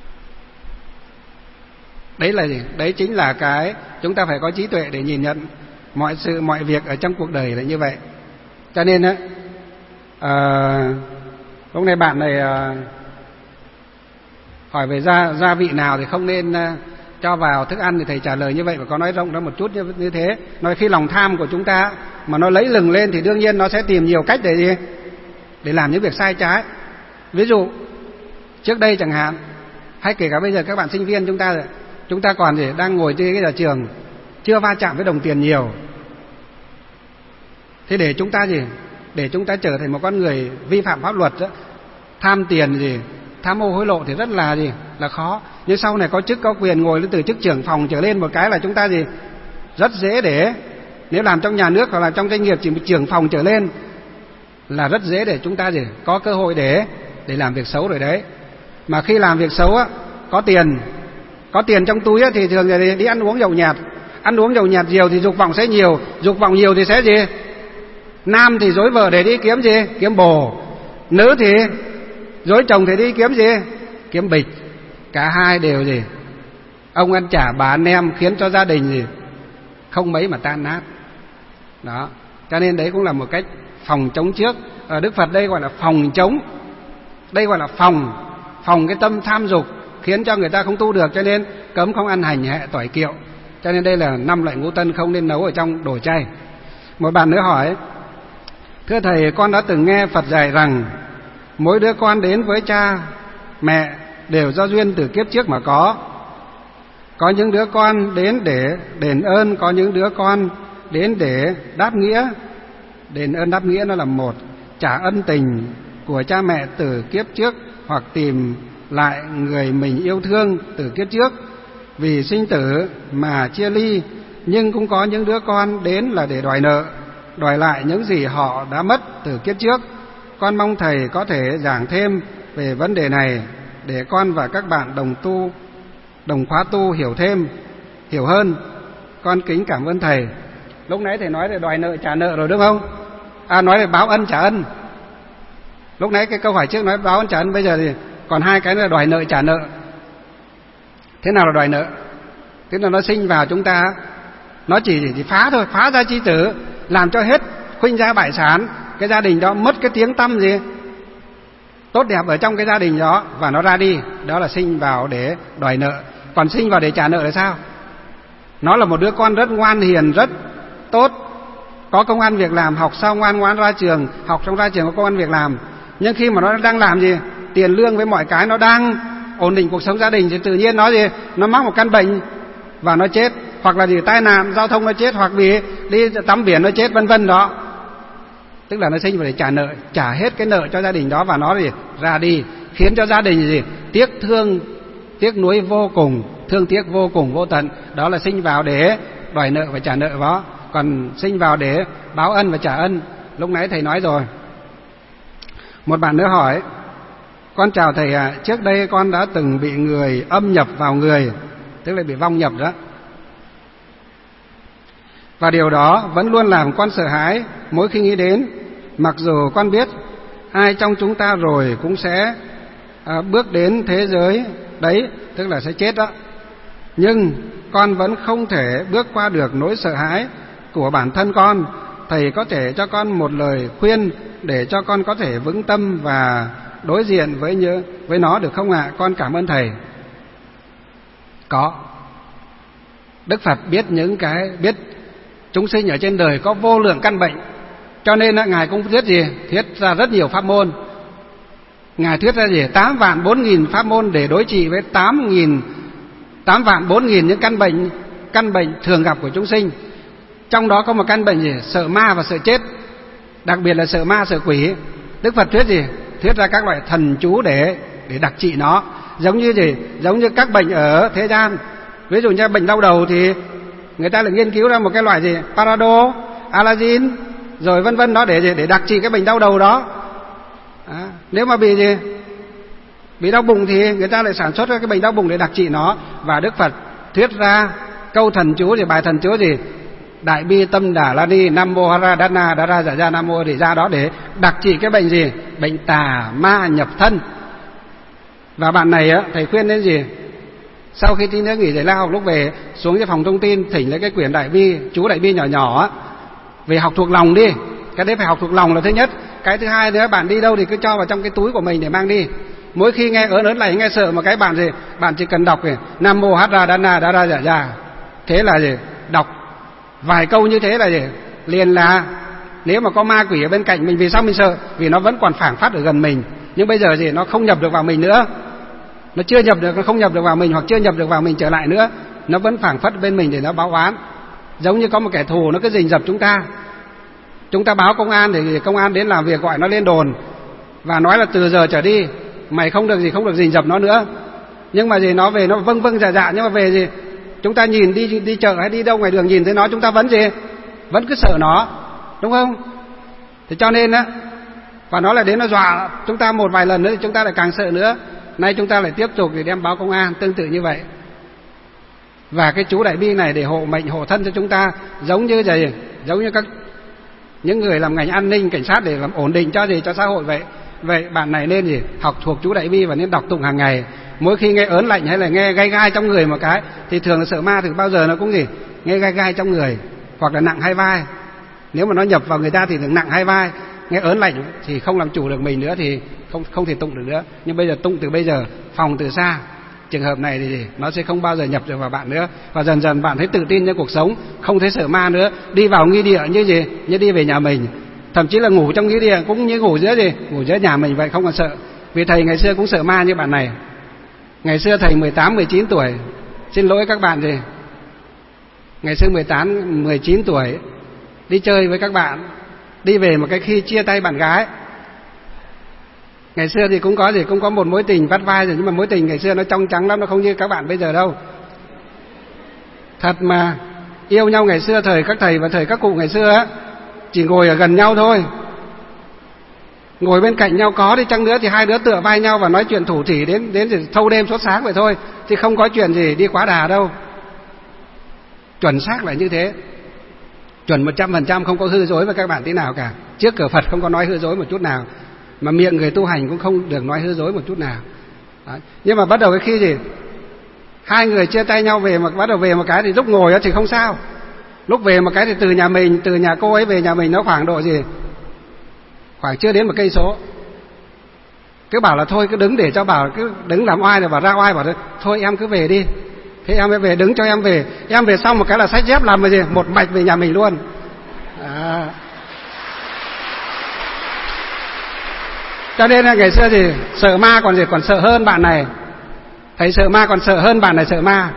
Speaker 2: Đấy là gì? Đấy chính là cái chúng ta phải có trí tuệ để nhìn nhận mọi sự mọi việc ở trong cuộc đời là như vậy. Cho nên á, lúc này bạn này hỏi về gia vị nào thì không nên cho vào thức ăn, thì thầy trả lời như vậy và có nói rộng ra một chút như thế. Nói khi lòng tham của chúng ta mà nó lấy lừng lên thì đương nhiên nó sẽ tìm nhiều cách để gì? Để làm những việc sai trái. Ví dụ trước đây chẳng hạn Hay kể cả bây giờ các bạn sinh viên chúng ta còn gì đang ngồi trên cái nhà trường, chưa va chạm với đồng tiền nhiều. Thế để chúng ta để chúng ta trở thành một con người vi phạm pháp luật đó, tham tiền tham ô hối lộ thì rất là là khó. Nhưng sau này có chức có quyền, ngồi lên từ chức trưởng phòng trở lên một cái là chúng ta rất dễ để, nếu làm trong nhà nước hoặc là trong doanh nghiệp chỉ một trưởng phòng trở lên là rất dễ để chúng ta có cơ hội để làm việc xấu rồi đấy. Mà khi làm việc xấu á, có tiền trong túi á, thì thường là đi ăn uống nhậu nhạt nhiều thì dục vọng sẽ nhiều, dục vọng nhiều thì sẽ nam thì dối vợ để đi kiếm kiếm bồ, nữ thì dối chồng thì đi kiếm kiếm bịch. Cả hai đều ông ăn chả bà ăn nem, khiến cho gia đình không mấy mà tan nát đó. Cho nên đấy cũng là một cách phòng chống trước. Ở Đức Phật đây gọi là phòng chống, đây gọi là phòng cái tâm tham dục khiến cho người ta không tu được, cho nên cấm không ăn hành hẹ tỏi kiệu. Cho nên đây là 5 loại ngũ tân không nên nấu ở trong đồ chay. Một bạn nữa hỏi: thưa thầy, con đã từng nghe Phật dạy rằng mỗi đứa con đến với cha mẹ đều do duyên từ kiếp trước mà có. Có những đứa con đến để đền ơn, có những đứa con đến để đáp nghĩa. Đền ơn đáp nghĩa nó là một, trả ân tình của cha mẹ từ kiếp trước, hoặc tìm lại người mình yêu thương từ kiếp trước. Vì sinh tử mà chia ly. Nhưng cũng có những đứa con đến là để đòi nợ, đòi lại những gì họ đã mất từ kiếp trước. Con mong thầy có thể giảng thêm về vấn đề này để con và các bạn đồng khóa tu hiểu hơn. Con kính cảm ơn thầy. Lúc nãy thầy nói về đòi nợ trả nợ rồi đúng không? Nói về báo ân trả ân. Lúc nãy cái câu hỏi trước nói báo ân trả ân, bây giờ thì còn hai cái nữa là đòi nợ trả nợ. Thế nào là đòi nợ? Tức là nó sinh vào chúng ta, nó chỉ phá thôi, phá ra chi tử, làm cho hết khuynh gia bại sản, cái gia đình đó mất cái tiếng tăm tốt đẹp ở trong cái gia đình đó, và nó ra đi. Đó là sinh vào để đòi nợ. Còn sinh vào để trả nợ là sao? Nó là một đứa con rất ngoan hiền, rất tốt, có công ăn việc làm, học xong ngoan ngoãn ra trường, học xong ra trường có công ăn việc làm. Nhưng khi mà nó đang làm tiền lương với mọi cái, nó đang ổn định cuộc sống gia đình, thì tự nhiên nó mắc một căn bệnh và nó chết, hoặc là tai nạn giao thông nó chết, hoặc vì đi tắm biển nó chết, vân vân đó. Tức là nó sinh vào để trả nợ, trả hết cái nợ cho gia đình đó, và nó ra đi, khiến cho gia đình tiếc thương, tiếc nuối vô cùng, thương tiếc vô cùng vô tận. Đó là sinh vào để đòi nợ và trả nợ đó. Còn sinh vào để báo ân và trả ân, lúc nãy thầy nói rồi. Một bạn nữa hỏi: con chào thầy ạ, trước đây con đã từng bị người âm nhập vào người, tức là bị vong nhập đó, và điều đó vẫn luôn làm con sợ hãi mỗi khi nghĩ đến. Mặc dù con biết ai trong chúng ta rồi cũng sẽ bước đến thế giới đấy, tức là sẽ chết đó, nhưng con vẫn không thể bước qua được nỗi sợ hãi của bản thân con. Thầy có thể cho con một lời khuyên để cho con có thể vững tâm và đối diện với nó được không ạ? Con cảm ơn thầy. Có. Đức Phật biết biết chúng sinh ở trên đời có vô lượng căn bệnh, cho nên Ngài cũng thuyết ra rất nhiều pháp môn. Ngài thuyết ra 8 vạn 4.000 pháp môn để đối trị với 8 vạn 4.000 những căn bệnh thường gặp của chúng sinh. Trong đó có một căn bệnh sợ ma và sợ chết, đặc biệt là sợ ma sợ quỷ. Đức Phật thuyết ra các loại thần chú để đặc trị nó. Giống như các bệnh ở thế gian, ví dụ như bệnh đau đầu thì người ta lại nghiên cứu ra một cái loại Parado, Alazin, rồi vân vân đó để đặc trị cái bệnh đau đầu đó. Nếu mà bị đau bụng thì người ta lại sản xuất ra cái bệnh đau bụng để đặc trị nó. Và Đức Phật thuyết ra câu thần chú bài thần chú Đại bi tâm đà la ni nam mô hara dana đa ra dạ ra nam mô, để ra đó để đặc trị cái bệnh bệnh tà ma nhập thân. Và bạn này thầy khuyên đến sau khi tí nữa nghỉ giải lao học, lúc về xuống cái phòng thông tin thỉnh lấy cái quyển đại bi, chú đại bi nhỏ nhỏ về học thuộc lòng đi. Cái đấy phải học thuộc lòng là thứ nhất. Cái thứ hai nữa, bạn đi đâu thì cứ cho vào trong cái túi của mình để mang đi. Mỗi khi nghe ớn lạnh, nghe sợ một cái bạn chỉ cần đọc nam mô hara dana đa ra dạ ra. Thế là đọc vài câu như thế là liền là, nếu mà có ma quỷ ở bên cạnh mình, vì sao mình sợ? Vì nó vẫn còn phảng phất ở gần mình, nhưng bây giờ nó không nhập được vào mình nữa. Nó chưa nhập được, nó không nhập được vào mình, hoặc chưa nhập được vào mình trở lại nữa, nó vẫn phảng phất bên mình để nó báo oán. Giống như có một kẻ thù nó cứ rình rập chúng ta. Chúng ta báo công an thì công an đến làm việc, gọi nó lên đồn và nói là từ giờ trở đi mày không được rình rập nó nữa. Nhưng mà gì, nó về nó vâng vâng dạ dạ, nhưng mà về gì, chúng ta nhìn đi chợ hay đi đâu ngoài đường nhìn thấy nó, chúng ta vẫn gì, vẫn cứ sợ nó, đúng không? Thì cho nên á, và nó lại đến nó dọa chúng ta một vài lần nữa thì chúng ta lại càng sợ nữa. Nay chúng ta lại tiếp tục để đem báo công an, tương tự như vậy. Và cái chú Đại Bi này để hộ mệnh hộ thân cho chúng ta, giống như những người làm ngành an ninh cảnh sát để làm ổn định cho xã hội vậy. Vậy bạn này nên học thuộc chú Đại Bi và nên đọc tụng hàng ngày. Mỗi khi nghe ớn lạnh hay là nghe gai gai trong người một cái thì thường là sợ ma, thì bao giờ nó cũng nghe gai gai trong người, hoặc là nặng hai vai. Nếu mà nó nhập vào người ta thì nặng hai vai, nghe ớn lạnh thì không làm chủ được mình nữa, thì không thể tụng được nữa. Nhưng bây giờ tụng từ bây giờ, phòng từ xa. Trường hợp này thì nó sẽ không bao giờ nhập được vào bạn nữa, và dần dần bạn thấy tự tin trong cuộc sống, không thấy sợ ma nữa. Đi vào nghi địa như đi về nhà mình, thậm chí là ngủ trong nghi địa cũng như ngủ giữa nhà mình vậy, không còn sợ. Vì thầy ngày xưa cũng sợ ma như bạn này. Ngày xưa thầy 18-19 tuổi, xin lỗi các bạn ngày xưa 18-19 tuổi đi chơi với các bạn, đi về một cái khi chia tay bạn gái. Ngày xưa thì cũng có một mối tình vắt vai rồi, nhưng mà mối tình ngày xưa nó trong trắng lắm, nó không như các bạn bây giờ đâu. Thật mà, yêu nhau ngày xưa thời các thầy và thời các cụ ngày xưa á, chỉ ngồi ở gần nhau thôi, ngồi bên cạnh nhau, có đi chăng nữa thì hai đứa tựa vai nhau và nói chuyện thủ thỉ đến thâu đêm suốt sáng vậy thôi, chứ không có chuyện gì đi quá đà đâu. Chuẩn xác là như thế, chuẩn 100%, không có hư dối với các bạn tí nào cả. Trước cửa Phật không có nói hư dối một chút nào, mà miệng người tu hành cũng không được nói hư dối một chút nào. Đấy. Nhưng mà bắt đầu cái khi hai người chia tay nhau về, mà bắt đầu về một cái thì lúc ngồi thì không sao, lúc về một cái thì từ nhà cô ấy về nhà mình nó khoảng độ khoảng chưa đến 1 cây số. Cứ bảo là thôi cứ đứng để cho bảo, cứ đứng làm oai rồi bảo ra oai, bảo thôi em cứ về đi. Thế em mới về, đứng cho em về. Em về xong một cái là xách dép làm một mạch về nhà mình luôn. Cho nên là ngày xưa thì sợ ma còn sợ hơn bạn này. Thầy sợ ma còn sợ hơn bạn này sợ ma.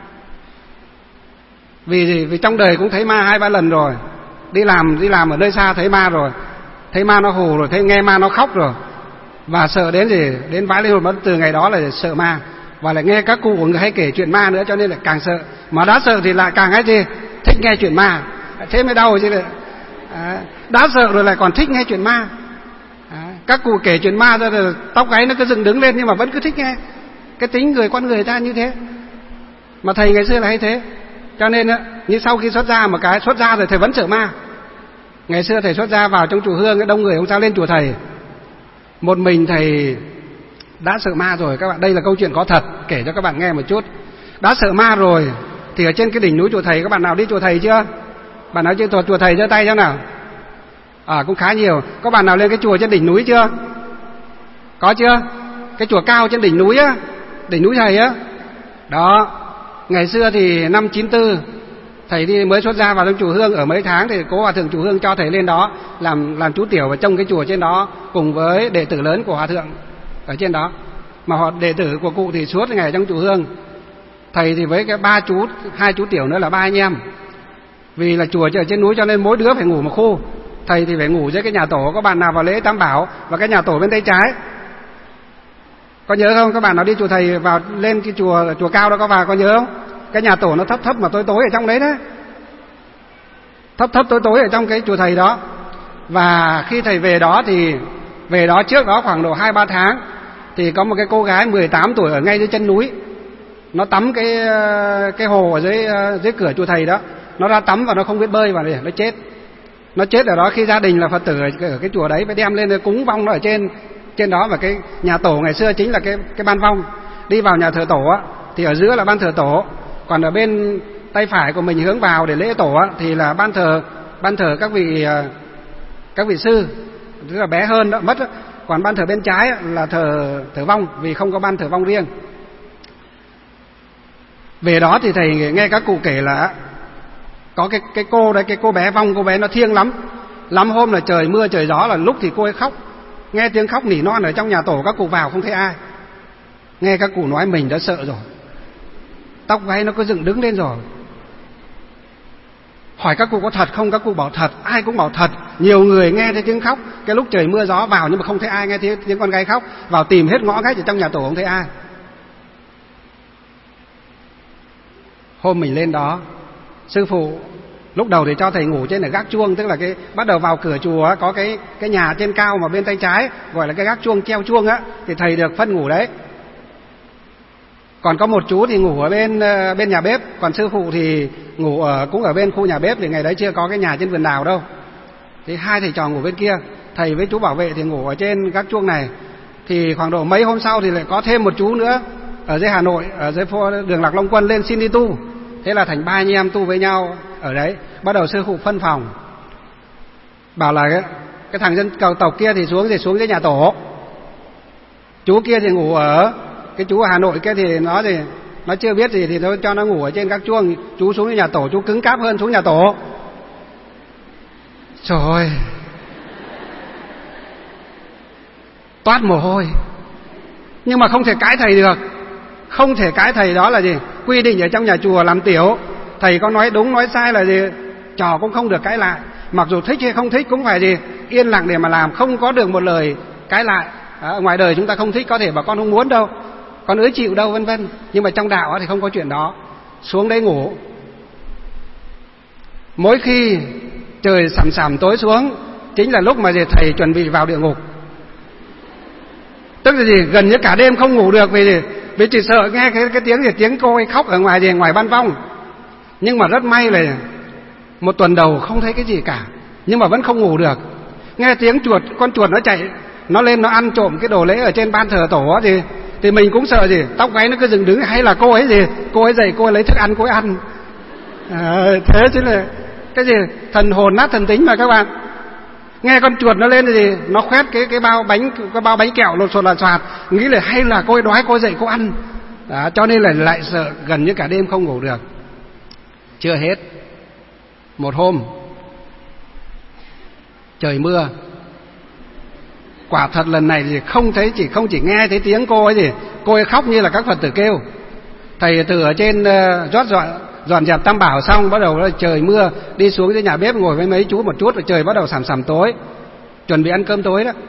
Speaker 2: Vì trong đời cũng thấy ma 2-3 lần rồi. Đi làm ở nơi xa thấy ma rồi, thấy ma nó hù rồi, thấy nghe ma nó khóc rồi, và sợ đến vãi linh hồn. Từ ngày đó là sợ ma, và lại nghe các cụ hay kể chuyện ma nữa, cho nên là càng sợ. Mà đã sợ thì lại càng thích nghe chuyện ma, thế mới đau chứ. Đã sợ rồi lại còn thích nghe chuyện ma. Các cụ kể chuyện ma ra rồi tóc gáy nó cứ dựng đứng lên, nhưng mà vẫn cứ thích nghe. Cái tính con người ta như thế. Mà thầy ngày xưa là hay thế. Cho nên như sau khi xuất gia rồi thầy vẫn sợ ma. Ngày xưa thầy xuất gia vào trong chùa Hương, đông người không sao lên chùa thầy. Một mình thầy đã sợ ma rồi các bạn. Đây là câu chuyện có thật, kể cho các bạn nghe một chút. Đã sợ ma rồi thì ở trên cái đỉnh núi chùa thầy, các bạn nào đi chùa thầy chưa? Bạn nào trên chùa thầy giơ tay xem nào. Cũng khá nhiều. Có bạn nào lên cái chùa trên đỉnh núi chưa? Có chưa? Cái chùa cao trên đỉnh núi á, đỉnh núi thầy á. Đó. Ngày xưa thì năm 94 thầy mới xuất gia vào trong chùa Hương, ở mấy tháng thì cố hòa thượng chùa Hương cho thầy lên đó làm chú tiểu và trông cái chùa trên đó cùng với đệ tử lớn của hòa thượng ở trên đó. Mà đệ tử của cụ thì suốt ngày trong chùa Hương. Thầy thì với cái 2 chú tiểu nữa là 3 anh em. Vì là chùa ở trên núi cho nên mỗi đứa phải ngủ một khu. Thầy thì phải ngủ dưới cái nhà tổ. Có bạn nào vào lễ Tam Bảo và cái nhà tổ bên tay trái, có nhớ không? Các bạn nào đi chùa thầy vào lên cái chùa cao đó có vào, có nhớ không? Cái nhà tổ nó thấp mà tối ở trong đấy. Thấp tối ở trong cái chùa thầy đó. Và khi thầy về đó thì về đó trước đó khoảng độ 2-3 tháng thì có một cái cô gái 18 tuổi ở ngay dưới chân núi. Nó tắm cái hồ ở dưới cửa chùa thầy đó. Nó ra tắm và nó không biết bơi, và nó chết. Nó chết ở đó. Khi gia đình là Phật tử ở cái chùa đấy phải đem lên cúng vong nó ở trên đó. Và cái nhà tổ ngày xưa chính là cái ban vong. Đi vào nhà thờ tổ á thì ở giữa là ban thờ tổ, còn ở bên tay phải của mình hướng vào để lễ tổ á thì là ban thờ các vị sư, tức là bé hơn đó, mất đó. Còn ban thờ bên trái là thờ vong, vì không có ban thờ vong riêng. Về đó thì thầy nghe các cụ kể là có cái cô đấy, cái cô bé vong, cô bé nó thiêng lắm hôm là trời mưa trời gió là lúc thì cô ấy khóc, nghe tiếng khóc nỉ non ở trong nhà tổ, các cụ vào không thấy ai. Nghe các cụ nói mình đã sợ rồi, tóc gáy nó cứ dựng đứng lên rồi. Hỏi các cụ có thật không, các cụ bảo thật, ai cũng bảo thật. Nhiều người nghe thấy tiếng khóc cái lúc trời mưa gió vào, nhưng mà không thấy ai nghe tiếng con gái khóc. Vào tìm hết ngõ ngách ở trong nhà tổ không thấy ai. Hôm mình lên đó, sư phụ lúc đầu thì cho thầy ngủ trên là gác chuông, tức là cái bắt đầu vào cửa chùa có cái nhà trên cao mà bên tay trái gọi là cái gác chuông, treo chuông á, thì thầy được phân ngủ đấy. Còn có một chú thì ngủ ở bên nhà bếp, còn sư phụ thì ngủ cũng ở bên khu nhà bếp, vì ngày đấy chưa có cái nhà trên vườn đào đâu. Thì hai thầy trò ngủ bên kia, thầy với chú bảo vệ thì ngủ ở trên gác chuông này. Thì khoảng độ mấy hôm sau thì lại có thêm một chú nữa ở dưới Hà Nội, ở dưới phố đường Lạc Long Quân lên xin đi tu. Thế là thành 3 anh em tu với nhau ở đấy. Bắt đầu sư phụ phân phòng, bảo là cái thằng dân cầu tộc kia thì xuống dưới nhà tổ, chú kia thì ngủ ở cái chú ở Hà Nội kia thì nó chưa biết gì thì tôi cho nó ngủ ở trên gác chuông. Chú xuống dưới nhà tổ, chú cứng cáp hơn xuống nhà tổ. Trời ơi, toát mồ hôi. Nhưng mà không thể cãi thầy được, không thể cãi thầy. Đó là gì? Quy định ở trong nhà chùa làm tiểu, thầy có nói đúng nói sai là gì, trò cũng không được cãi lại. Mặc dù thích hay không thích cũng phải gì, yên lặng để mà làm, không có được một lời cãi lại. Ngoài đời chúng ta không thích có thể bảo con không muốn đâu, con ứ chịu đâu, vân vân. Nhưng mà trong đạo thì không có chuyện đó. Xuống đấy ngủ. Mỗi khi trời sẩm sẩm tối xuống chính là lúc mà thầy chuẩn bị vào địa ngục. Tức là gì? Gần như cả đêm không ngủ được, vì chỉ sợ nghe cái tiếng cô ấy khóc ở ngoài ban vong. Nhưng mà rất may là một tuần đầu không thấy cái gì cả, nhưng mà vẫn không ngủ được. Nghe tiếng con chuột nó chạy, nó lên nó ăn trộm cái đồ lễ ở trên ban thờ tổ thì mình cũng sợ gì, tóc gáy nó cứ dựng đứng, hay là cô ấy dậy, cô ấy lấy thức ăn cô ấy ăn. Thế chứ là cái gì, thần hồn nát thần tính mà các bạn. Nghe con chuột nó lên thì nó khoét cái bao bánh kẹo lột xột lạt xoạt, nghĩ là hay là cô ấy đói, cô ấy dậy cô ăn. Đó, cho nên là lại sợ, gần như cả đêm không ngủ được. Chưa hết, một hôm trời mưa. Quả thật lần này thì không chỉ nghe thấy tiếng cô ấy khóc như là các Phật tử kêu. Thầy từ ở trên dọn dẹp tam bảo xong, bắt đầu là trời mưa, đi xuống dưới nhà bếp ngồi với mấy chú một chút, rồi trời bắt đầu sẩm sẩm tối, chuẩn bị ăn cơm tối đó.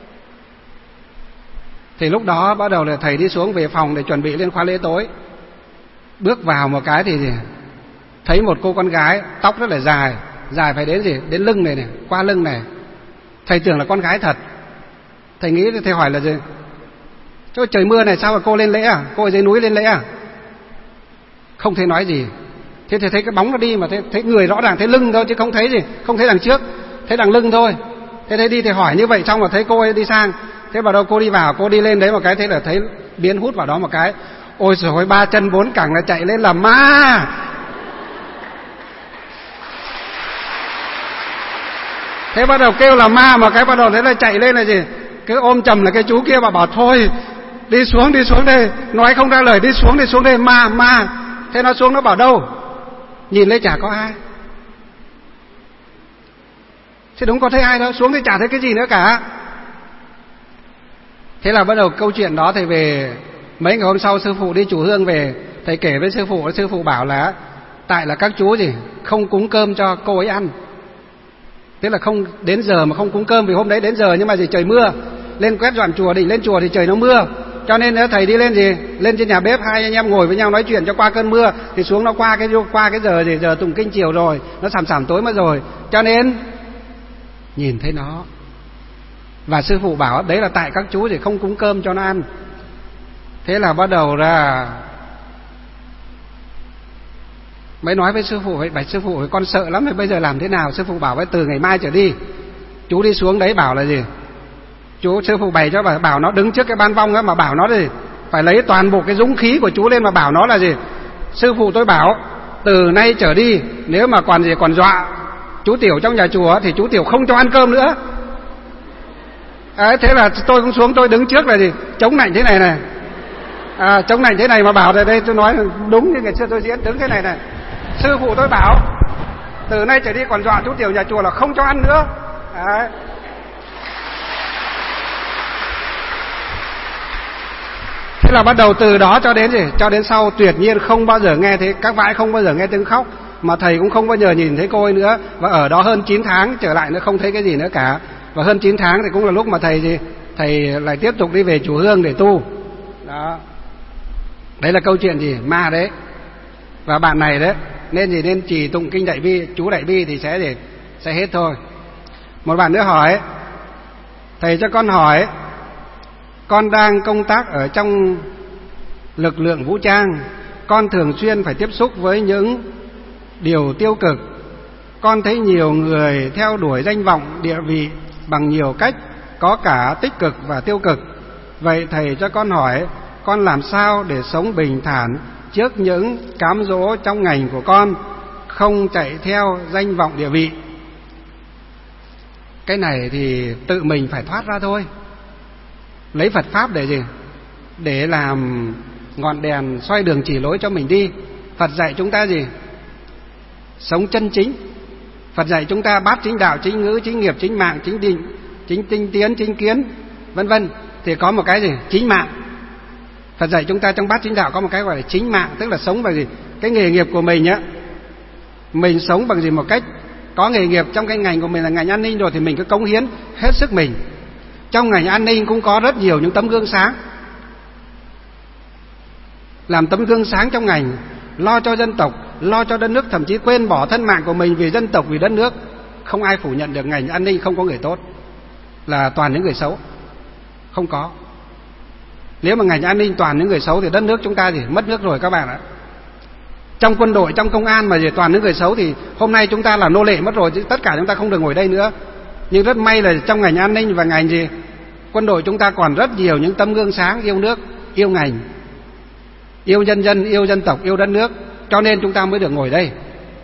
Speaker 2: Thì lúc đó bắt đầu là thầy đi xuống về phòng để chuẩn bị lên khóa lễ tối. Bước vào một cái thì thấy một cô con gái, tóc rất là dài phải đến lưng này, qua lưng này. Thầy tưởng là con gái thật. Thầy nghĩ, thầy hỏi là gì? Chỗ trời mưa này sao mà cô lên lễ à? Cô ở dưới núi lên lễ à? Không thấy nói gì. Thế thì thấy cái bóng nó đi mà thấy người rõ ràng, thấy lưng thôi chứ không thấy gì, không thấy đằng trước, thấy đằng lưng thôi. Thế thấy đi thì hỏi như vậy, xong rồi thấy cô ấy đi sang. Thế vào đâu cô đi vào, cô đi lên đấy một cái, thế là thấy biến hút vào đó một cái. Ôi giời ơi, 3 chân 4 cẳng là chạy lên là ma. Thế bắt đầu kêu là ma, mà cái bắt đầu thế là chạy lên là gì, cái ôm chầm là cái chú kia mà bảo thôi đi xuống đây, nói không ra lời, đi xuống đây, ma. Thế nó xuống nó bảo đâu, nhìn lên chả có ai. Thế đúng có thấy ai đâu, xuống thì chả thấy cái gì nữa cả. Thế là bắt đầu câu chuyện đó. Thầy về mấy ngày hôm sau, sư phụ đi chùa hương về, thầy kể với sư phụ bảo là tại là các chú không cúng cơm cho cô ấy ăn. Tức là không đến giờ mà không cúng cơm, vì hôm đấy đến giờ nhưng mà trời mưa, lên quét dọn chùa, định lên chùa thì trời nó mưa, cho nên thầy đi lên trên nhà bếp, hai anh em ngồi với nhau nói chuyện cho qua cơn mưa, thì xuống nó qua cái giờ tụng kinh chiều rồi, nó sẩm sẩm tối mất rồi, cho nên nhìn thấy nó. Và sư phụ bảo đấy là tại các chú không cúng cơm cho nó ăn. Thế là bắt đầu ra mới nói với sư phụ, bạch sư phụ con sợ lắm, bây giờ làm thế nào? Sư phụ bảo với từ ngày mai trở đi chú đi xuống đấy, bảo là gì, sư phụ bày cho bảo nó đứng trước cái ban vong á, mà bảo nó phải lấy toàn bộ cái dũng khí của chú lên, mà bảo nó là gì, sư phụ tôi bảo từ nay trở đi nếu mà còn dọa chú tiểu trong nhà chùa thì chú tiểu không cho ăn cơm nữa. Thế là tôi cũng xuống, tôi đứng trước là gì, chống nạnh thế này chống nạnh thế này, mà bảo đây tôi nói đúng như ngày xưa tôi diễn, đứng thế này sư phụ tôi bảo từ nay trở đi còn dọa chú tiểu nhà chùa là không cho ăn nữa. Thế là bắt đầu từ đó cho đến gì? Cho đến sau tuyệt nhiên không bao giờ nghe thấy, các vãi không bao giờ nghe tiếng khóc, mà thầy cũng không bao giờ nhìn thấy cô ấy nữa. Và ở đó hơn 9 tháng trở lại nữa không thấy cái gì nữa cả. Và hơn 9 tháng thì cũng là lúc mà thầy gì? Thầy lại tiếp tục đi về Chùa Hương để tu. Đó. Đấy là câu chuyện gì? Ma đấy. Và bạn này đấy, nên gì? Nên trì tụng kinh Đại Bi, chú Đại Bi thì sẽ gì? Sẽ hết thôi. Một bạn nữa hỏi: thầy cho con hỏi, con đang công tác ở trong lực lượng vũ trang, con thường xuyên phải tiếp xúc với những điều tiêu cực. Con thấy nhiều người theo đuổi danh vọng, địa vị bằng nhiều cách, có cả tích cực và tiêu cực. Vậy thầy cho con hỏi, con làm sao để sống bình thản trước những cám dỗ trong ngành của con, không chạy theo danh vọng địa vị? Cái này thì tự mình phải thoát ra thôi. Lấy Phật Pháp để gì? Để làm ngọn đèn soi đường chỉ lối cho mình đi. Phật dạy chúng ta gì? Sống chân chính. Phật dạy chúng ta bát chính đạo, chính ngữ, chính nghiệp, chính mạng, chính định, chính tinh tiến, chính kiến, vân vân. Thì có một cái gì? Chính mạng. Phật dạy chúng ta trong bát chính đạo có một cái gọi là chính mạng, tức là sống bằng gì? Cái nghề nghiệp của mình á, mình sống bằng gì? Một cách có nghề nghiệp trong cái ngành của mình là ngành an ninh rồi thì mình cứ cống hiến hết sức mình. Trong ngành an ninh cũng có rất nhiều những tấm gương sáng, làm tấm gương sáng trong ngành, lo cho dân tộc, lo cho đất nước, thậm chí quên bỏ thân mạng của mình vì dân tộc, vì đất nước. Không ai phủ nhận được ngành an ninh không có người tốt, là toàn những người xấu. Không có. Nếu mà ngành an ninh toàn những người xấu thì đất nước chúng ta thì mất nước rồi các bạn ạ. Trong quân đội, trong công an mà toàn những người xấu thì hôm nay chúng ta là nô lệ mất rồi, chứ tất cả chúng ta không được ngồi đây nữa. Nhưng rất may là trong ngành an ninh và ngành gì? Quân đội chúng ta còn rất nhiều những tấm gương sáng, yêu nước, yêu ngành, yêu nhân dân, yêu dân tộc, yêu đất nước. Cho nên chúng ta mới được ngồi đây.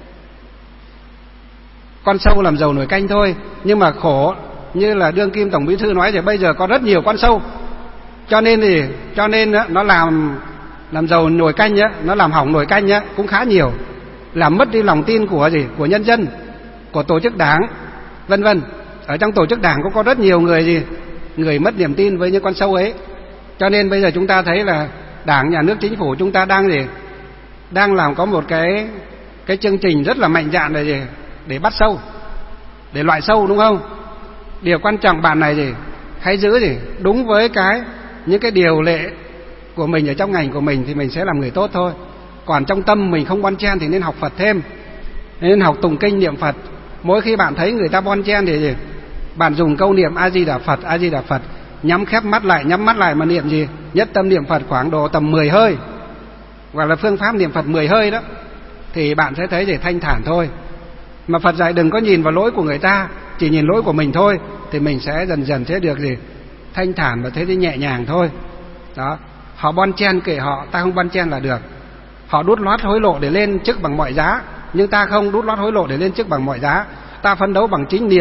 Speaker 2: Con sâu làm dầu nồi canh thôi. Nhưng mà khổ, như là đương kim Tổng Bí thư nói thì bây giờ có rất nhiều con sâu. Cho nên nó làm dầu nồi canh á, nó làm hỏng nồi canh á cũng khá nhiều, làm mất đi lòng tin của gì? Của nhân dân, của tổ chức đảng, vân vân. Ở trong tổ chức đảng cũng có rất nhiều người gì? Người mất niềm tin với những con sâu ấy. Cho nên bây giờ chúng ta thấy là Đảng, Nhà nước, Chính phủ chúng ta đang gì? Đang làm có một cái chương trình rất là mạnh dạn là gì? Để bắt sâu, để loại sâu, đúng không? Điều quan trọng bạn này gì? Hãy giữ gì? Đúng với những cái điều lệ của mình ở trong ngành của mình thì mình sẽ làm người tốt thôi. Còn trong tâm mình không bon chen thì nên học Phật thêm, nên học tụng kinh niệm Phật. Mỗi khi bạn thấy người ta bon chen thì gì? Bạn dùng câu niệm A Di Đà Phật, A Di Đà Phật, nhắm mắt lại mà niệm gì? Nhất tâm niệm Phật khoảng độ tầm 10 hơi, gọi là phương pháp niệm Phật 10 hơi đó, thì bạn sẽ thấy gì? Thanh thản thôi. Mà Phật dạy đừng có nhìn vào lỗi của người ta, chỉ nhìn lỗi của mình thôi, thì mình sẽ dần dần sẽ được gì? Thanh thản và thế nhẹ nhàng thôi. Đó. Họ bon chen kệ họ, ta không bon chen là được. Họ đút lót hối lộ để lên chức bằng mọi giá, nhưng ta không đút lót hối lộ để lên chức bằng mọi giá. Ta phấn đấu bằng chính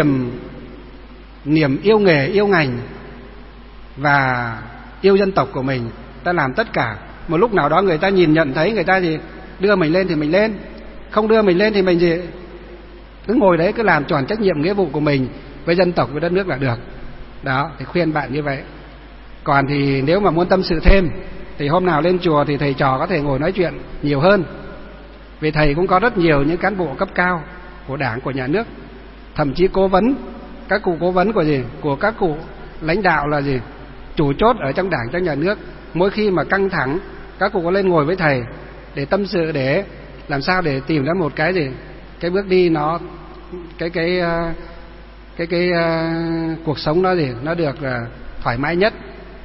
Speaker 2: niềm yêu nghề, yêu ngành và yêu dân tộc của mình. Ta làm tất cả. Một lúc nào đó người ta nhìn nhận thấy, người ta gì? Đưa mình lên thì mình lên, không đưa mình lên thì mình gì? Cứ ngồi đấy, cứ làm tròn trách nhiệm nghĩa vụ của mình với dân tộc, với đất nước là được. Đó, thì khuyên bạn như vậy. Còn thì nếu mà muốn tâm sự thêm thì hôm nào lên chùa thì thầy trò có thể ngồi nói chuyện nhiều hơn. Vì thầy cũng có rất nhiều những cán bộ cấp cao của Đảng, của Nhà nước, thậm chí cố vấn, các cụ cố vấn của gì? Của các cụ lãnh đạo là gì? Chủ chốt ở trong Đảng, trong Nhà nước. Mỗi khi mà căng thẳng, các cụ có lên ngồi với thầy để tâm sự, để làm sao để tìm ra một cái gì? Cái bước đi nó cái cuộc sống nó gì? Nó được thoải mái nhất.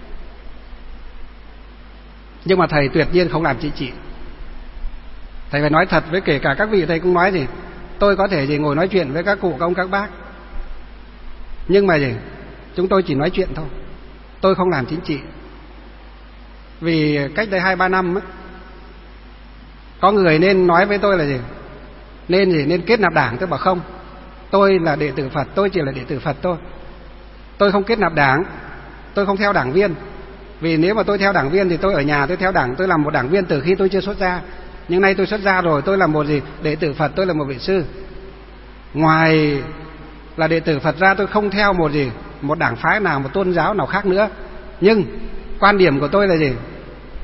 Speaker 2: Nhưng mà thầy tuyệt nhiên không làm chính trị. Thầy phải nói thật với kể cả các vị, thầy cũng nói gì? Tôi có thể gì ngồi nói chuyện với các cụ, các ông, các bác, nhưng mà gì? Chúng tôi chỉ nói chuyện thôi. Tôi không làm chính trị. Vì cách đây 2-3 năm ấy, có người nên nói với tôi là gì? Nên kết nạp Đảng. Tôi bảo không, tôi là đệ tử Phật, tôi chỉ là đệ tử Phật thôi. Tôi không kết nạp Đảng, tôi không theo đảng viên. Vì nếu mà tôi theo đảng viên thì tôi ở nhà tôi theo Đảng. Tôi làm một đảng viên từ khi tôi chưa xuất gia. Nhưng nay tôi xuất gia rồi, tôi là một gì? Đệ tử Phật, tôi là một vị sư. Ngoài là đệ tử Phật ra, tôi không theo một gì? Một đảng phái nào, một tôn giáo nào khác nữa. Nhưng quan điểm của tôi là gì?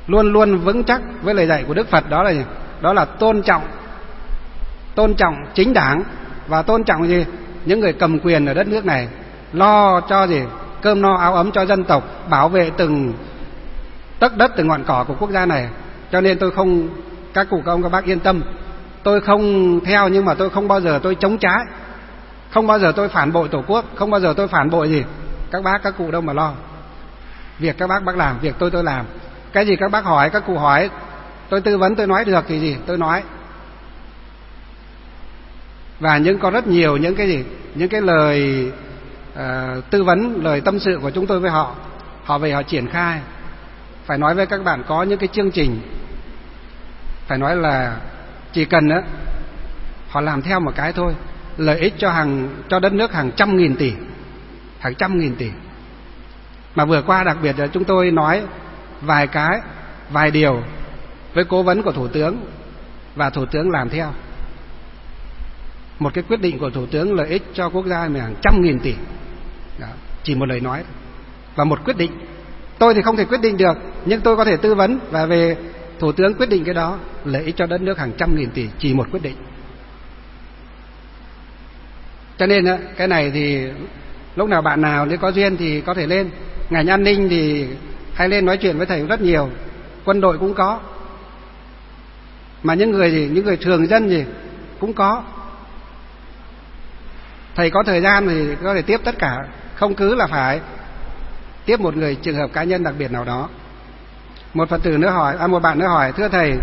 Speaker 2: luôn luôn vững chắc với lời dạy của Đức Phật, đó là gì? Đó là tôn trọng chính đảng và tôn trọng gì? Những người cầm quyền ở đất nước này, lo cho gì? Cơm no áo ấm cho dân tộc, bảo vệ từng tấc đất từng ngọn cỏ của quốc gia này. Cho nên tôi không, các cụ các ông các bác yên tâm, tôi không theo, nhưng mà tôi không bao giờ tôi chống trái, không bao giờ tôi phản bội Tổ quốc, không bao giờ tôi phản bội gì các bác các cụ đâu mà lo. Việc các bác làm, việc tôi làm. Cái gì các bác hỏi, các cụ hỏi, tôi tư vấn, tôi nói được thì gì tôi nói. Và có rất nhiều những cái gì, những cái lời tư vấn, lời tâm sự của chúng tôi với họ, họ về họ triển khai. Phải nói với các bạn, có những cái chương trình, phải nói là chỉ cần á, họ làm theo một cái thôi, lợi ích cho đất nước hàng trăm nghìn tỷ. Mà vừa qua đặc biệt là chúng tôi nói vài điều với cố vấn của Thủ tướng, và Thủ tướng làm theo. Một cái quyết định của Thủ tướng lợi ích cho quốc gia mình hàng trăm nghìn tỷ. Đó, chỉ một lời nói và một quyết định. Tôi thì không thể quyết định được, nhưng tôi có thể tư vấn, và về Thủ tướng quyết định cái đó, lợi ích cho đất nước hàng trăm nghìn tỷ, chỉ một quyết định. Cho nên cái này thì lúc nào bạn nào nếu có duyên thì có thể lên. Ngành an ninh thì hay lên nói chuyện với thầy rất nhiều, quân đội cũng có, mà những người thường dân gì cũng có. Thầy có thời gian thì có thể tiếp tất cả, không cứ là phải tiếp một người trường hợp cá nhân đặc biệt nào đó. Một Phật tử nữa hỏi, một bạn nữa hỏi: thưa thầy,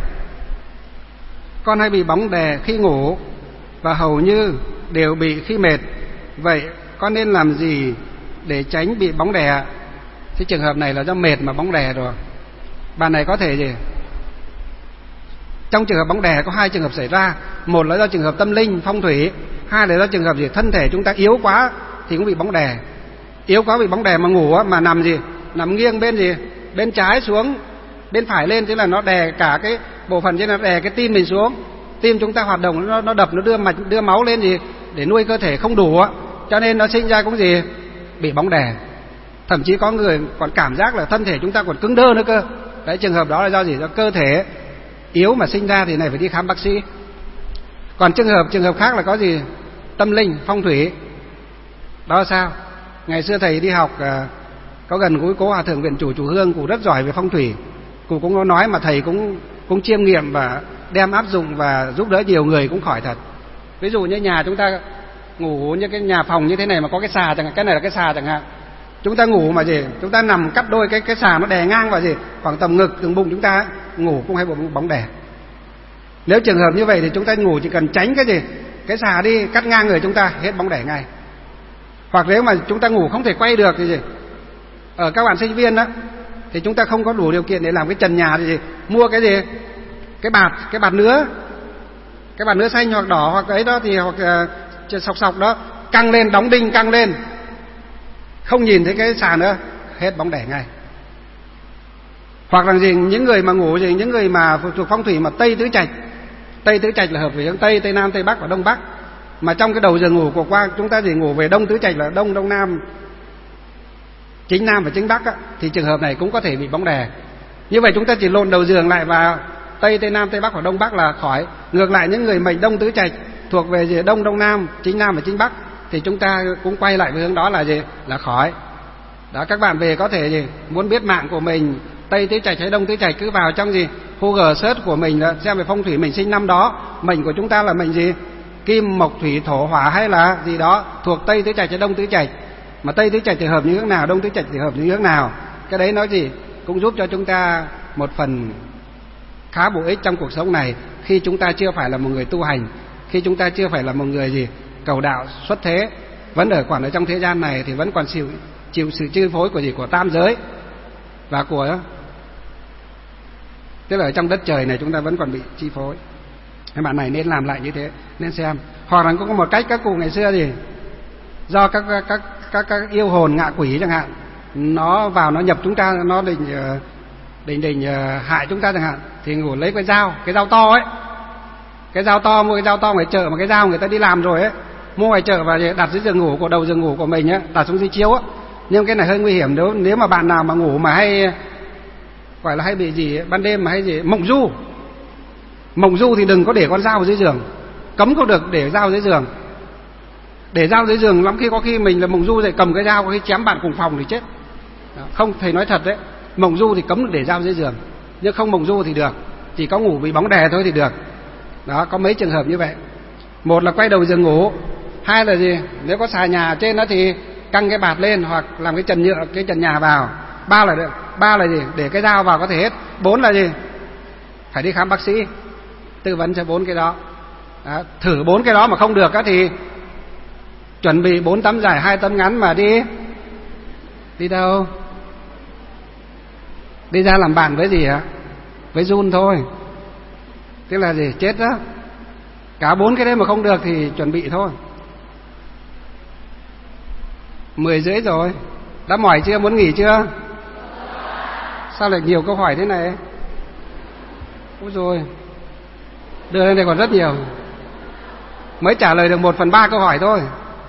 Speaker 2: con hay bị bóng đè khi ngủ và hầu như đều bị khi mệt, vậy con nên làm gì để tránh bị bóng đè? Cái trường hợp này là do mệt mà bóng đè rồi. Bạn này có thể gì? Trong trường hợp bóng đè có hai trường hợp xảy ra, một là do trường hợp tâm linh, phong thủy, hai là do trường hợp gì? Thân thể chúng ta yếu quá thì cũng bị bóng đè. Yếu quá bị bóng đè mà ngủ mà nằm gì? Nằm nghiêng bên gì? Bên trái xuống, bên phải lên, tức là nó đè cả cái bộ phận trên, nó đè cái tim mình xuống. Tim chúng ta hoạt động, nó đập, nó đưa mạch, đưa máu lên gì để nuôi cơ thể không đủ, cho nên nó sinh ra cũng gì? Bị bóng đè. Thậm chí có người còn cảm giác là thân thể chúng ta còn cứng đơ nữa cơ. Đấy, trường hợp đó là do gì? Do cơ thể yếu mà sinh ra, thì này phải đi khám bác sĩ. Còn trường hợp khác là có gì? Tâm linh, phong thủy. Đó là sao? Ngày xưa thầy đi học có gần gũi cố Hòa thượng Viện Chủ Hương, cụ rất giỏi về phong thủy. Cụ cũng có nói mà thầy cũng chiêm nghiệm và đem áp dụng và giúp đỡ nhiều người cũng khỏi thật. Ví dụ như nhà chúng ta ngủ như cái nhà phòng như thế này mà có cái xà chẳng hạn, cái này là cái xà chẳng hạn. Chúng ta ngủ mà gì? Chúng ta nằm cắt đôi cái xà nó đè ngang vào gì? Khoảng tầm ngực, từng bụng chúng ta, ngủ cũng hay bóng đè. Nếu trường hợp như vậy thì chúng ta ngủ chỉ cần tránh cái gì? Cái xà đi, cắt ngang người chúng ta, hết bóng đè ngay. Hoặc nếu mà chúng ta ngủ không thể quay được thì gì? Ở các bạn sinh viên đó thì chúng ta không có đủ điều kiện để làm cái trần nhà thì gì? Mua cái gì? Cái bạt nứa. Cái bạt nứa xanh hoặc đỏ hoặc ấy đó thì hoặc sọc đó, căng lên, đóng đinh căng lên. Không nhìn thấy cái xà nữa, hết bóng đè ngay. Hoặc là gì? Những người mà ngủ gì? Những người mà thuộc phong thủy mà Tây Tứ Trạch là hợp với hướng Tây, Tây Nam, Tây Bắc và Đông Bắc. Mà trong cái đầu giường ngủ của qua chúng ta gì? Ngủ về Đông Tứ Trạch là Đông, Đông Nam, chính Nam và chính Bắc á, thì trường hợp này cũng có thể bị bóng đè. Như vậy chúng ta chỉ lộn đầu giường lại vào Tây, Tây Nam, Tây Bắc và Đông Bắc là khỏi. Ngược lại những người mệnh Đông Tứ Trạch thuộc về gì? Đông, Đông Nam, chính Nam và chính Bắc thì chúng ta cũng quay lại với hướng đó là gì? Là khỏi. Đó, các bạn về có thể gì? Muốn biết mạng của mình Tây Tứ Trạch hay Đông Tứ Trạch, cứ vào trong gì? Google search của mình đó, xem về phong thủy mình sinh năm đó, mệnh của chúng ta là mệnh gì? Kim, mộc, thủy, thổ, hỏa hay là gì đó, thuộc Tây Tứ Trạch hay Đông Tứ Trạch. Mà Tây Tứ Trạch thì hợp như hướng nào, Đông Tứ Trạch thì hợp như hướng nào. Cái đấy nói gì? Cũng giúp cho chúng ta một phần khá bổ ích trong cuộc sống này, khi chúng ta chưa phải là một người tu hành, khi chúng ta chưa phải là một người gì cầu đạo xuất thế, vẫn còn ở trong thế gian này thì vẫn còn chịu sự chi phối của gì? Của tam giới và của, tức là ở trong đất trời này chúng ta vẫn còn bị chi phối. Các bạn này nên làm lại như thế, nên xem. Hoặc là có một cách các cụ ngày xưa gì, do các yêu hồn ngạ quỷ chẳng hạn, nó vào nó nhập chúng ta, nó định hại chúng ta chẳng hạn, thì ngủ lấy cái dao to ấy, cái dao to, mua cái dao to ngoài chợ, mà cái dao người ta đi làm rồi ấy, mua ngoài chợ và đặt dưới giường ngủ của đầu giường ngủ của mình ấy, đặt xuống dưới chiếu á. Nhưng cái này hơi nguy hiểm, nếu mà bạn nào mà ngủ mà hay gọi là hay bị gì ban đêm mà hay gì mộng du. Mộng du thì đừng có để con dao dưới giường, cấm không được để dao dưới giường. Để dao dưới giường lắm khi có khi mình là mộng du dậy cầm cái dao có khi chém bạn cùng phòng thì chết. Không, thầy nói thật đấy, mộng du thì cấm được để dao dưới giường, nhưng không mộng du thì được, chỉ có ngủ bị bóng đè thôi thì được. Đó, có mấy trường hợp như vậy. Một là quay đầu giường ngủ, hai là gì, nếu có xà nhà trên đó thì căng cái bạt lên hoặc làm cái trần nhựa, cái trần nhà vào. Ba là gì, để cái dao vào có thể hết. Bốn là gì, phải đi khám bác sĩ tư vấn cho 4 cái đó. Đó, thử 4 cái đó mà không được á thì chuẩn bị 4 tấm dài 2 tấm ngắn mà đi đâu? Đi ra làm bạn với gì hả? Với giun thôi. Tức là gì, chết đó. Cả 4 cái đấy mà không được thì chuẩn bị thôi. 10:30 rồi, đã mỏi chưa, muốn nghỉ chưa? Sao lại nhiều câu hỏi thế này? Ôi rồi, đưa lên đây còn rất nhiều, mới trả lời được 1/3 câu hỏi thôi.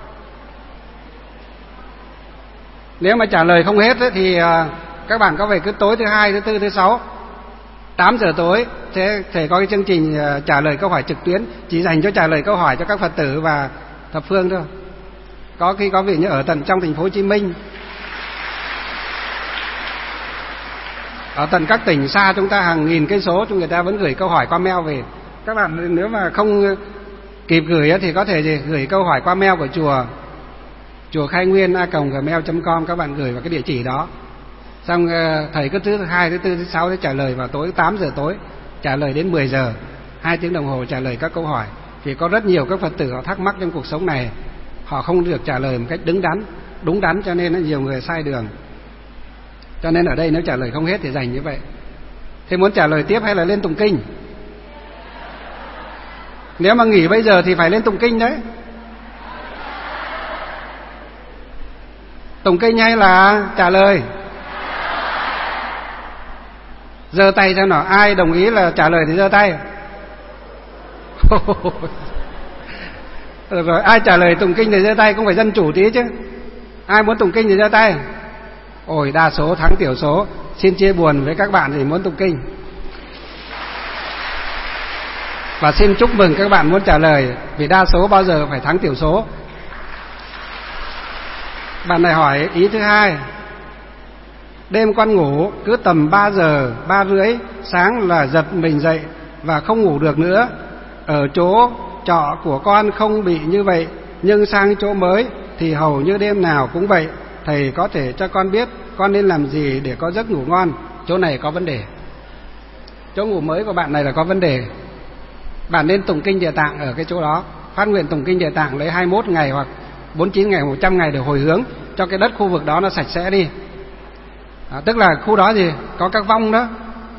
Speaker 2: Nếu mà trả lời không hết ấy, thì các bạn có về cứ tối thứ Hai, thứ Tư, thứ Sáu 8 giờ tối sẽ có cái chương trình trả lời câu hỏi trực tuyến chỉ dành cho trả lời câu hỏi cho các Phật tử và thập phương thôi. Có khi có vị như ở tận trong thành phố Hồ Chí Minh, ở tận các tỉnh xa chúng ta hàng nghìn cây số, chúng người ta vẫn gửi câu hỏi qua mail về. Các bạn nếu mà không kịp gửi thì có thể gửi câu hỏi qua mail của chùa Khai Nguyên @gmail.com, các bạn gửi vào cái địa chỉ đó. Xong thầy cứ thứ Hai, thứ Tư, thứ Sáu sẽ trả lời vào tối 8 giờ tối, trả lời đến 10 giờ, 2 tiếng đồng hồ trả lời các câu hỏi. Vì có rất nhiều các Phật tử họ thắc mắc trong cuộc sống này, họ không được trả lời một cách đúng đắn cho nên nhiều người sai đường. Cho nên ở đây nếu trả lời không hết thì dành như vậy. Thế muốn trả lời tiếp hay là lên tụng kinh? Nếu mà nghỉ bây giờ thì phải lên tụng kinh đấy. Tụng kinh hay là trả lời? Giơ tay xem nào, ai đồng ý là trả lời thì giơ tay. Được rồi, ai trả lời tụng kinh thì giơ tay, cũng phải dân chủ tí chứ. Ai muốn tụng kinh thì giơ tay. Ôi, đa số thắng thiểu số. Xin chia buồn với các bạn thì muốn tụng kinh. Và xin chúc mừng các bạn muốn trả lời, vì đa số bao giờ phải thắng thiểu số. Bạn này hỏi ý thứ hai: đêm con ngủ cứ tầm 3 giờ 3:30 sáng là giật mình dậy và không ngủ được nữa. Ở chỗ trọ của con không bị như vậy, nhưng sang chỗ mới thì hầu như đêm nào cũng vậy. Thầy có thể cho con biết con nên làm gì để có giấc ngủ ngon? Chỗ này có vấn đề. Chỗ ngủ mới của bạn này là có vấn đề. Bạn nên tụng kinh Địa Tạng ở cái chỗ đó, phát nguyện tụng kinh Địa Tạng lấy 21 ngày hoặc 49 ngày, 100 ngày để hồi hướng cho cái đất khu vực đó nó sạch sẽ đi. Tức là khu đó gì có các vong đó,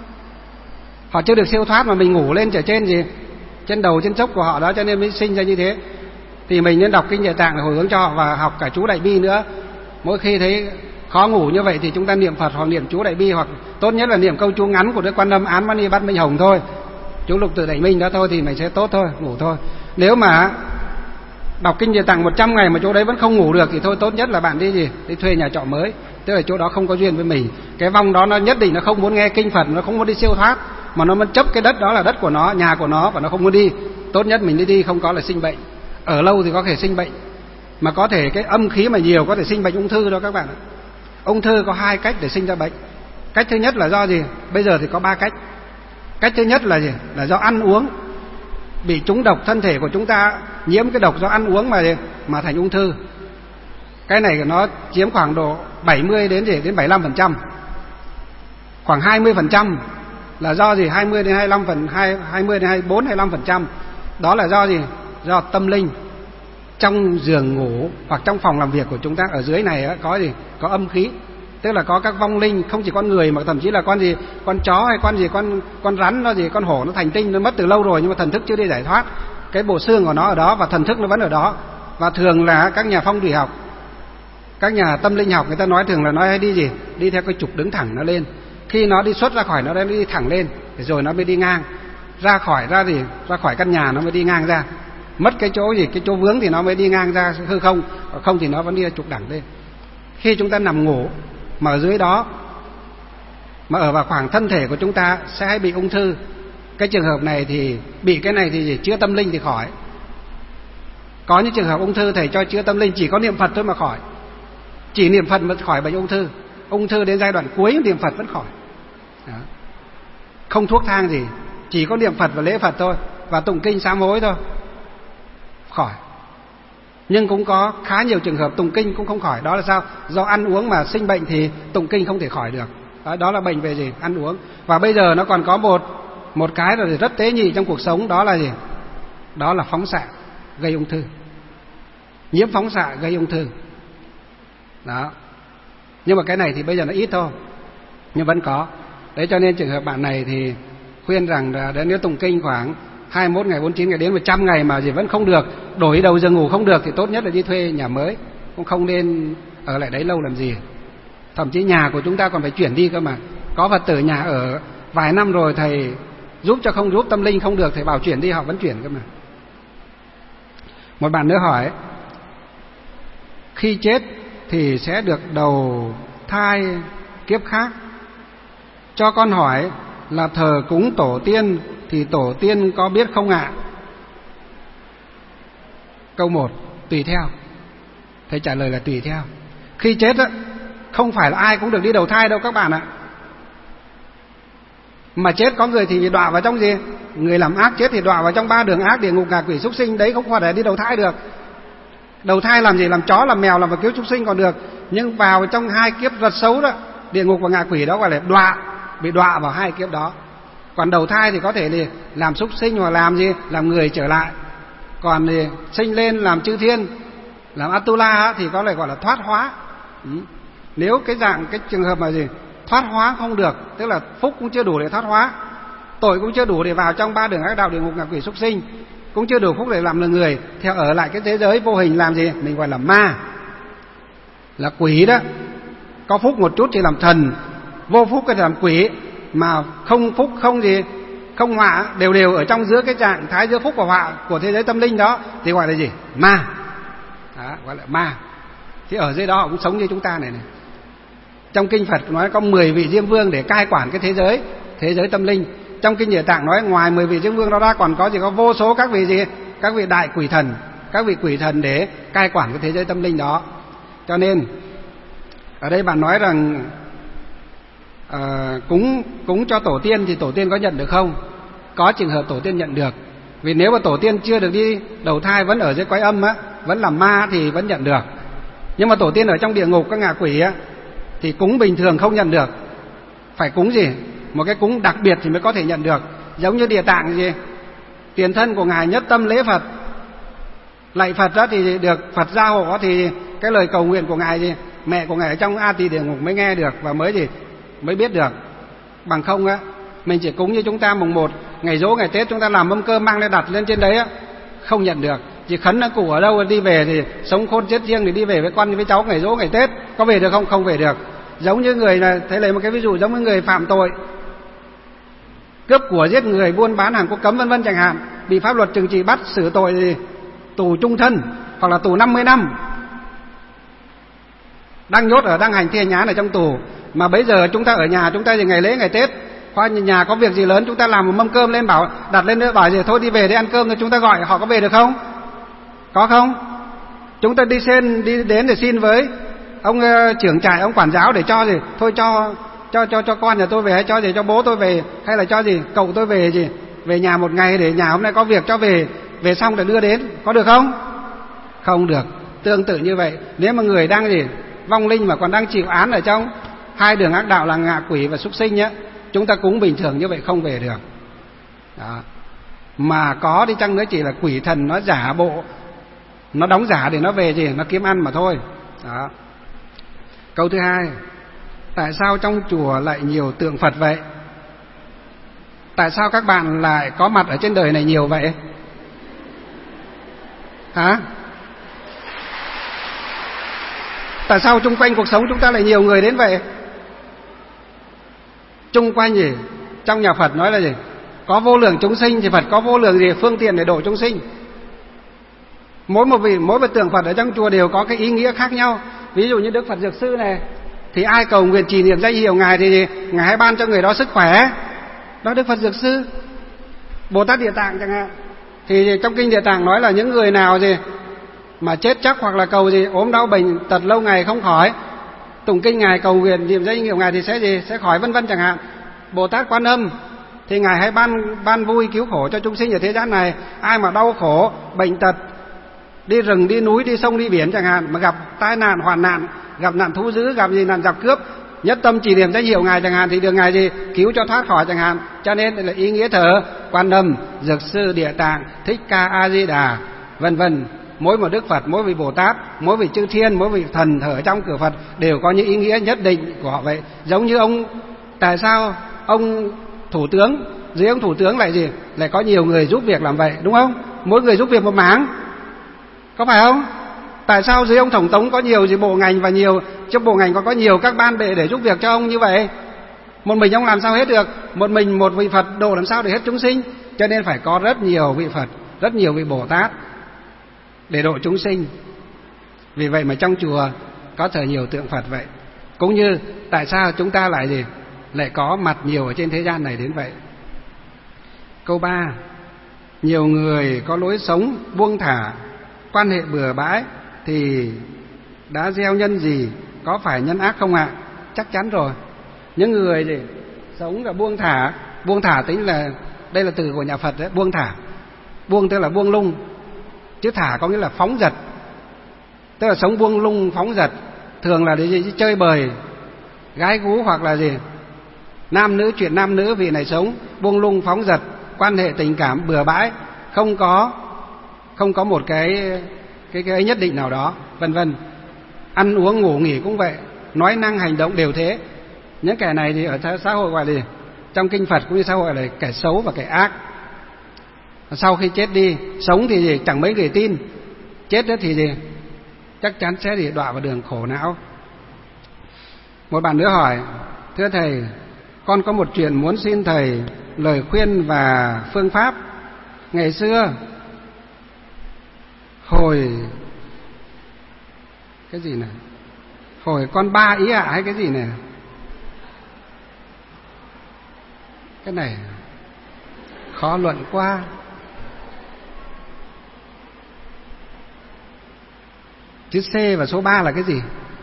Speaker 2: họ chưa được siêu thoát mà mình ngủ lên ở trên gì trên đầu trên chốc của họ đó, cho nên mới sinh ra như thế. Thì mình nên đọc kinh Địa Tạng để hồi hướng cho họ và học cả chú Đại Bi nữa. Mỗi khi thấy khó ngủ như vậy thì chúng ta niệm Phật hoặc niệm chú Đại Bi, hoặc tốt nhất là niệm câu chú ngắn của Đức Quan Âm Án Mani Bát Minh Hồng thôi, chú Lục Tự Đại Minh đó thôi thì mình sẽ tốt thôi, ngủ thôi. Nếu mà đọc kinh Địa Tạng 100 ngày mà chỗ đấy vẫn không ngủ được thì thôi, tốt nhất là bạn đi thuê nhà trọ mới, tức là chỗ đó không có duyên với mình. Cái vong đó nó nhất định nó không muốn nghe kinh Phật, nó không muốn đi siêu thoát, mà nó muốn chấp cái đất đó là đất của nó, nhà của nó, và nó không muốn đi. Tốt nhất mình đi không có là sinh bệnh. Ở lâu thì có thể sinh bệnh, mà có thể cái âm khí mà nhiều có thể sinh bệnh ung thư đó các bạn ạ. Ung thư có 2 cách để sinh ra bệnh. Cách thứ nhất là do gì? Bây giờ thì có 3 cách. Cách thứ nhất là gì? Là do ăn uống, bị trúng độc, thân thể của chúng ta nhiễm cái độc do ăn uống mà thành ung thư. Cái này nó chiếm khoảng độ 70 đến 75%. Khoảng 20% là do gì? 20 đến 24 25%. Đó là do gì? Do tâm linh. Trong giường ngủ hoặc trong phòng làm việc của chúng ta ở dưới này có gì? Có âm khí. Tức là có các vong linh, không chỉ con người mà thậm chí là con gì, con chó hay con gì, con rắn nó gì, con hổ nó thành tinh, nó mất từ lâu rồi nhưng mà thần thức chưa đi giải thoát. Cái bộ xương của nó ở đó và thần thức nó vẫn ở đó. Và thường là các nhà phong thủy học, các nhà tâm linh học người ta nói thường là nói hay đi gì? Đi theo cái trục đứng thẳng nó lên. Khi nó đi xuất ra khỏi nó đi thẳng lên, rồi nó mới đi ngang. Ra khỏi căn nhà nó mới đi ngang ra. Mất cái chỗ gì, cái chỗ vướng thì nó mới đi ngang ra hư không, không thì nó vẫn đi trục đẳng lên. Khi chúng ta nằm ngủ mà ở dưới đó mà ở vào khoảng thân thể của chúng ta sẽ hay bị ung thư. Cái trường hợp này thì bị cái này thì chữa tâm linh thì khỏi. Có những trường hợp ung thư thầy cho chữa tâm linh chỉ có niệm Phật thôi mà khỏi. Chỉ niệm Phật mới khỏi bệnh ung thư. Ung thư đến giai đoạn cuối niệm Phật vẫn khỏi. Đó. Không thuốc thang gì, chỉ có niệm Phật và lễ Phật thôi, và tụng kinh sám hối thôi, khỏi. Nhưng cũng có khá nhiều trường hợp tụng kinh cũng không khỏi. Đó là sao? Do ăn uống mà sinh bệnh thì tụng kinh không thể khỏi được. Đó là bệnh về gì? Ăn uống. Và bây giờ nó còn có một cái là rất tế nhị trong cuộc sống, đó là gì? Đó là phóng xạ gây ung thư. Nhiễm phóng xạ gây ung thư. Đó. Nhưng mà cái này thì bây giờ nó ít thôi, nhưng vẫn có. Đấy, cho nên trường hợp bạn này thì khuyên rằng là nếu tụng kinh khoảng 21 ngày, 49 ngày đến 100 ngày mà gì vẫn không được, đổi đầu giường ngủ không được thì tốt nhất là đi thuê nhà mới, cũng không nên ở lại đấy lâu làm gì. Thậm chí nhà của chúng ta còn phải chuyển đi cơ mà. Có Phật tử nhà ở vài năm rồi thầy giúp cho không giúp, tâm linh không được, thầy bảo chuyển đi họ vẫn chuyển cơ mà. Một bạn nữa hỏi, khi chết thì sẽ được đầu thai kiếp khác. Cho con hỏi là thờ cúng tổ tiên thì tổ tiên có biết không ạ? Câu 1, tùy theo. Thầy trả lời là tùy theo. Khi chết á, không phải là ai cũng được đi đầu thai đâu các bạn ạ. Mà chết có người thì đọa vào trong gì? Người làm ác chết thì đọa vào trong 3 đường ác, địa ngục, ngạ quỷ, súc sinh. Đấy không phải là đi đầu thai được. Đầu thai làm gì? Làm chó, làm mèo, làm vào kiếp súc sinh còn được. Nhưng vào trong 2 kiếp rất xấu đó, địa ngục và ngạ quỷ đó gọi là đọa, bị đọa vào 2 kiếp đó. Còn đầu thai thì có thể thì làm súc sinh hoặc làm gì? Làm người trở lại. Còn thì sinh lên làm chư thiên, làm Atula thì có thể gọi là thoát hóa. Nếu cái trường hợp mà gì? Thoát hóa không được, tức là phúc cũng chưa đủ để thoát hóa, tội cũng chưa đủ để vào trong 3 đường ác đạo, địa ngục, ngạ quỷ, súc sinh, cũng chưa đủ phúc để làm là người, theo ở lại cái thế giới vô hình làm gì? Mình gọi là ma, là quỷ đó. Có phúc một chút thì làm thần, vô phúc thì làm quỷ, mà không phúc không gì, không họa, đều ở trong giữa cái trạng thái giữa phúc và họa của thế giới tâm linh đó thì gọi là gì? Ma. Đó, gọi là ma. Thì ở dưới đó họ cũng sống như chúng ta này. Trong kinh Phật nói có 10 vị Diêm Vương để cai quản cái thế giới tâm linh. Trong kinh Địa Tạng nói ngoài 10 vị Diêm Vương đó ra còn có gì? Có vô số các vị gì? Các vị đại quỷ thần, các vị quỷ thần để cai quản cái thế giới tâm linh đó. Cho nên ở đây bạn nói rằng cúng cho tổ tiên thì tổ tiên có nhận được không? Có trường hợp tổ tiên nhận được. Vì nếu mà tổ tiên chưa được đi đầu thai, vẫn ở dưới cõi âm á, vẫn làm ma thì vẫn nhận được. Nhưng mà tổ tiên ở trong địa ngục, các ngạ quỷ á, thì cúng bình thường không nhận được. Phải cúng gì? Một cái cúng đặc biệt thì mới có thể nhận được. Giống như Địa Tạng gì? Tiền thân của ngài nhất tâm lễ Phật, lạy Phật đó thì được Phật gia hộ, thì cái lời cầu nguyện của ngài gì? Mẹ của ngài ở trong A Tỳ địa ngục mới nghe được và mới biết được. Bằng không á, mình chỉ cúng như chúng ta mùng 1 ngày giỗ ngày Tết chúng ta làm mâm cơm mang lên đặt lên trên đấy á, không nhận được. Chỉ khấn là cụ ở đâu đi về thì sống khôn chết riêng thì đi về với con với cháu ngày giỗ ngày Tết, có về được không? Không về được. Giống như người là, thế lấy một cái ví dụ, giống như người phạm tội, cướp của, giết người, buôn bán hàng có cấm vân vân chẳng hạn, bị pháp luật trừng trị bắt xử tội thì tù trung thân hoặc là tù 50 năm, đang nhốt đang hành thi hành án ở trong tù. Mà bây giờ chúng ta ở nhà, chúng ta thì ngày lễ ngày Tết, qua nhà có việc gì lớn chúng ta làm một mâm cơm lên, bảo đặt lên nữa, bảo gì thôi đi về để ăn cơm, rồi chúng ta gọi họ có về được không? Có không? Chúng ta đi đến để xin với ông trưởng trại, ông quản giáo để cho gì? Thôi cho con nhà tôi về, hay cho gì cho bố tôi về, hay là cho gì cậu tôi về gì? Về nhà một ngày để nhà hôm nay có việc cho về xong để đưa đến, có được không? Không được. Tương tự như vậy, nếu mà người đang gì vong linh mà còn đang chịu án ở trong 2 đường ác đạo là ngạ quỷ và súc sinh nhá, chúng ta cúng bình thường như vậy không về được. Đó. Mà có đi chăng nữa chỉ là quỷ thần nó giả bộ, nó đóng giả để nó về gì, nó kiếm ăn mà thôi. Đó. Câu thứ 2, tại sao trong chùa lại nhiều tượng Phật vậy? Tại sao các bạn lại có mặt ở trên đời này nhiều vậy? Hả? Tại sao chung quanh cuộc sống chúng ta lại nhiều người đến vậy? Chung quanh gì? Trong nhà Phật nói là gì? Có vô lượng chúng sinh thì Phật có vô lượng gì? Phương tiện để độ chúng sinh. Mỗi một tượng Phật ở trong chùa đều có cái ý nghĩa khác nhau. Ví dụ như Đức Phật Dược Sư này, Thì ai cầu nguyện trì niệm danh hiệu Ngài thì Ngài hãy ban cho người đó sức khỏe. Đó Đức Phật Dược Sư. Bồ Tát Địa Tạng chẳng hạn, thì trong kinh Địa Tạng nói là những người nào mà chết chắc hoặc là cầu ốm đau bệnh tật lâu ngày không khỏi, tụng kinh Ngài, cầu nguyện niệm danh hiệu Ngài thì sẽ khỏi, vân vân chẳng hạn. Bồ Tát Quan Âm thì Ngài hãy ban vui cứu khổ cho chúng sinh ở thế gian này. Ai mà đau khổ bệnh tật, đi rừng đi núi đi sông đi biển chẳng hạn, mà gặp tai nạn hoạn nạn, gặp nạn thú dữ, gặp nạn giặc cướp, nhất tâm trì niệm danh hiệu Ngài chẳng hạn, thì được Ngài cứu cho thoát khỏi chẳng hạn. Cho nên là ý nghĩa thờ Quan Âm, Dược Sư, Địa Tạng, Thích Ca, A Di Đà, vân vân. Mỗi một Đức Phật, mỗi vị Bồ Tát, mỗi vị chư thiên, mỗi vị thần thờ trong cửa Phật đều có những ý nghĩa nhất định của họ vậy. Giống như tại sao ông thủ tướng, dưới ông thủ tướng lại có nhiều người giúp việc làm vậy, đúng không? Mỗi người giúp việc một mảng, có phải không? Tại sao dưới ông tổng thống có nhiều bộ ngành, và nhiều trong bộ ngành có nhiều các ban bệ để giúp việc cho ông như vậy? Một mình ông làm sao hết được? Một vị Phật độ làm sao để hết chúng sinh? Cho nên phải có rất nhiều vị Phật, rất nhiều vị Bồ Tát để độ chúng sinh. Vì vậy mà trong chùa có thờ nhiều tượng Phật vậy. Cũng như tại sao chúng ta lại có mặt nhiều ở trên thế gian này đến vậy. Câu 3: nhiều người có lối sống buông thả, quan hệ bừa bãi thì đã gieo nhân gì? Có phải nhân ác không ạ? Chắc chắn rồi. Những người sống là buông thả tính là, đây là từ của nhà Phật đấy, buông thả. Buông tức là buông lung, chứ thả có nghĩa là phóng dật. Tức là sống buông lung phóng dật, thường là để chơi bời, gái gú hoặc là nam nữ, chuyện nam nữ. Vị này sống buông lung phóng dật, quan hệ tình cảm bừa bãi, không có một cái nhất định nào đó, vân vân. Ăn uống ngủ nghỉ cũng vậy, nói năng hành động đều thế. Những kẻ này thì ở xã hội gọi là trong kinh Phật cũng như xã hội là kẻ xấu và kẻ ác. Sau khi chết đi, sống thì chẳng mấy người tin, chết đó thì chắc chắn sẽ đọa vào đường khổ não. Một bạn nữa hỏi: thưa thầy, con có một chuyện muốn xin thầy lời khuyên và phương pháp. Ngày xưa hồi con 3 ý ạ hay cái gì này? Cái này khó luận quá. Chữ C và số 3 là cái gì?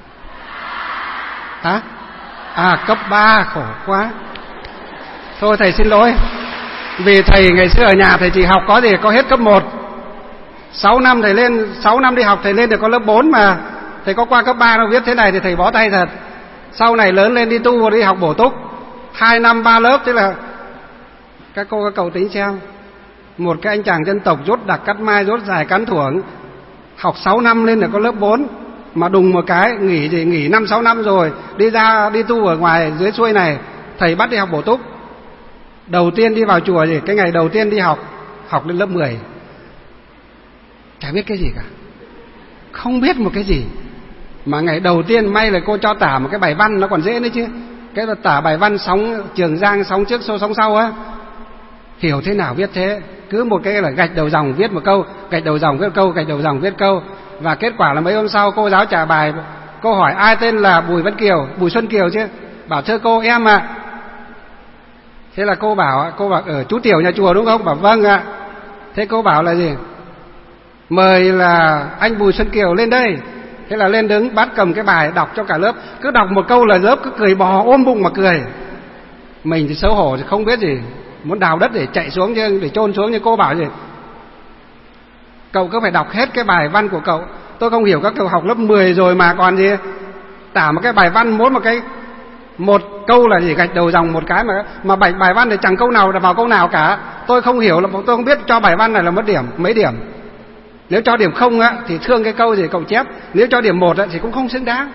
Speaker 2: Hả? Cấp 3, khổ quá. Thôi thầy xin lỗi. Vì thầy ngày xưa ở nhà thầy chỉ học có hết cấp 1. 6 năm thầy lên, 6 năm đi học thầy lên được có lớp 4 mà. Thầy có qua cấp 3 đâu, viết thế này thì thầy bó tay thật. Sau này lớn lên đi tu đi học bổ túc, 2 năm 3 lớp. Thế là các cô các cậu tính xem, một cái anh chàng dân tộc rốt đặc cắt mai, rốt dài cán thuổng, học 6 năm lên là có lớp 4, mà đùng một cái nghỉ 5-6 năm rồi, đi tu ở ngoài dưới xuôi này, thầy bắt đi học bổ túc. Đầu tiên đi vào chùa cái ngày đầu tiên đi học lên lớp 10, chả biết cái gì cả, không biết một cái gì. Mà ngày đầu tiên may là cô cho tả một cái bài văn nó còn dễ nữa chứ. Cái là tả bài văn sóng Trường Giang, sóng trước sóng sau á, hiểu thế nào viết thế. Cứ một cái là gạch đầu dòng viết một câu, gạch đầu dòng viết câu, gạch đầu dòng viết câu. Và kết quả là mấy hôm sau cô giáo trả bài, cô hỏi ai tên là Bùi Xuân Kiều chứ? Bảo thưa cô em ạ. Thế là cô bảo ở chú tiểu nhà chùa đúng không? Bảo vâng ạ. Thế cô bảo là gì? Mời là anh Bùi Xuân Kiều lên đây. Thế là lên đứng bắt cầm cái bài đọc cho cả lớp. Cứ đọc một câu là lớp cứ cười bò ôm bụng mà cười. Mình thì xấu hổ thì không biết gì, muốn đào đất để chạy xuống chứ, để chôn xuống. Như cô bảo gì, cậu cứ phải đọc hết cái bài văn của cậu. Tôi không hiểu, các cậu học lớp 10 rồi mà còn gì. Tả một cái bài văn mỗi một câu là gì, gạch đầu dòng một cái mà bài văn thì chẳng câu nào vào câu nào cả. Tôi không hiểu, tôi không biết cho bài văn này là mất điểm mấy điểm. Nếu cho điểm 0 á thì thương cái câu gì cậu chép, nếu cho điểm 1 á thì cũng không xứng đáng.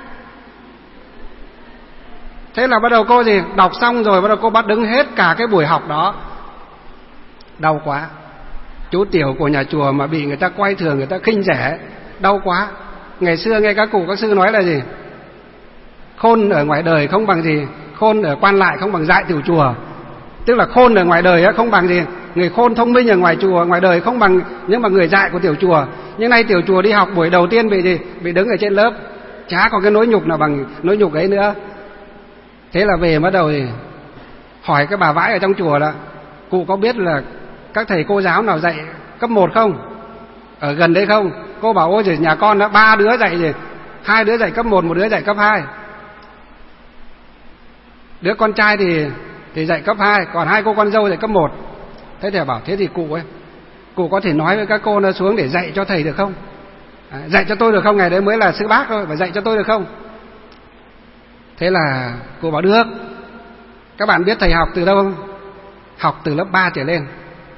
Speaker 2: Thế là bắt đầu cô đọc xong rồi bắt đầu cô bắt đứng hết cả cái buổi học đó. Đau quá. Chú tiểu của nhà chùa mà bị người ta quay thường, người ta khinh rẻ, đau quá. Ngày xưa nghe các cụ các sư nói là gì? Khôn ở ngoài đời không bằng gì, khôn ở quan lại không bằng dại tiểu chùa. Tức là khôn ở ngoài đời á không bằng gì, người khôn thông minh ở ngoài đời không bằng những mà người dại của tiểu chùa. Nhưng nay tiểu chùa đi học buổi đầu tiên bị đứng ở trên lớp, chả có cái nỗi nhục nào bằng nỗi nhục ấy nữa. Thế là về bắt đầu thì hỏi cái bà vãi ở trong chùa là: cụ có biết là các thầy cô giáo nào dạy cấp 1 không? Ở gần đây không? Cô bảo: ôi giời, nhà con đã 3 đứa dạy rồi, 2 đứa dạy cấp 1, 1 đứa dạy cấp 2. Đứa con trai thì dạy cấp 2, còn 2 cô con dâu dạy cấp 1. Thế thì bảo: thế thì cụ có thể nói với các cô nó xuống để dạy cho thầy được không? Dạy cho tôi được không? Ngày đấy mới là sư bác thôi, mà dạy cho tôi được không? Thế là cô bảo: được. Các bạn biết thầy học từ đâu không? Học từ lớp 3 trở lên.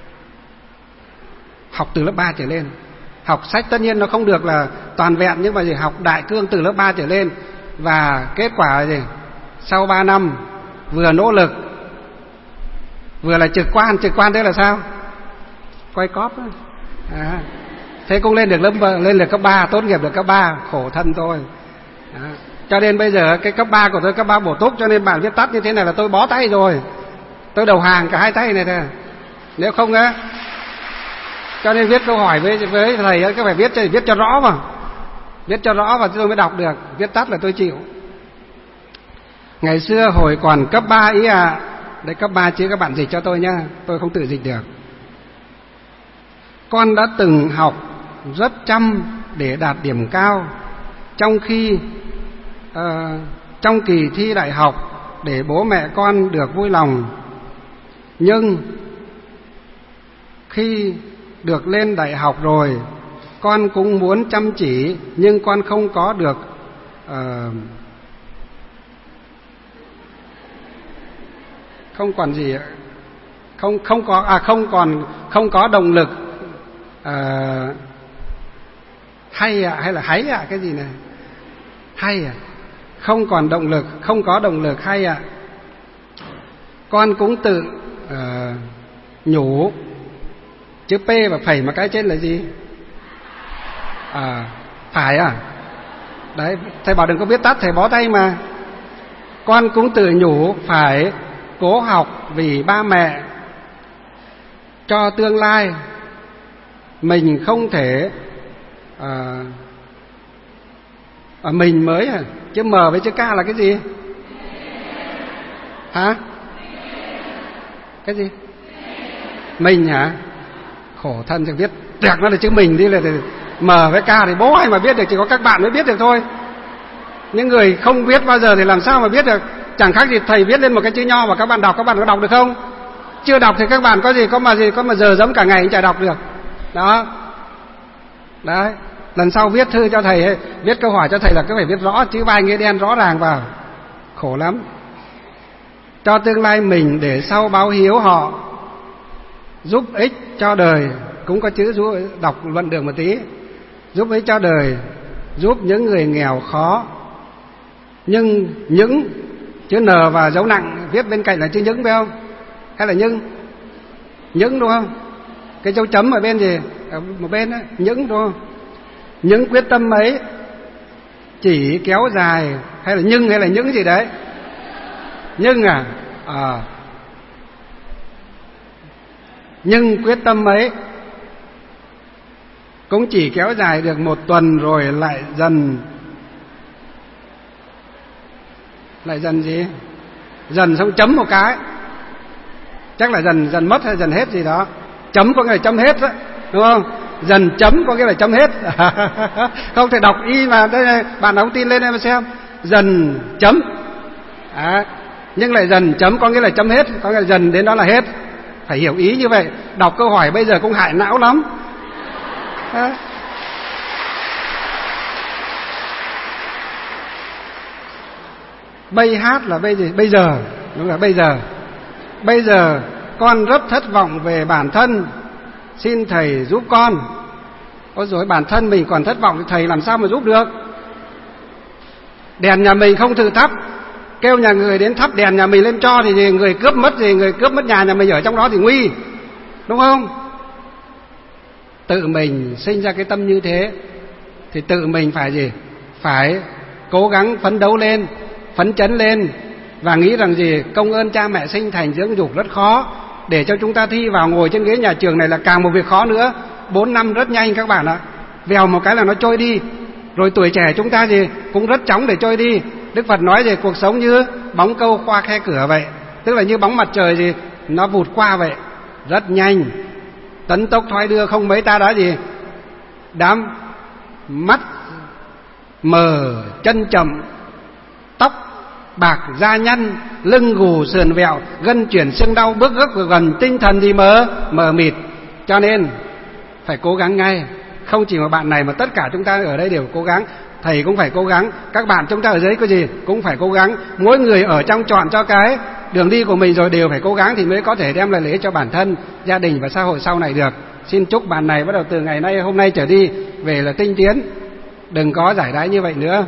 Speaker 2: Học từ lớp 3 trở lên. Học sách tất nhiên nó không được là toàn vẹn, nhưng mà học đại cương từ lớp 3 trở lên. Và kết quả là gì? Sau 3 năm vừa nỗ lực, vừa là trực quan. Trực quan đây là sao? Quay cóp. Thế cũng lên được cấp 3, tốt nghiệp được cấp 3, khổ thân tôi. Cho nên bây giờ cái cấp 3 của tôi cấp 3 bổ túc, cho nên bạn viết tắt như thế này là tôi bó tay rồi. Tôi đầu hàng cả 2 tay này thôi. Nếu không á, cho nên viết câu hỏi với thầy cứ phải viết cho rõ mà. Viết cho rõ và tôi mới đọc được. Viết tắt là tôi chịu. Ngày xưa hồi còn cấp 3 ý ạ. Đấy, cấp 3 chứ các bạn dịch cho tôi nhá, tôi không tự dịch được. Con đã từng học rất chăm để đạt điểm cao, trong kỳ thi đại học để bố mẹ con được vui lòng. Nhưng khi được lên đại học rồi, con cũng muốn chăm chỉ, nhưng con không có được không có động lực hay là háy cái gì này? Hay không còn động lực, không có động lực hay con cũng tự nhủ. Chữ P và phẩy mà cái trên là gì? Phải đấy, thầy bảo đừng có viết tắt, thầy bó tay mà. Con cũng tự nhủ phải cố học vì ba mẹ, cho tương lai mình không thể mình mới chữ M với chữ K là cái gì? Hả? Cái gì? Mình hả? Khổ thân thì viết đẹp nó là chữ mình đi, là M với K thì bố ai mà biết được, chỉ có các bạn mới biết được thôi. Những người không biết bao giờ thì làm sao mà biết được? Chẳng khác gì thầy viết lên một cái chữ nho và các bạn đọc, các bạn có đọc được không? Chưa đọc thì các bạn có mà giờ giấm cả ngày cũng chả đọc được. Đó. Đấy, lần sau viết thư cho thầy, viết câu hỏi cho thầy là cứ phải viết rõ chữ vai nghĩa đen rõ ràng vào. Khổ lắm. Cho tương lai mình để sau báo hiếu họ, giúp ích cho đời, cũng có chữ đọc luận đường một tí. Giúp ích cho đời, giúp những người nghèo khó. Nhưng những chữ N và dấu nặng viết bên cạnh là chữ những phải không? Hay là những đúng không? Cái dấu chấm ở bên gì? Ở một bên đó, những đúng không? Những quyết tâm ấy chỉ kéo dài, hay là những gì đấy? Nhưng nhưng quyết tâm ấy cũng chỉ kéo dài được 1 tuần rồi lại dần gì? Dần xong chấm một cái. Chắc là dần mất hay dần hết gì đó. Chấm có nghĩa là chấm hết đó, đúng không? Dần chấm có nghĩa là chấm hết. Không thể đọc y mà đây này, bạn đóng tin lên đây mà xem. Dần chấm. Nhưng lại dần chấm có nghĩa là chấm hết, có nghĩa là dần đến đó là hết. Phải hiểu ý như vậy. Đọc câu hỏi bây giờ cũng hại não lắm. Bây hát là bây giờ, đúng là bây giờ. Bây giờ con rất thất vọng về bản thân, xin thầy giúp con. Ôi dồi, bản thân mình còn thất vọng thì thầy làm sao mà giúp được? Đèn nhà mình không tự thắp, kêu nhà người đến thắp đèn nhà mình lên cho thì người cướp mất nhà mình ở trong đó thì nguy, đúng không? Tự mình sinh ra cái tâm như thế thì tự mình phải gì? Phải cố gắng phấn đấu lên, phấn chấn lên và nghĩ rằng gì? Công ơn cha mẹ sinh thành dưỡng dục rất khó, để cho chúng ta thi vào ngồi trên ghế nhà trường này là càng một việc khó nữa. 4 năm rất nhanh các bạn ạ, vèo một cái là nó trôi đi. Rồi tuổi trẻ chúng ta gì cũng rất chóng để trôi đi. Đức Phật nói gì cuộc sống như bóng câu qua khe cửa vậy, tức là như bóng mặt trời gì nó vụt qua vậy, rất nhanh, tấn tốc thoái đưa, không mấy ta đã gì đám mắt mờ, chân chậm, tóc bạc da nhăn, lưng gù sườn vẹo, gân chuyển xương đau, bước gấp gần, tinh thần thì mờ mịt. Cho nên phải cố gắng ngay. Không chỉ một bạn này mà tất cả chúng ta ở đây đều cố gắng. Thầy cũng phải cố gắng, các bạn chúng ta ở dưới cái gì cũng phải cố gắng. Mỗi người ở trong chọn cho cái đường đi của mình rồi đều phải cố gắng thì mới có thể đem lại lợi ích cho bản thân, gia đình và xã hội sau này được. Xin chúc bạn này bắt đầu từ ngày nay, hôm nay trở đi về là tinh tiến, đừng có giải đãi như vậy nữa.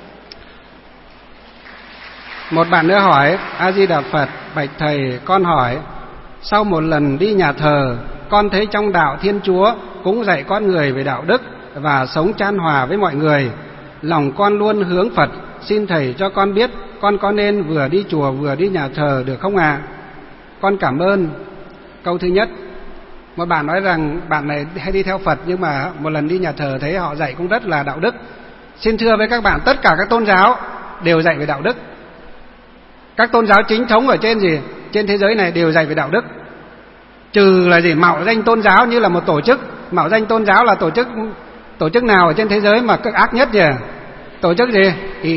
Speaker 2: Một bạn nữa hỏi: A Di Đà Phật, bạch thầy, con hỏi sau một lần đi nhà thờ, con thấy trong đạo Thiên Chúa cũng dạy con người về đạo đức và sống chan hòa với mọi người. Lòng con luôn hướng Phật, xin thầy cho con biết con có nên vừa đi chùa vừa đi nhà thờ được không ạ? Con cảm ơn. Câu thứ nhất, một bạn nói rằng bạn này hay đi theo Phật nhưng mà một lần đi nhà thờ thấy họ dạy cũng rất là đạo đức. Xin thưa với các bạn, tất cả các tôn giáo đều dạy về đạo đức. Các tôn giáo chính thống ở trên thế giới này đều dạy về đạo đức. Trừ là gì? Mạo danh tôn giáo như là một tổ chức. Mạo danh tôn giáo là tổ chức nào ở trên thế giới mà cực ác nhất nhỉ? Tổ chức gì?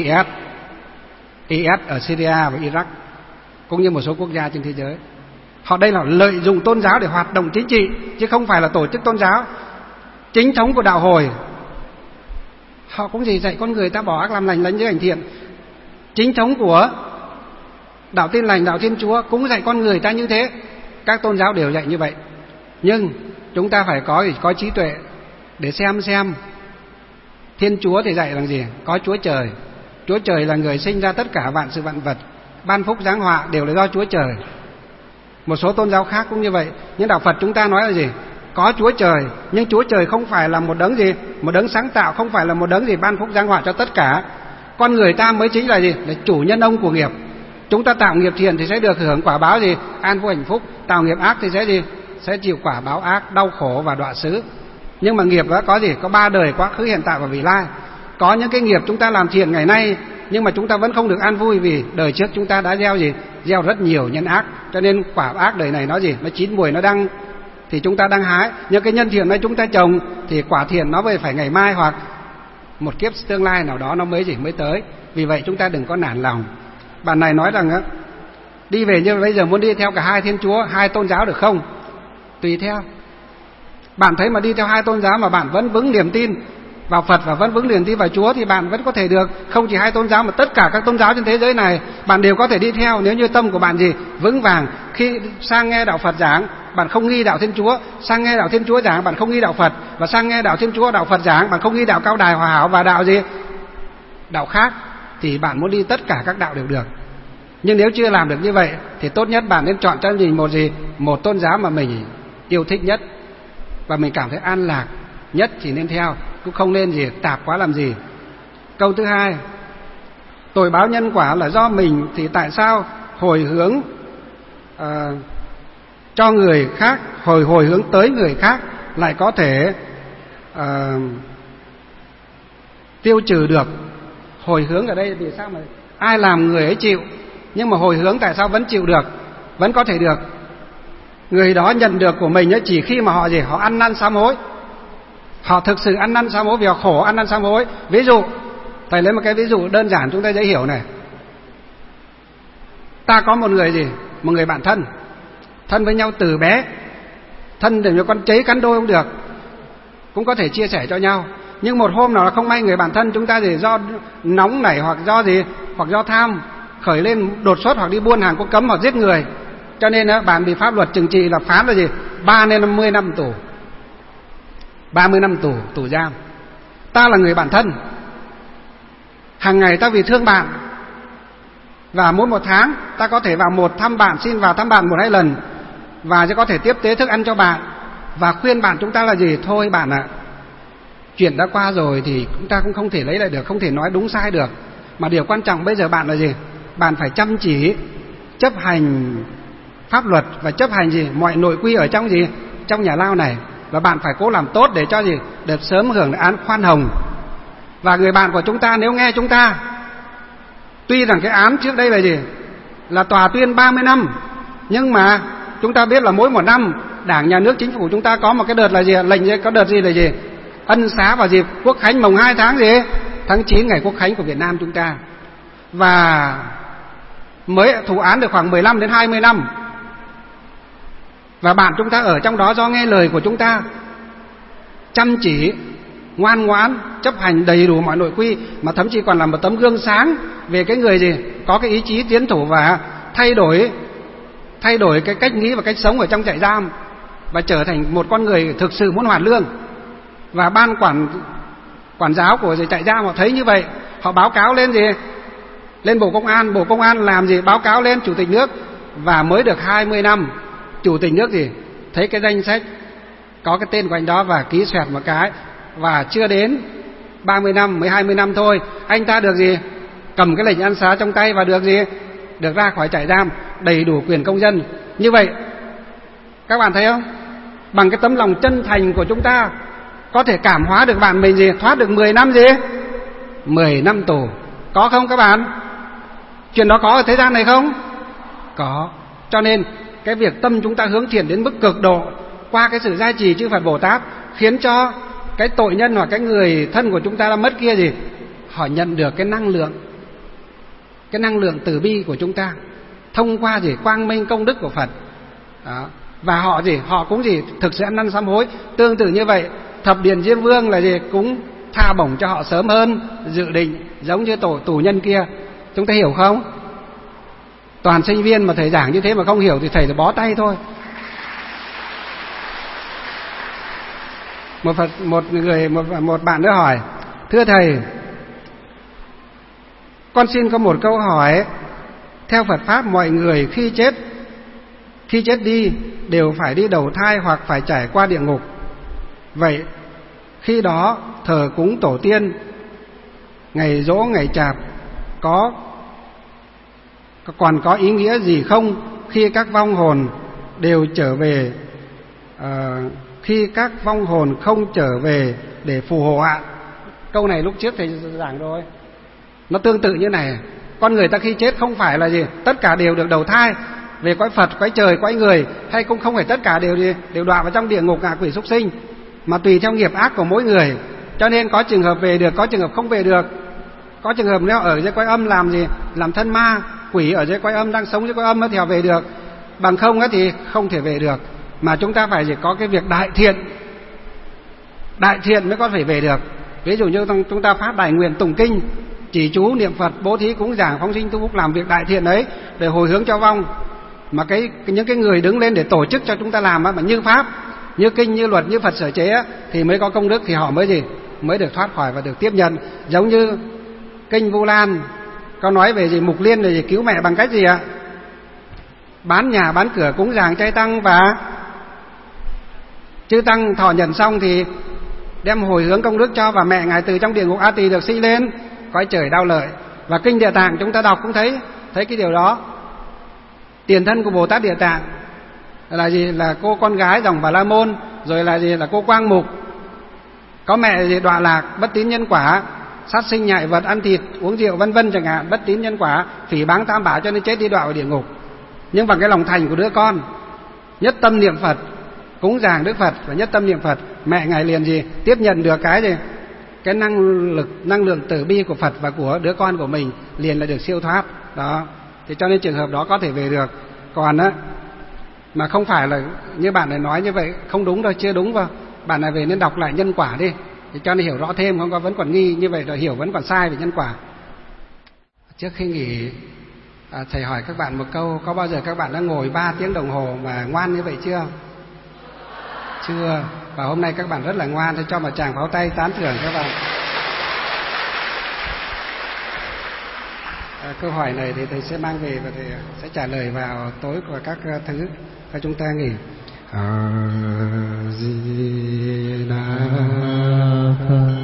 Speaker 2: IS ở Syria và Iraq, cũng như một số quốc gia trên thế giới. Họ đây là lợi dụng tôn giáo để hoạt động chính trị, chứ không phải là tổ chức tôn giáo chính thống của đạo Hồi. Họ cũng gì dạy con người ta bỏ ác làm lành, lánh giới hành thiện. Chính thống của đạo Tin Lành, đạo Thiên Chúa cũng dạy con người ta như thế. Các tôn giáo đều dạy như vậy. Nhưng chúng ta phải có trí tuệ để xem Thiên Chúa thì dạy rằng gì? Có Chúa Trời. Chúa Trời là người sinh ra tất cả vạn sự vạn vật, ban phúc giáng họa đều là do Chúa Trời. Một số tôn giáo khác cũng như vậy. Nhưng đạo Phật chúng ta nói là gì? Có Chúa Trời, nhưng Chúa Trời không phải là một đấng gì? Một đấng sáng tạo, không phải là một đấng gì ban phúc giáng họa cho tất cả. Con người ta mới chính là gì? Là chủ nhân ông của nghiệp. Chúng ta tạo nghiệp thiện thì sẽ được hưởng quả báo gì? An vui hạnh phúc. Tạo nghiệp ác thì sẽ gì? Sẽ chịu quả báo ác, đau khổ và đọa xứ. Nhưng mà nghiệp đó có gì? Có 3 đời, quá khứ, hiện tại và vị lai. Có những cái nghiệp chúng ta làm thiện ngày nay nhưng mà chúng ta vẫn không được an vui vì đời trước chúng ta đã gieo gì? Gieo rất nhiều nhân ác. Cho nên quả ác đời này nó gì? Nó chín mùi, nó đang thì chúng ta đang hái. Nhưng cái nhân thiện này chúng ta trồng thì quả thiện nó phải ngày mai hoặc một kiếp tương lai nào đó nó mới tới. Vì vậy chúng ta đừng có nản lòng. Bạn này nói rằng á, đi về như bây giờ muốn đi theo cả hai Thiên Chúa, hai tôn giáo được không? Tùy theo. Bạn thấy mà đi theo hai tôn giáo mà bạn vẫn vững niềm tin vào Phật và vẫn vững niềm tin vào Chúa thì bạn vẫn có thể được. Không chỉ hai tôn giáo mà tất cả các tôn giáo trên thế giới này bạn đều có thể đi theo, nếu như tâm của bạn gì vững vàng. Khi sang nghe đạo Phật giảng bạn không nghi đạo Thiên Chúa, sang nghe đạo Thiên Chúa giảng bạn không nghi đạo Phật, và sang nghe đạo Thiên Chúa, đạo Phật giảng bạn không nghi đạo Cao Đài, Hòa Hảo và đạo gì? Đạo khác, thì bạn muốn đi tất cả các đạo đều được. Nhưng nếu chưa làm được như vậy thì tốt nhất bạn nên chọn cho mình một tôn giáo mà mình yêu thích nhất và mình cảm thấy an lạc nhất thì nên theo, cũng không nên gì tạp quá làm gì. Câu thứ hai, tội báo nhân quả là do mình thì tại sao hồi hướng cho người khác, hồi hướng tới người khác lại có thể tiêu trừ được? Hồi hướng ở đây vì sao mà ai làm người ấy chịu, nhưng mà hồi hướng tại sao vẫn chịu được, vẫn có thể được? Người đó nhận được của mình chỉ khi mà họ họ ăn năn sám hối, họ thực sự ăn năn sám hối vì họ khổ, ăn năn sám hối. Ví dụ thầy lấy một cái ví dụ đơn giản chúng ta dễ hiểu này. Ta có một người bạn thân với nhau từ bé, thân để cho con cháy cắn đôi không được, cũng có thể chia sẻ cho nhau. Nhưng một hôm nào là không may người bạn thân chúng ta do nóng nảy hoặc do tham khởi lên đột xuất hoặc đi buôn hàng có cấm hoặc giết người, cho nên bạn bị pháp luật trừng trị là phán là 3 đến 50 năm tù, 30 năm tù giam. Ta là người bạn thân, hàng ngày ta vì thương bạn và mỗi một tháng ta có thể vào thăm bạn, xin vào thăm bạn 1-2 lần và sẽ có thể tiếp tế thức ăn cho bạn và khuyên bạn chúng ta là thôi bạn ạ, chuyện đã qua rồi thì chúng ta cũng không thể lấy lại được, không thể nói đúng sai được, mà điều quan trọng bây giờ bạn là bạn phải chăm chỉ chấp hành pháp luật và chấp hành mọi nội quy ở trong nhà lao này, và bạn phải cố làm tốt để cho được sớm hưởng án khoan hồng. Và người bạn của chúng ta nếu nghe chúng ta, tuy rằng cái án trước đây là gì? Là tòa tuyên 30 năm, nhưng mà chúng ta biết là mỗi một năm Đảng, Nhà nước, Chính phủ chúng ta có một cái đợt là gì? Lệnh có đợt gì là gì? Ân xá vào dịp Quốc khánh mồng 2 tháng gì? Tháng 9 ngày Quốc khánh của Việt Nam chúng ta. Và mới thụ án được khoảng 15 đến 20 năm. Và bạn chúng ta ở trong đó do nghe lời của chúng ta, chăm chỉ, ngoan ngoãn, chấp hành đầy đủ mọi nội quy, mà thậm chí còn là một tấm gương sáng về cái người gì? Có cái ý chí tiến thủ và thay đổi cái cách nghĩ và cách sống ở trong trại giam, và trở thành một con người thực sự muốn hoàn lương. Và ban quản giáo của trại giam họ thấy như vậy, họ báo cáo lên gì? Lên Bộ Công an làm gì? Báo cáo lên Chủ tịch nước. Và mới được 20 năm, Chủ tịch nước gì? Thấy cái danh sách có cái tên của anh đó và ký xoẹt một cái. Và chưa đến 30 năm, mới 20 năm thôi, anh ta được gì? Cầm cái lệnh ân xá trong tay và được gì? Được ra khỏi trại giam, đầy đủ quyền công dân. Như vậy, các bạn thấy không? Bằng cái tấm lòng chân thành của chúng ta có thể cảm hóa được bạn mình gì? Thoát được 10 năm gì? 10 năm tù. Có không các bạn? Chuyện đó có ở thế gian này không? Có. Cho nên cái việc tâm chúng ta hướng thiện đến mức cực độ qua cái sự gia trì chư Phật Bồ Tát, khiến cho cái tội nhân hoặc cái người thân của chúng ta đã mất kia gì? Họ nhận được cái năng lượng từ bi của chúng ta thông qua gì? Quang minh công đức của Phật đó. Và họ gì? Họ cũng gì? Thực sự ăn năn sám hối. Tương tự như vậy, Thập Điện Diêm Vương là gì? Cũng tha bổng cho họ sớm hơn dự định, giống như tù nhân kia. Chúng ta hiểu không? Toàn sinh viên mà thầy giảng như thế mà không hiểu thì thầy sẽ bó tay thôi. Một bạn nữa hỏi: thưa thầy, con xin có một câu hỏi. Theo Phật pháp, mọi người khi chết đi đều phải đi đầu thai hoặc phải trải qua địa ngục. Vậy khi đó thờ cúng tổ tiên, ngày giỗ, ngày chạp còn có ý nghĩa gì không khi các vong hồn đều trở về, khi các vong hồn không trở về để phù hộ ạ? Câu này lúc trước thầy giảng rồi. Nó tương tự như này: con người ta khi chết không phải là gì? Tất cả đều được đầu thai về cõi Phật, cõi trời, cõi người, hay cũng không phải tất cả đều đọa vào trong địa ngục, ngạ quỷ, súc sinh, mà tùy theo nghiệp ác của mỗi người. Cho nên có trường hợp về được, có trường hợp không về được. Có trường hợp nếu ở dưới cõi âm làm gì? Làm thân ma quỷ ở dưới cõi âm, đang sống dưới cõi âm thì họ về được, bằng không thì không thể về được. Mà chúng ta phải chỉ có cái việc đại thiện mới có thể về được. Ví dụ như chúng ta phát đại nguyện tụng kinh, chỉ chú niệm Phật, bố thí cúng dường, phóng sinh tu phúc, làm việc đại thiện ấy để hồi hướng cho vong. Mà những cái người đứng lên để tổ chức cho chúng ta làm mà như pháp, như kinh, như luật, như Phật sở chế thì mới có công đức, thì họ mới gì? Mới được thoát khỏi và được tiếp nhận. Giống như kinh Vu Lan có nói về gì? Mục Liên là cứu mẹ bằng cách gì ạ? Bán nhà bán cửa cúng dường chay tăng, và chư tăng thọ nhận xong thì đem hồi hướng công đức cho, và mẹ ngài từ trong địa ngục A Tỳ được sinh lên cõi trời Đao Lợi. Và kinh Địa Tạng chúng ta đọc cũng thấy cái điều đó. Tiền thân của Bồ Tát Địa Tạng là gì? Là cô con gái dòng Bà La Môn, rồi là gì? Là cô Quang Mục. Có mẹ gì? Đọa lạc, bất tín nhân quả, sát sinh nhại vật, ăn thịt uống rượu vân vân chẳng hạn, bất tín nhân quả, phỉ báng tam bảo, cho nên chết đi đọa vào địa ngục. Nhưng bằng cái lòng thành của đứa con, nhất tâm niệm Phật, cúng dường Đức Phật và nhất tâm niệm Phật, mẹ ngài liền gì? Tiếp nhận được cái gì? Cái năng lượng từ bi của Phật và của đứa con của mình, liền là được siêu thoát đó. Thì cho nên trường hợp đó có thể về được. Còn mà không phải là như bạn này nói như vậy, không đúng đâu, chưa đúng vào. Bạn này về nên đọc lại nhân quả đi, thì cho nên hiểu rõ thêm, không có vẫn còn nghi như vậy rồi hiểu vẫn còn sai về nhân quả. Trước khi nghỉ, thầy hỏi các bạn một câu: có bao giờ các bạn đã ngồi 3 tiếng đồng hồ mà ngoan như vậy chưa? Chưa. Và hôm nay các bạn rất là ngoan, thì cho một tràng pháo tay tán thưởng các bạn. Câu hỏi này thì thầy sẽ mang về và thầy sẽ trả lời vào tối của các thứ. Và chúng ta nghỉ. A Di Đà Phật.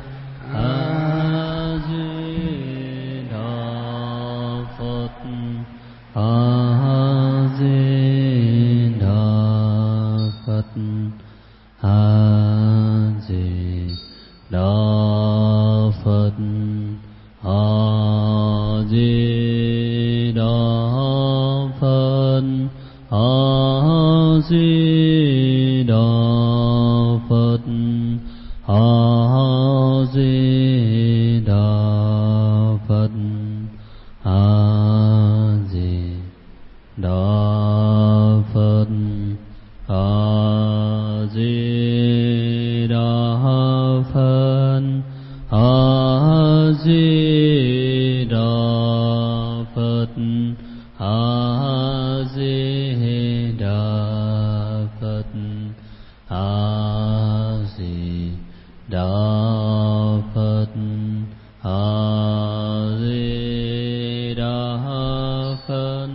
Speaker 1: A Di Đà Phật. A Di Đà Phật. A Di Đà Phật. Đà Phật. A Di Đà Phật. A Di Đà Phật. A Di Đà Phật. A Di Đà Phật. A Di Đà Phật. A Di Đà Phật. A Di Đà Phật.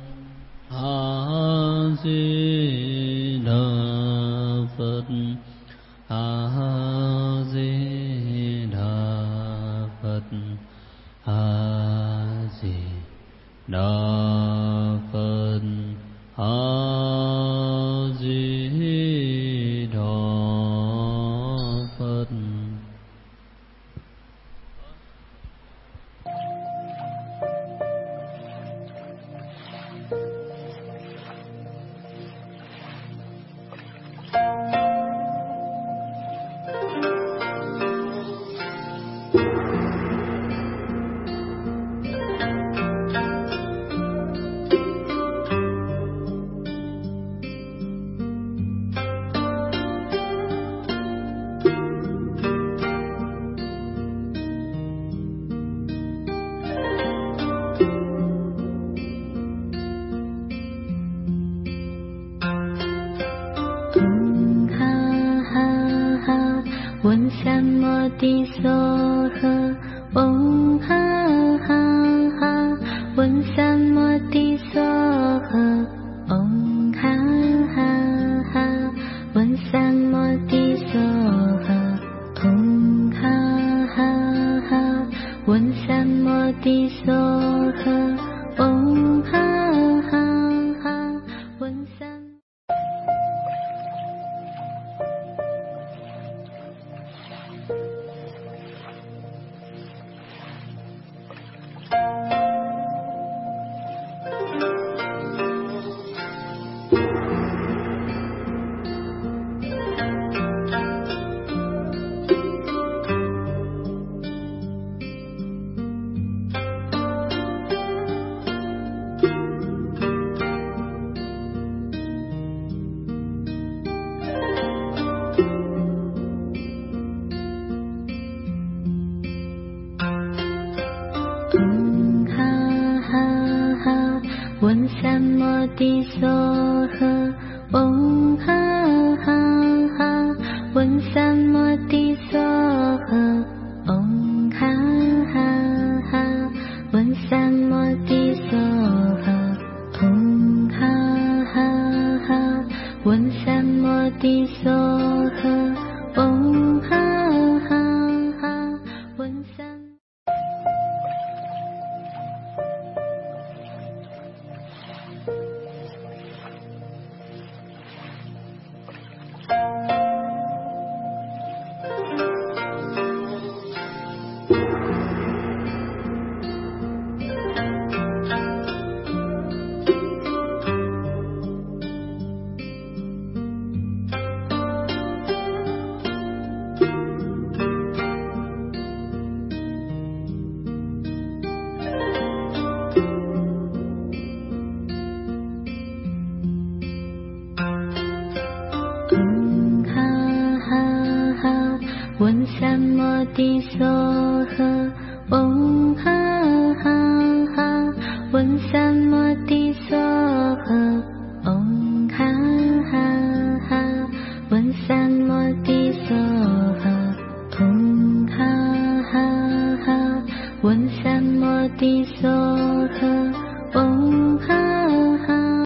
Speaker 1: A Di Đà Phật. A Di Đà Phật. A Di Đà Phật. A Di Đà Phật.
Speaker 3: One Sam Moti So